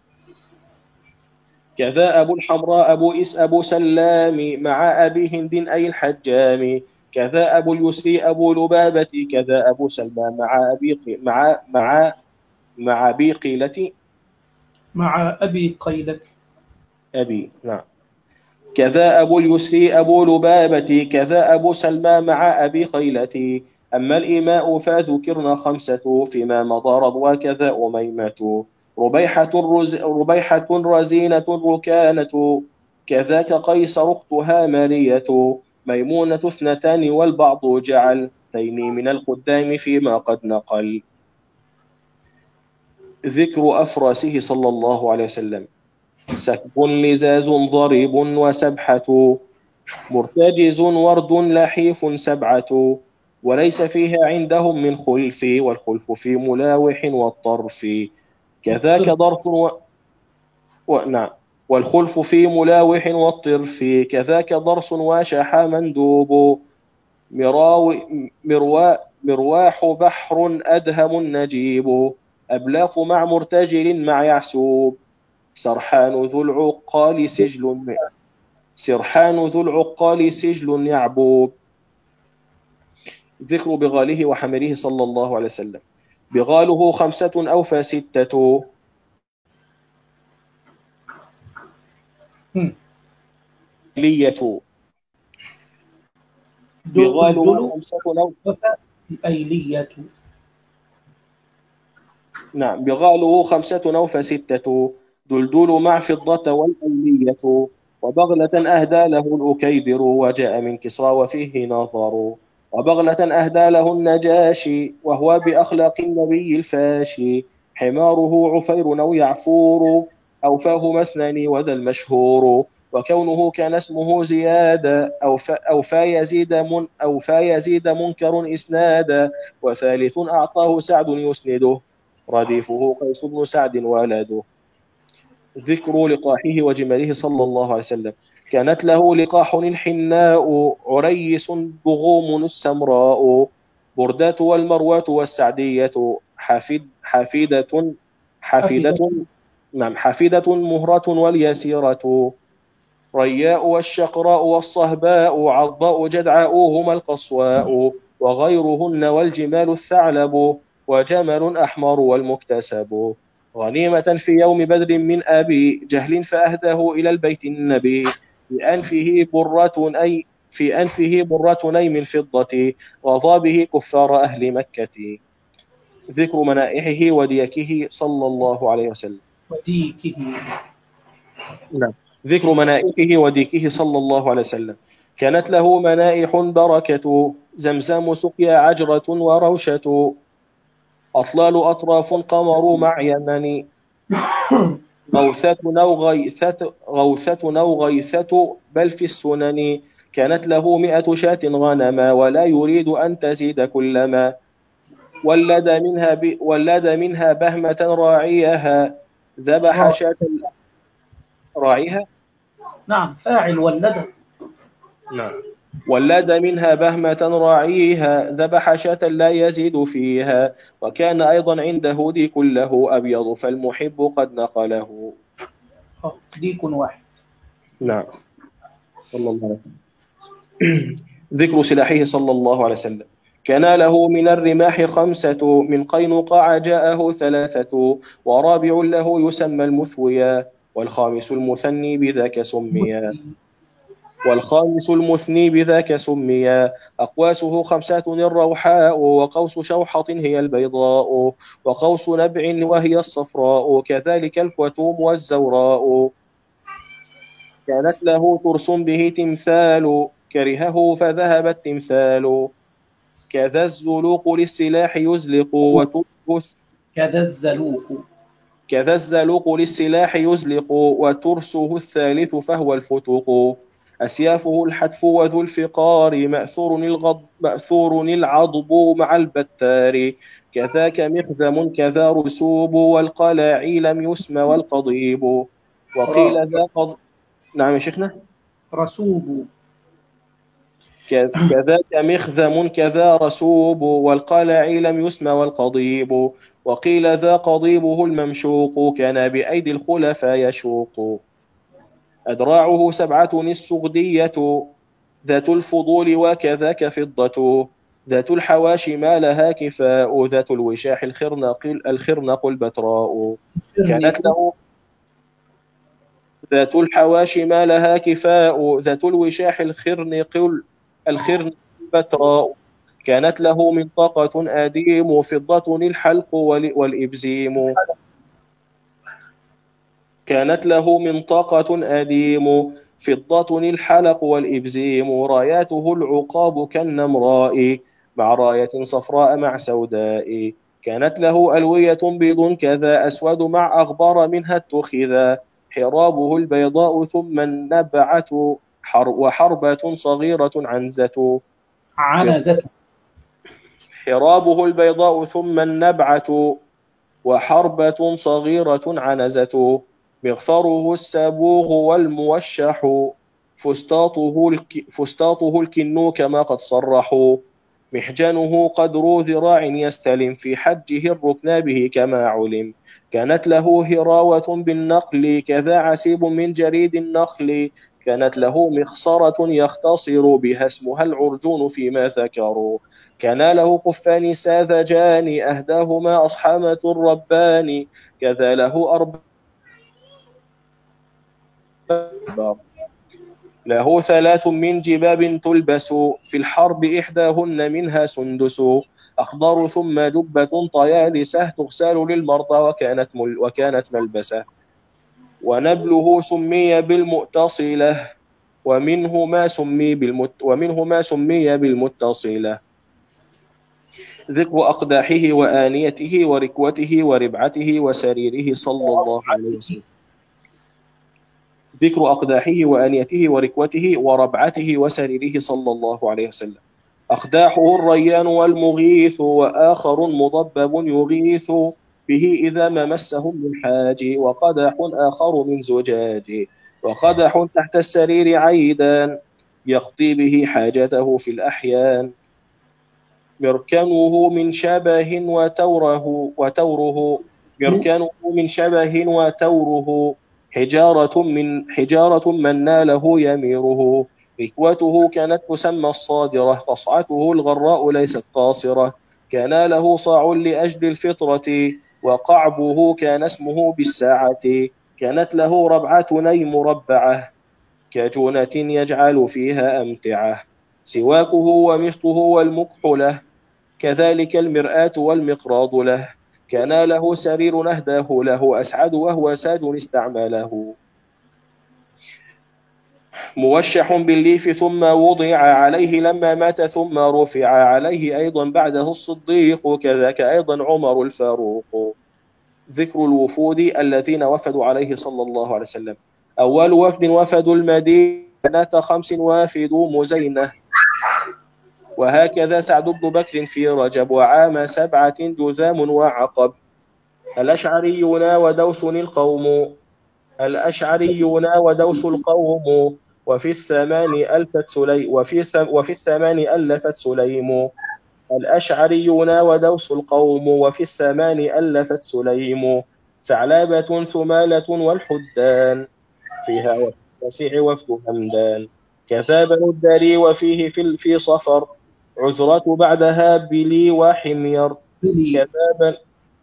كذا أبو الحمراء أبو إس أبو سلام مع أبي هند أي الحجام كذا أبو اليسري أبو لبابة كذا أبو سلمان مع أبي مع مع مع أبي قيلة مع أبي قيلة أبي نعم كذا أبو اليسري أبو لبابة كذا أبو سلمى مع أبي قيلة أما الإماء فذكرنا خمسة فيما مضى رضوى كذا أميمة ربيحة رز ربيحة رزينة ركانة كذاك قيصر أختها مارية ميمونة اثنتان والبعض جعل تيني من القدام فيما قد نقل ذكر أفراسه صلى الله عليه وسلم سكب لزاز ضريب وسبحة مرتجز ورد لحيف سبعة وليس فيها عندهم من خلف والخلف في ملاوح والطرف كذاك ضرف و... و... نعم والخلف في ملاوح والطرف كذاك ضرس وشحى مندوب مراو... مروا... مرواح بحر أدهم نجيب أبلاق مع مرتجل مع يعسوب سرحان ذو العقال سجل سرحان ذو العقال سجل يعبوب ذكر بغاله وحمره صلى الله عليه وسلم بغاله خمسة أو فستة الأيلية بغالها دلدل خمسة نوع الأيلية. نعم بغاله خمسة أو فستة دلدول مع فضة والأيلية وبغلة أهدى له الأكيدر وجاء من كسرى وفيه نظر وبغلة أهدى له النجاشي وهو بأخلاق النبي الفاشي حماره عفير أو يعفور أوفاه مثنان وذا المشهور وكونه كان اسمه زيادة أوفى يزيد من أوفى يزيد منكر إسنادا وثالث أعطاه سعد يسنده رديفه قيس بن سعد ولده. ذكر لقاحه وجماله صلى الله عليه وسلم. كانت له لقاح الحناء عريس بغوم السمراء بردات والمروات والسعدية حفيد حفيدة حفيدة نعم حفيدة مهرة واليسيرة رياء والشقراء والصهباء عضاء جدعاء هما القصواء وغيرهن والجمال الثعلب وجمل أحمر والمكتسب غنيمة في يوم بدر من أبي جهل فأهداه إلى البيت النبي في أنفه برة أي في أنفه برة ني من فضة غضى به كفار أهل مكة. ذكر منائحه وديكه صلى الله عليه وسلم. وديكه نعم ذكر منائحه وديكه صلى الله عليه وسلم. كانت له منائح بركة زمزم سقيا عجرة وروشة أطلال أطراف قمر مع يمن غوثة أو غيثة غوثة أو غيثة بل في السنن كانت له مئة شاة غنما ولا يريد أن تزيد كلما ولد منها ب... ولد منها بهمة راعيها ذبح شاة راعيها نعم فاعل ولد. نعم ولد منها بهمة راعيها ذبح شاة لا يزيد فيها وكان أيضا عنده ديك له أبيض فالمحب قد نقله. ديك واحد. نعم صلى الله عليه وسلم. ذكر سلاحه صلى الله عليه وسلم. كان له من الرماح خمسة من قينقاع جاءه ثلاثة ورابع له يسمى المثويا والخامس المثني بذاك سميا والخامس المثني بذاك سميا أقواسه خمسات الروحاء وقوس شوحة هي البيضاء وقوس نبع وهي الصفراء كذلك الكوتوم والزوراء. كانت له ترس به تمثال كرهه فذهب التمثال كذا الزلوق للسلاح يزلق وترس كذا الزلوق كذا الزلوق للسلاح يزلق وترسه الثالث فهو الفتق أسيافه الحتف وذو الفقار مأثور الغض مأثور العضب مع البتار كذاك مخزم كذا رسوب والقلاعي لم يسمى والقضيب وقيل ذا قض... نعم يا شيخنا رسوب كذاك مخذم كذا رسوب والقلاعي لم يسمى والقضيب وقيل ذا قضيبه الممشوق كان بأيدي الخلفاء يشوق. أدراعه سبعة السغدية ذات الفضول وكذاك فضة ذات الحواشي ما لها كفاء ذات الوشاح الخرنق الخرنق البتراء كانت له ذات الحواشي ما لها كفاء ذات الوشاح الخرنق الخرنق البتراء كانت له منطقة أديم فضة الحلق والإبزيم كانت له منطقة أديم فضة الحلق والإبزيم راياته العقاب كالنمراء مع راية صفراء مع سوداء كانت له ألوية بيض كذا أسود مع أغبار منها اتخذا حرابه البيضاء ثم النبعة وحربة صغيرة عنزة عنزة حرابه البيضاء ثم النبعة وحربة صغيرة عنزة مغفره السابوغ والموشح فستاطه, الك... فستاطه الكنو كما قد صرحوا محجنه قدر ذراع يستلم في حجه الركنا به كما علم كانت له هراوة بالنقل كذا عسيب من جريد النخل كانت له مخصرة يختصر بها اسمها العرجون فيما ذكروا كان له خفان ساذجان أهداهما أصحامة الربان كذا له أربع له ثلاث من جباب تلبس في الحرب إحداهن منها سندس أخضر ثم جبة طيالسة تغسل للمرضى وكانت مل وكانت ملبسة ونبله سمي بالمؤتصلة ومنه ما سمي بالمت ومنه ما سمي بالمتصلة. ذكر أقداحه وآنيته وركوته وربعته وسريره صلى الله عليه وسلم. ذكر أقداحه وآنيته وركوته وربعته وسريره صلى الله عليه وسلم. أقداحه الريان والمغيث وآخر مضبب يغيث به إذا ما مسه من حاج وقدح آخر من زجاج وقدح تحت السرير عيدان يقضي به حاجته في الأحيان مركنه من شبه وتوره وتوره مركنه من شبه وتوره حجارة من حجارة من ناله يميره ركوته كانت تسمى الصادرة قصعته الغراء ليست قاصرة كان له صاع لأجل الفطرة وقعبه كان اسمه بالساعة كانت له ربعتني مربعة كجنة يجعل فيها أمتعة سواكه ومشطه والمكحلة كذلك المرآة والمقراض له كان له سرير نهداه له أسعد وهو ساد استعمله موشح بالليف ثم وضع عليه لما مات ثم رفع عليه أيضا بعده الصديق كذاك أيضا عمر الفاروق. ذكر الوفود الذين وفدوا عليه صلى الله عليه وسلم. أول وفد وفد المدينة خمس وافدوا مزينة وهكذا سعد بن بكر في رجب وعام سبعة جذام وعقب الأشعريون ودوس القوم الأشعريون ودوس القوم وفي الثمان ألفت سليم وفي وفي الثمان ألفت سليم الأشعريون ودوس القوم وفي الثمان ألفت سليم ثعلبة ثمالة والحدان فيها وفي وفد همدان كذا بنو الداري وفيه في في صفر عذرة بعدها بلي وحمير كذا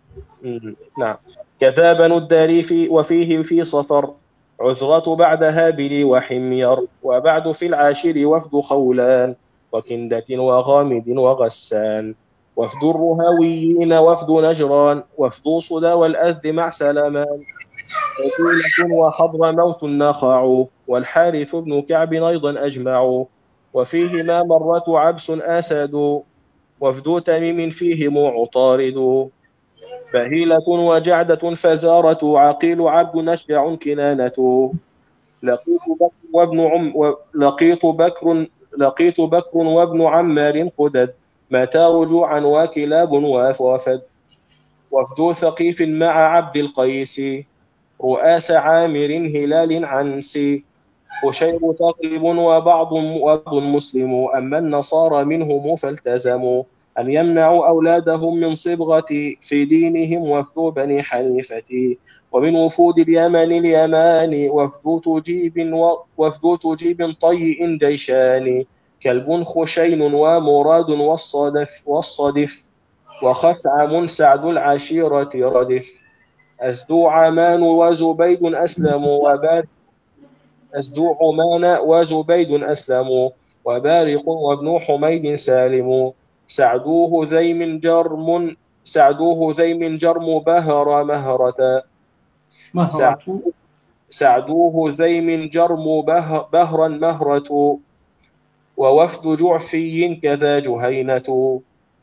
نعم كذا بنو الداري في وفيه في صفر عذرة بعدها بلي وحمير وبعد في العاشر وفد خولان وكندة وغامد وغسان وفد الرهويين وفد نجران وفد صدى والأزد مع سلمان عقيلة وحضر موت نخع والحارث بن كعب أيضا أجمع وفيهما مرة عبس أسد وفد تميم فيهم عطارد فهيلة وجعدة فزارة عقيل عبد نشجع كنانة لقيت بكر وابن عم لقيت بكر لقيت بكر وابن عمار قدد متى رجوعا وكلاب وفد وفد ثقيف مع عبد القيس رؤاس عامر هلال عنسي وشير تقرب وبعض وبعض مسلم أما النصارى منهم فالتزموا أن يمنعوا أولادهم من صبغة في دينهم وفد بني حنيفة ومن وفود اليمن اليمان وفد تجيب وفد تجيب طيء جيشان كلب خشين ومراد والصدف والصدف وخثعم سعد العشيرة ردف أزدو عمان وزبيد أسلموا وبار أزدو عمان وزبيد أسلموا وبارق وابن حميد سالم سعدوه ذيم جرم سعدوه ذيم جرم بهر مهرة مهرة سعدوه ذيم جرم بهر بهرا مهرة ووفد جعفي كذا جهينة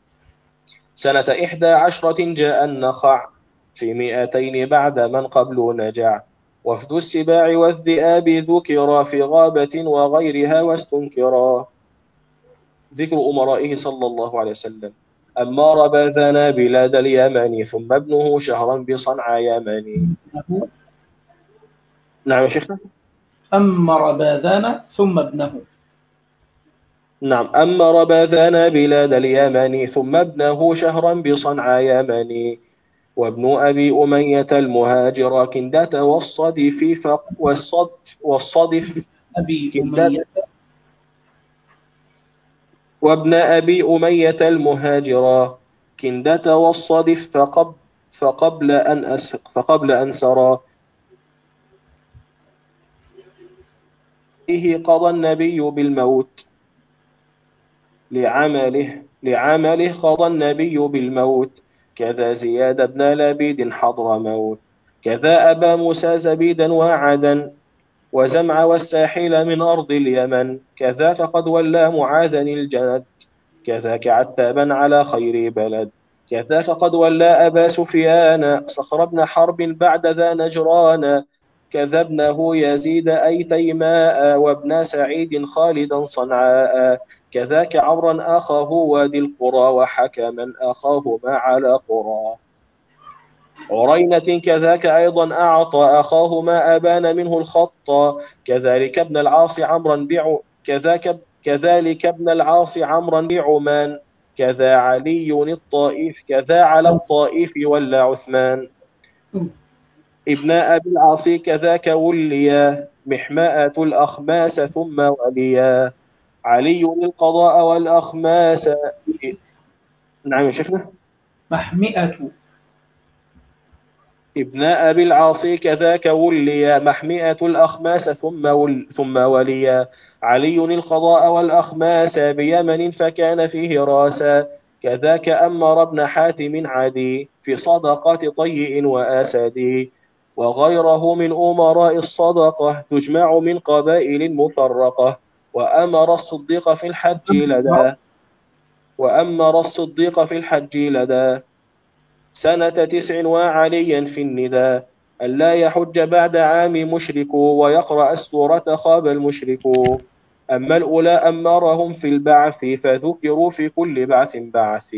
سنة إحدى عشرة جاء النخع في مئتين بعد من قبل نجع وفد السباع والذئاب ذكر في غابة وغيرها واستنكرا. ذكر أمرائه صلى الله عليه وسلم. أمار باذنا بلاد اليمن ثم ابنه شهرا بصنعاء يمني. نعم يا شيخنا. أمر باذان ثم ابنه. نعم أمر باذنا بلاد اليمن ثم ابنه شهرا بصنعاء يمني وابن أبي أمية المهاجر كندة والصدف فق والصدف والصدف أبي أمية وابن أبي أمية المهاجر كندة والصدف فقب فقبل أن أسق فقبل أن سرى قضى النبي بالموت لعمله لعمله قضى النبي بالموت كذا زياد بن لبيد حضر موت كذا أبا موسى زبيدا وعدا وزمع والساحل من أرض اليمن كذاك قد ولى معاذا الجند كذاك عتابا على خير بلد كذاك قد ولى أبا سفيان صخر بن حرب بعد ذا نجران كذا ابنه يزيد أي تيماء وابن سعيد خالدا صنعاء كذاك عمرا أخاه وادي القرى وحكما أخاهما على قرى عرينة كذاك أيضا أعطى أخاه ما أبان منه الخط كذلك ابن العاص عمرا بع كذاك كذلك ابن العاص عمرا بعمان كذا علي الطائف كذا على الطائف ولا عثمان ابن أبي العاص كذاك وليا محماءة الأخماس ثم وليا علي القضاء والأخماس. نعم يا شيخنا. محمئة ابن أبي العاص كذاك وليا محمئة الأخماس ثم ول ثم وليا علي القضاء والأخماس بيمن فكان فيه راسا كذاك أمر ابن حاتم عدي في صدقات طيء وأسد وغيره من أمراء الصدقة تجمع من قبائل مفرقة وأمر الصديق في الحج لدى وأمر الصديق في الحج لدى سنة تسع وعليا في الندى ألا يحج بعد عام مشرك ويقرأ السورة خاب المشرك أما الأولى أمرهم في البعث فذكروا في كل بعث بعث.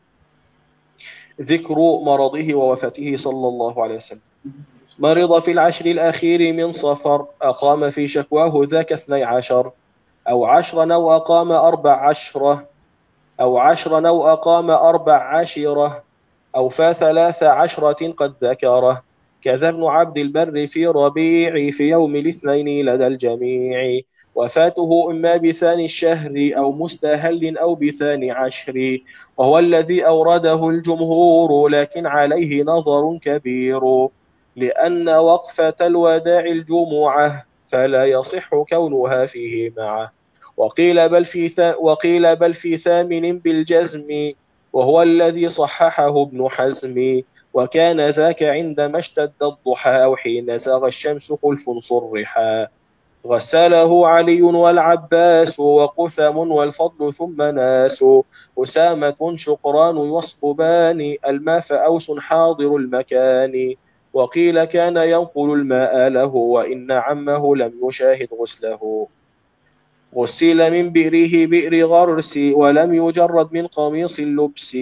ذكر مرضه ووفاته صلى الله عليه وسلم. مرض في العشر الأخير من صفر أقام في شكواه ذاك اثني عشر أو عشرا أو أقام أربع عشرة أو عشرا أو أقام أربع عشرة أو فا ثلاث عشرة قد ذكره كذا ابن عبد البر في ربيع في يوم الاثنين لدى الجميع وفاته إما بثاني الشهر أو مستهل أو بثاني عشر وهو الذي أورده الجمهور لكن عليه نظر كبير لأن وقفة الوداع الجمعة فلا يصح كونها فيه معه وقيل بل في ث... وقيل بل في ثامن بالجزم وهو الذي صححه ابن حزم وكان ذاك عندما اشتد الضحى أو حين زاغ الشمس خلف صرحا غسله علي والعباس وقثم والفضل ثم ناس أسامة شقران يصفبان الماء فأوس حاضر المكان وقيل كان ينقل الماء له وإن عمه لم يشاهد غسله غسل من بئره بئر غرس ولم يجرد من قميص اللبس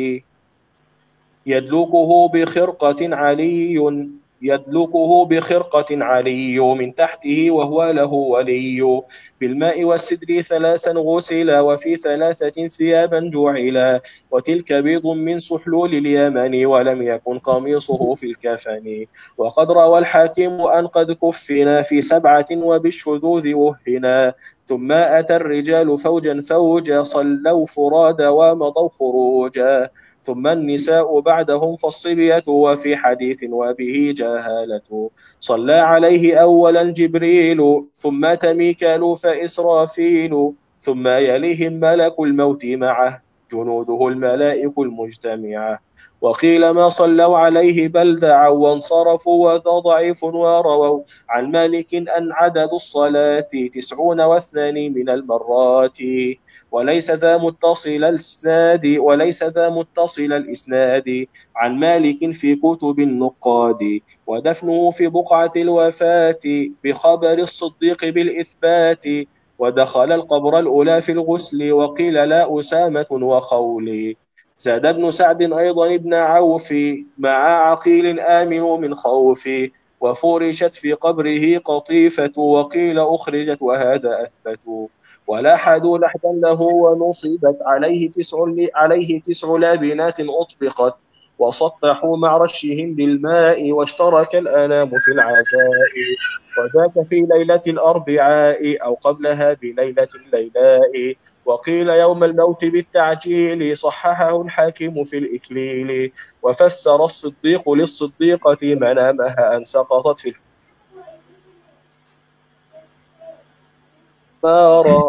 يدلكه بخرقة علي يدلكه بخرقة علي من تحته وهو له ولي بالماء والسدر ثلاثا غسلا وفي ثلاثة ثيابا جعلا وتلك بيض من سحلول اليمن ولم يكن قميصه في الكفن وقد روى الحاكم أن قد كفنا في سبعة وبالشذوذ وهنا ثم أتى الرجال فوجا فوجا صلوا فرادا ومضوا خروجا ثم النساء بعدهم فالصبية وفي حديث وبه جهالة صلى عليه أولا جبريل ثم ميكال فإسرافيل ثم يليهم ملك الموت معه جنوده الملائك المجتمعة وقيل ما صلوا عليه بل دعوا وانصرفوا وذا ضعيف ورووا عن مالك أن عدد الصلاة تسعون واثنان من المرات وليس ذا متصل الإسناد وليس ذا متصل الإسناد عن مالك في كتب النقاد ودفنه في بقعة الوفاة بخبر الصديق بالإثبات ودخل القبر الأولى في الغسل وقيل لا أسامة وخولي زاد ابن سعد أيضا ابن عوف مع عقيل آمن من خوف وفرشت في قبره قطيفة وقيل أخرجت وهذا أثبت ولاحدوا لحدا له ونصبت عليه تسع عليه تسع لابنات أطبقت وسطحوا مع رشهم بالماء واشترك الأنام في العزاء وذاك في ليلة الأربعاء أو قبلها بليلة الليلاء وقيل يوم الموت بالتعجيل صححه الحاكم في الإكليل وفسر الصديق للصديقة منامها أن سقطت في أقمارا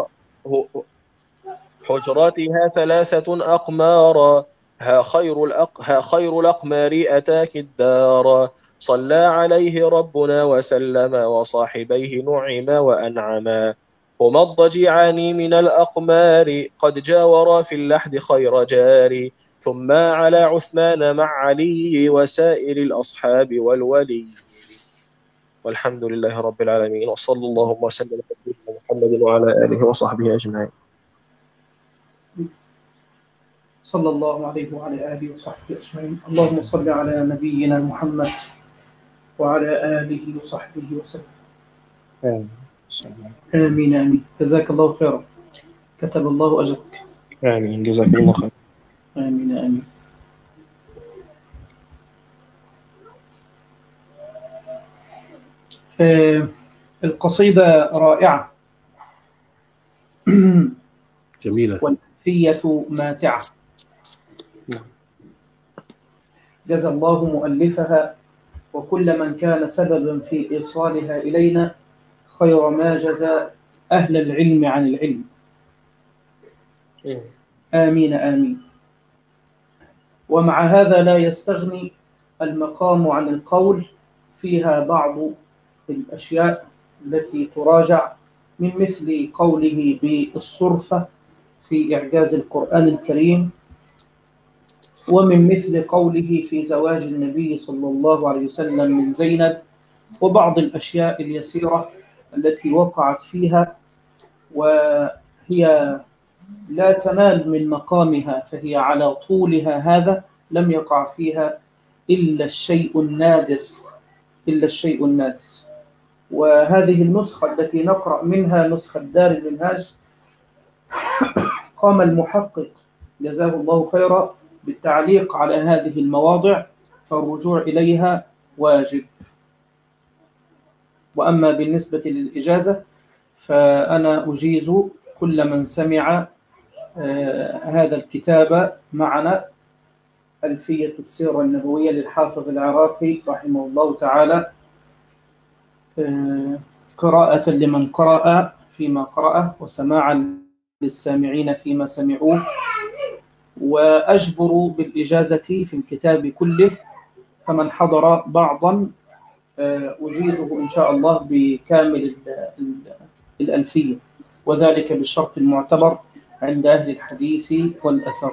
حجراتها ثلاثة أقمارا ها خير الأق ها خير الأقمار أتاك الدار صلى عليه ربنا وسلم وصاحبيه نعم وأنعما هما الضجيعان من الأقمار قد جاورا في اللحد خير جار ثم على عثمان مع علي وسائر الأصحاب والولي. والحمد لله رب العالمين، وصلى الله وسلم على سيدنا محمد وعلى آله وصحبه أجمعين. صلى الله عليه وعلى آله وصحبه أجمعين. اللهم صل على نبينا محمد وعلى آله وصحبه وسلم. آمين آمين آمين. جزاك الله خيرا، كتب الله أجرك. آمين، جزاك الله خيرا. آمين آمين. آه القصيدة رائعة جميلة والألفية ماتعة. جزى الله مؤلفها وكل من كان سببا في إيصالها إلينا خير ما جزى أهل العلم عن العلم. آمين آمين. ومع هذا لا يستغني المقام عن القول فيها بعض الأشياء التي تراجع، من مثل قوله بالصرفة في إعجاز القرآن الكريم، ومن مثل قوله في زواج النبي صلى الله عليه وسلم من زينب، وبعض الأشياء اليسيرة التي وقعت فيها وهي لا تنال من مقامها، فهي على طولها هذا لم يقع فيها إلا الشيء النادر إلا الشيء النادر. وهذه النسخة التي نقرأ منها نسخة دار المنهاج قام المحقق جزاه الله خيرا بالتعليق على هذه المواضع، فالرجوع إليها واجب. وأما بالنسبة للإجازة فأنا أجيز كل من سمع آه هذا الكتاب معنا، ألفية السيرة النبوية للحافظ العراقي رحمه الله تعالى، آه قراءة لمن قرأ فيما قرأه وسماعا للسامعين فيما سمعوه، وأجبر بالإجازة في الكتاب كله، فمن حضر بعضا أجيزه إن شاء الله بكامل الألفية، وذلك بالشرط المعتبر عند أهل الحديث والأثر.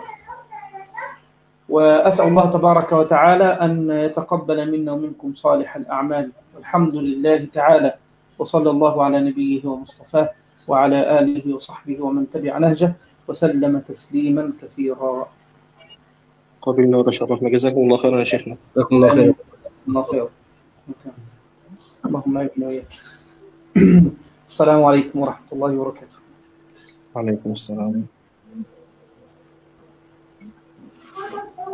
وأسأل الله تبارك وتعالى أن يتقبل منا ومنكم صالح الأعمال، والحمد لله تعالى، وصلى الله على نبيه ومصطفاه وعلى آله وصحبه ومن تبع نهجه وسلم تسليما كثيرا. قبلنا وتشرفنا، جزاكم الله خيرا يا شيخنا. جزاكم الله خير. الله خير. اللهم اجعلنا وإياك. السلام عليكم ورحمة الله وبركاته. وعليكم السلام.